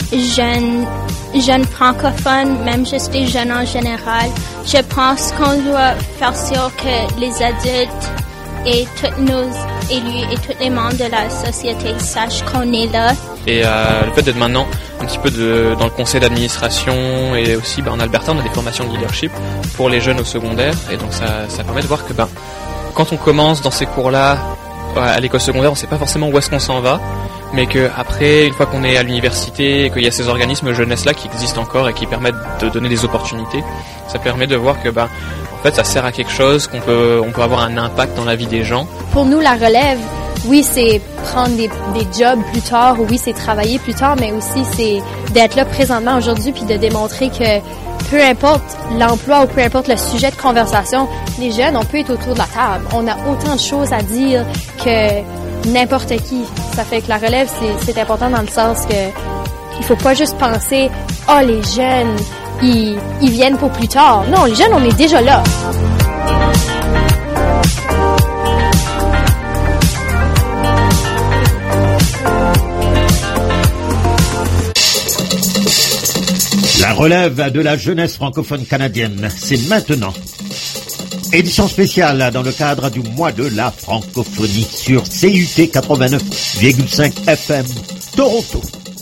jeunes, jeunes francophones, même juste des jeunes en général. Je pense qu'on doit faire sûr que les adultes et tous nos élus et tous les membres de la société sachent qu'on est là. Et euh, le fait d'être maintenant un petit peu de, dans le conseil d'administration et aussi ben, en Alberta on a des formations de leadership pour les jeunes au secondaire et donc ça, ça permet de voir que ben, quand on commence dans ces cours-là à l'école secondaire on ne sait pas forcément où est-ce qu'on s'en va mais qu'après une fois qu'on est à l'université et qu'il y a ces organismes jeunesse-là qui existent encore et qui permettent de donner des opportunités, ça permet de voir que ben, en fait ça sert à quelque chose, qu'on peut, on peut avoir un impact dans la vie des gens. Pour nous la relève, oui, c'est prendre des, des jobs plus tard, oui, c'est travailler plus tard, mais aussi c'est d'être là présentement aujourd'hui puis de démontrer que peu importe l'emploi ou peu importe le sujet de conversation, les jeunes, on peut être autour de la table. On a autant de choses à dire que n'importe qui. Ça fait que la relève, c'est, c'est important dans le sens que il faut pas juste penser « Ah, oh, les jeunes, ils, ils viennent pour plus tard. » Non, les jeunes, on est déjà là. La relève de la jeunesse francophone canadienne, c'est maintenant. Édition spéciale dans le cadre du mois de la francophonie sur C U T quatre-vingt-neuf virgule cinq F M Toronto.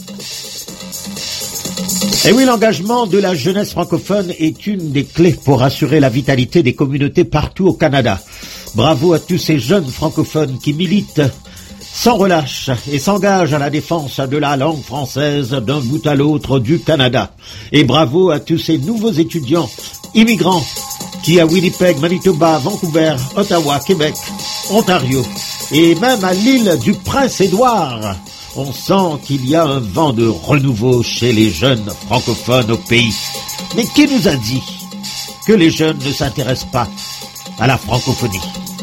Et oui, l'engagement de la jeunesse francophone est une des clés pour assurer la vitalité des communautés partout au Canada. Bravo à tous ces jeunes francophones qui militent sans relâche et s'engagent à la défense de la langue française d'un bout à l'autre du Canada. Et bravo à tous ces nouveaux étudiants immigrants qui à Winnipeg, Manitoba, Vancouver, Ottawa, Québec, Ontario et même à l'île du Prince-Édouard, on sent qu'il y a un vent de renouveau chez les jeunes francophones au pays. Mais qui nous a dit que les jeunes ne s'intéressent pas à la francophonie?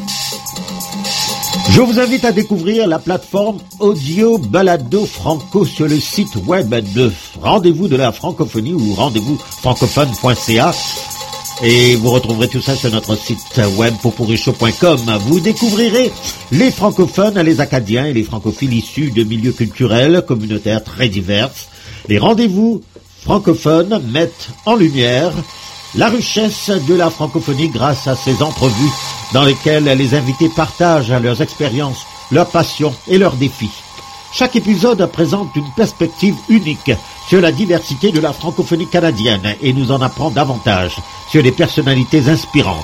Je vous invite à découvrir la plateforme Audio Balado Franco sur le site web de Rendez-vous de la francophonie ou rendez-vous francophone point c a. Et vous retrouverez tout ça sur notre site web poporichaud point com. Vous découvrirez les francophones, les acadiens et les francophiles issus de milieux culturels, communautaires très divers. Les rendez-vous francophones mettent en lumière la richesse de la francophonie grâce à ces entrevues dans lesquelles les invités partagent leurs expériences, leurs passions et leurs défis. Chaque épisode présente une perspective unique sur la diversité de la francophonie canadienne et nous en apprend davantage sur des personnalités inspirantes.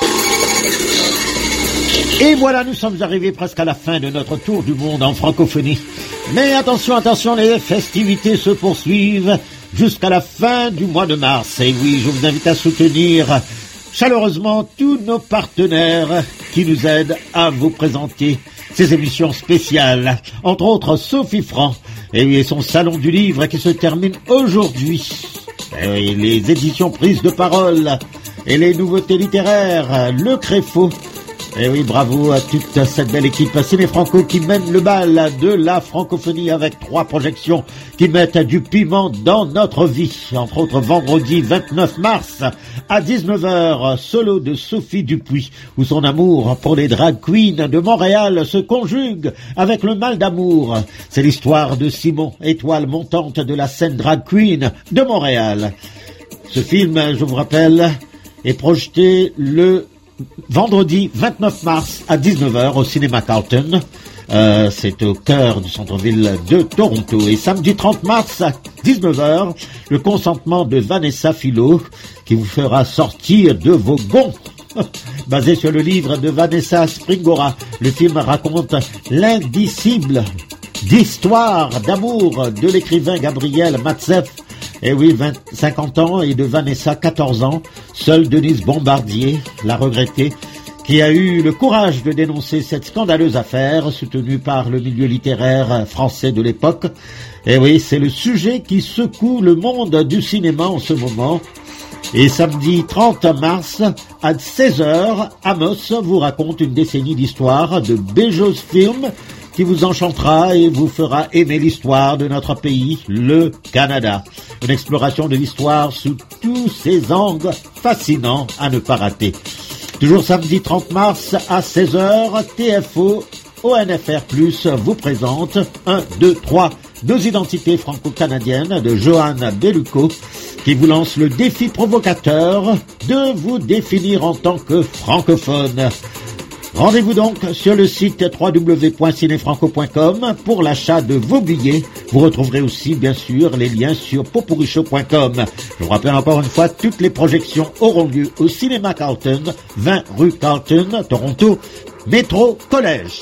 Et voilà, nous sommes arrivés presque à la fin de notre tour du monde en francophonie. Mais attention, attention, les festivités se poursuivent jusqu'à la fin du mois de mars. Et oui, je vous invite à soutenir chaleureusement tous nos partenaires qui nous aident à vous présenter ces émissions spéciales. Entre autres, Sophie Franc et son salon du livre qui se termine aujourd'hui. Et les éditions Prises de Parole et les nouveautés littéraires, Le Créfaux. Et oui, bravo à toute cette belle équipe Ciné Franco qui mène le bal de la francophonie avec trois projections qui mettent du piment dans notre vie. Entre autres, vendredi vingt-neuf mars à dix-neuf heures, solo de Sophie Dupuis, où son amour pour les drag queens de Montréal se conjugue avec le mal d'amour. C'est l'histoire de Simon, étoile montante de la scène drag queen de Montréal. Ce film, je vous rappelle, est projeté le vendredi vingt-neuf mars à dix-neuf heures au cinéma Carlton. Euh, c'est au cœur du centre-ville de Toronto. Et samedi trente mars à dix-neuf heures, le consentement de Vanessa Philo qui vous fera sortir de vos gonds. Basé sur le livre de Vanessa Springora, le film raconte l'indicible d'histoire d'amour de l'écrivain Gabriel Matzef. Et oui, vingt, cinquante ans, et de Vanessa, quatorze ans. Seule Denise Bombardier, la regrettée, qui a eu le courage de dénoncer cette scandaleuse affaire, soutenue par le milieu littéraire français de l'époque. Et oui, c'est le sujet qui secoue le monde du cinéma en ce moment. Et samedi trente mars, à seize heures, Amos vous raconte une décennie d'histoire de Béjos Film, qui vous enchantera et vous fera aimer l'histoire de notre pays, le Canada. Une exploration de l'histoire sous tous ses angles fascinants à ne pas rater. Toujours samedi trente mars à seize heures, T F O, O N F R plus, vous présente un, deux, trois, Deux identités franco-canadiennes de Joanne Bellucco qui vous lance le défi provocateur de vous définir en tant que francophone. Rendez-vous donc sur le site w w w point cinéfranco point com pour l'achat de vos billets. Vous retrouverez aussi, bien sûr, les liens sur popurrichaud point com. Je vous rappelle encore une fois, toutes les projections auront lieu au Cinéma Carlton, vingt rue Carlton, Toronto, métro Collège.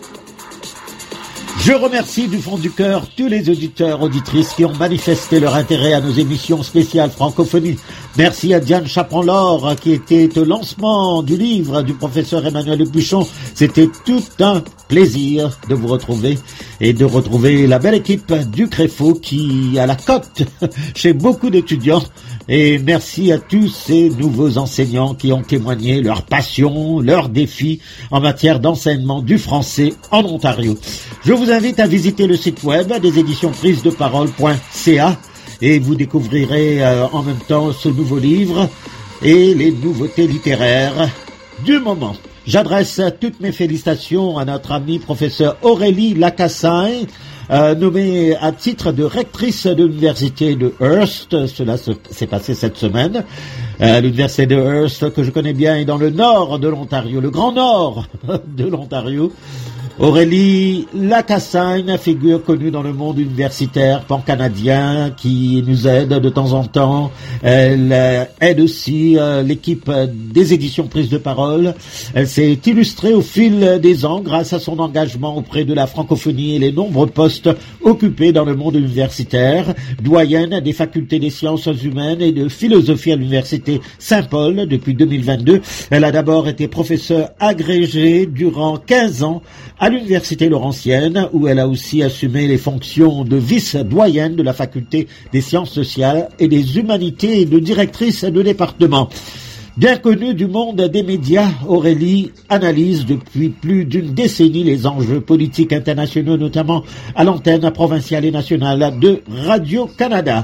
Je remercie du fond du cœur tous les auditeurs, auditrices qui ont manifesté leur intérêt à nos émissions spéciales francophonie. Merci à Diane Chaperon-Laure qui était au lancement du livre du professeur Emmanuel Buchon. C'était tout un plaisir de vous retrouver et de retrouver la belle équipe du Créfo qui a la cote chez beaucoup d'étudiants. Et merci à tous ces nouveaux enseignants qui ont témoigné leur passion, leurs défis en matière d'enseignement du français en Ontario. Je vous invite à visiter le site web des éditions prise de parole point c a et vous découvrirez euh, en même temps ce nouveau livre et les nouveautés littéraires du moment. J'adresse toutes mes félicitations à notre amie professeure Aurélie Lacassagne, Euh, nommée à titre de rectrice de l'université de Hearst. Cela se, s'est passé cette semaine. Euh, l'université de Hearst, que je connais bien, est dans le nord de l'Ontario, le grand nord de l'Ontario. Aurélie Lacassagne, figure connue dans le monde universitaire pan-canadien, qui nous aide de temps en temps. Elle euh, aide aussi euh, l'équipe des éditions Prise de Parole. Elle s'est illustrée au fil des ans grâce à son engagement auprès de la francophonie et les nombreux postes occupés dans le monde universitaire. Doyenne des facultés des sciences humaines et de philosophie à l'université Saint-Paul depuis deux mille vingt-deux. Elle a d'abord été professeure agrégée durant quinze ans à l'université Laurentienne, où elle a aussi assumé les fonctions de vice-doyenne de la faculté des sciences sociales et des humanités et de directrice de département. Bien connue du monde des médias, Aurélie analyse depuis plus d'une décennie les enjeux politiques internationaux, notamment à l'antenne provinciale et nationale de Radio-Canada.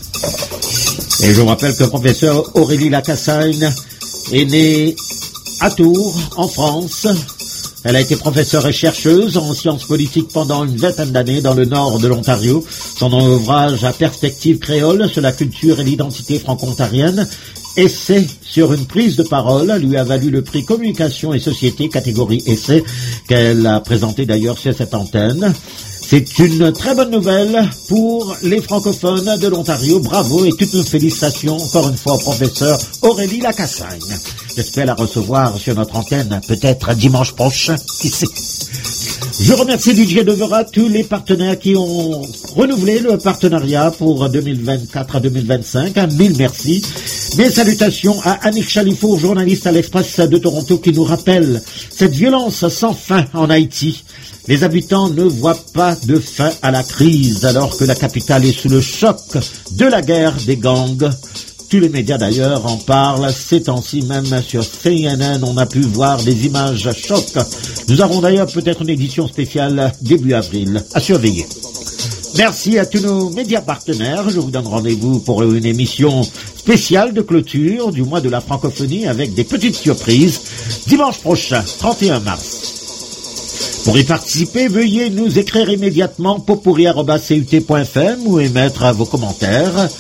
Et je vous rappelle que le professeur Aurélie Lacassagne est née à Tours, en France. Elle a été professeure et chercheuse en sciences politiques pendant une vingtaine d'années dans le nord de l'Ontario. Son ouvrage à perspective créole sur la culture et l'identité franco-ontarienne, essai sur une prise de parole, lui a valu le prix Communication et Société, catégorie essai, qu'elle a présenté d'ailleurs sur cette antenne. C'est une très bonne nouvelle pour les francophones de l'Ontario. Bravo et toutes nos félicitations encore une fois au professeur Aurélie Lacassagne. J'espère la recevoir sur notre antenne, peut-être dimanche prochain, qui sait. Je remercie D J Devera, tous les partenaires qui ont renouvelé le partenariat pour deux mille vingt-quatre à deux mille vingt-cinq. Un mille merci. Mes salutations à Annick Chalifour, journaliste à l'Express de Toronto, qui nous rappelle cette violence sans fin en Haïti. Les habitants ne voient pas de fin à la crise alors que la capitale est sous le choc de la guerre des gangs. Tous les médias d'ailleurs en parlent. Ces temps-ci, même sur C N N, on a pu voir des images choc. Nous aurons d'ailleurs peut-être une édition spéciale début avril à surveiller. Merci à tous nos médias partenaires. Je vous donne rendez-vous pour une émission spéciale de clôture du mois de la francophonie avec des petites surprises dimanche prochain, trente et un mars. Pour y participer, veuillez nous écrire immédiatement popurri arobase c u t point f m ou émettre vos commentaires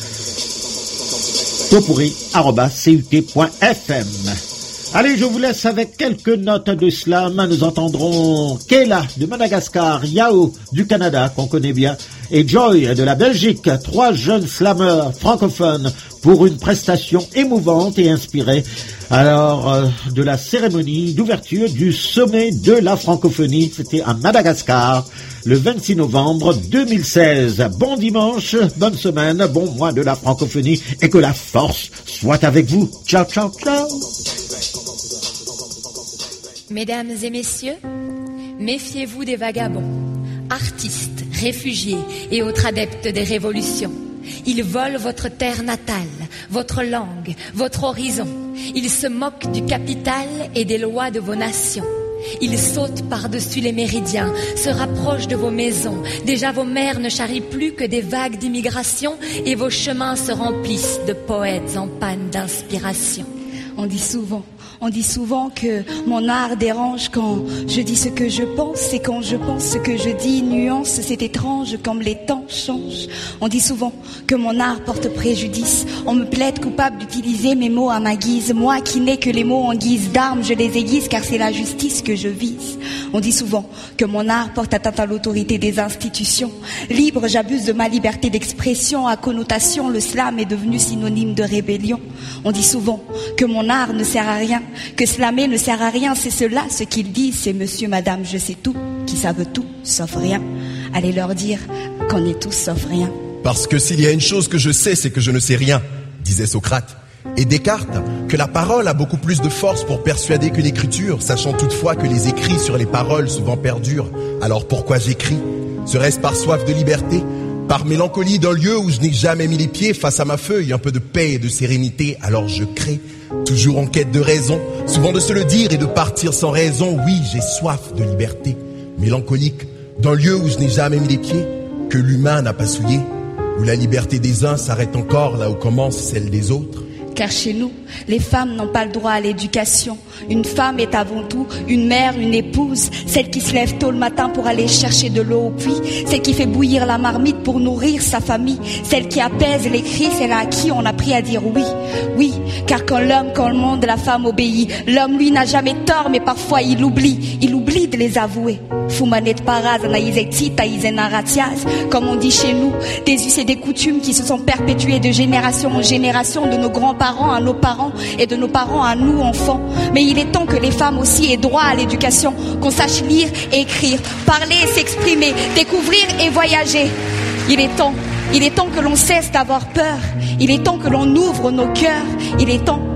popurri arobase c u t point f m. Allez, je vous laisse avec quelques notes de slam. Nous entendrons Kayla de Madagascar, Yao du Canada, qu'on connaît bien, et Joy de la Belgique, trois jeunes slameurs francophones pour une prestation émouvante et inspirée alors euh, de la cérémonie d'ouverture du sommet de la francophonie. C'était à Madagascar le vingt-six novembre deux mille seize. Bon dimanche, bonne semaine, bon mois de la francophonie et que la force soit avec vous. Ciao, ciao, ciao. Mesdames et messieurs, méfiez-vous des vagabonds, artistes, réfugiés et autres adeptes des révolutions. Ils volent votre terre natale, votre langue, votre horizon. Ils se moquent du capital et des lois de vos nations. Ils sautent par-dessus les méridiens, se rapprochent de vos maisons. Déjà vos mers ne charrient plus que des vagues d'immigration et vos chemins se remplissent de poètes en panne d'inspiration. On dit souvent, On dit souvent que mon art dérange quand je dis ce que je pense, et quand je pense ce que je dis, nuance, c'est étrange comme les temps changent. On dit souvent que mon art porte préjudice, on me plaide coupable d'utiliser mes mots à ma guise. Moi qui n'ai que les mots en guise d'armes, je les aiguise car c'est la justice que je vise. On dit souvent que mon art porte atteinte à l'autorité des institutions. Libre, j'abuse de ma liberté d'expression, à connotation, le slam est devenu synonyme de rébellion. On dit souvent que mon art ne sert à rien, que slammer ne sert à rien, c'est cela ce qu'ils disent, c'est monsieur, madame, je sais tout, qui savent tout, sauf rien. Allez leur dire qu'on est tous sauf rien. Parce que s'il y a une chose que je sais, c'est que je ne sais rien, disait Socrate. Et Descartes, que la parole a beaucoup plus de force pour persuader que l'écriture, sachant toutefois que les écrits sur les paroles souvent perdurent. Alors pourquoi j'écris? Serait-ce par soif de liberté? Par mélancolie d'un lieu où je n'ai jamais mis les pieds? Face à ma feuille, un peu de paix et de sérénité, alors je crée. Toujours en quête de raison, souvent de se le dire et de partir sans raison. Oui, j'ai soif de liberté. Mélancolique d'un lieu où je n'ai jamais mis les pieds, que l'humain n'a pas souillé, où la liberté des uns s'arrête encore là où commence celle des autres. Car chez nous, les femmes n'ont pas le droit à l'éducation. Une femme est avant tout une mère, une épouse, celle qui se lève tôt le matin pour aller chercher de l'eau au puits, celle qui fait bouillir la marmite pour nourrir sa famille, celle qui apaise les cris, celle à qui on a appris à dire oui. Oui, car quand l'homme, quand le monde, la femme obéit. L'homme, lui, n'a jamais tort, mais parfois il oublie. Il oublie de les avouer. Fumanet paraz, anaïzeti, taïzenaratiaz, comme on dit chez nous, des us et des coutumes qui se sont perpétuées de génération en génération, de nos grands-parents à nos parents et de nos parents à nous, enfants. Mais il est temps que les femmes aussi aient droit à l'éducation, qu'on sache lire et écrire, parler et s'exprimer, découvrir et voyager. Il est temps, il est temps que l'on cesse d'avoir peur. Il est temps que l'on ouvre nos cœurs. Il est temps.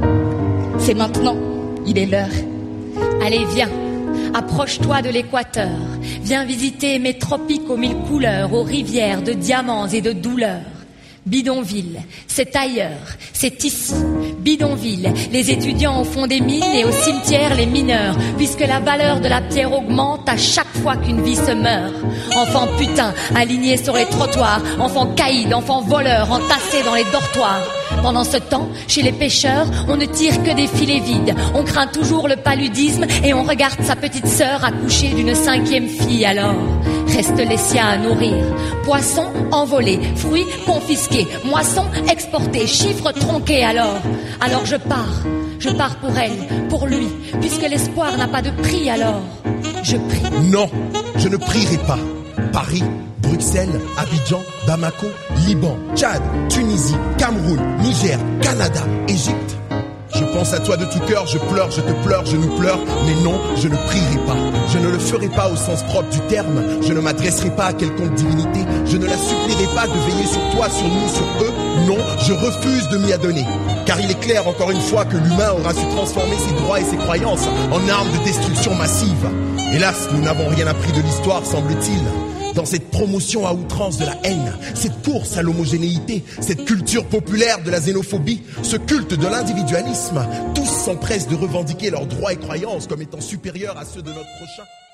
C'est maintenant. Il est l'heure. Allez, viens. Approche-toi de l'équateur. Viens visiter mes tropiques aux mille couleurs, aux rivières de diamants et de douleurs. Bidonville, c'est ailleurs, c'est ici. Bidonville, les étudiants au fond des mines et au cimetière les mineurs, puisque la valeur de la pierre augmente à chaque fois qu'une vie se meurt. Enfants putains, alignés sur les trottoirs, enfants caïds, enfants voleurs, entassés dans les dortoirs. Pendant ce temps, chez les pêcheurs, on ne tire que des filets vides. On craint toujours le paludisme et on regarde sa petite sœur accoucher d'une cinquième fille. Alors, reste les siens à nourrir. Poissons envolés, fruits confisqués, moissons exportées, chiffres tronqués. Alors, alors je pars, je pars pour elle, pour lui, puisque l'espoir n'a pas de prix. Alors, je prie. Non, je ne prierai pas. Paris, Bruxelles, Abidjan, Bamako, Liban, Tchad, Tunisie, Cameroun, Niger, Canada, Égypte. Je pense à toi de tout cœur, je pleure, je te pleure, je nous pleure, mais non, je ne prierai pas. Je ne le ferai pas au sens propre du terme, je ne m'adresserai pas à quelconque divinité, je ne la supplierai pas de veiller sur toi, sur nous, sur eux. Non, je refuse de m'y adonner. Car il est clair, encore une fois, que l'humain aura su transformer ses droits et ses croyances en armes de destruction massive. Hélas, nous n'avons rien appris de l'histoire, semble-t-il. Dans cette promotion à outrance de la haine, cette course à l'homogénéité, cette culture populaire de la xénophobie, ce culte de l'individualisme, tous s'empressent de revendiquer leurs droits et croyances comme étant supérieurs à ceux de notre prochain.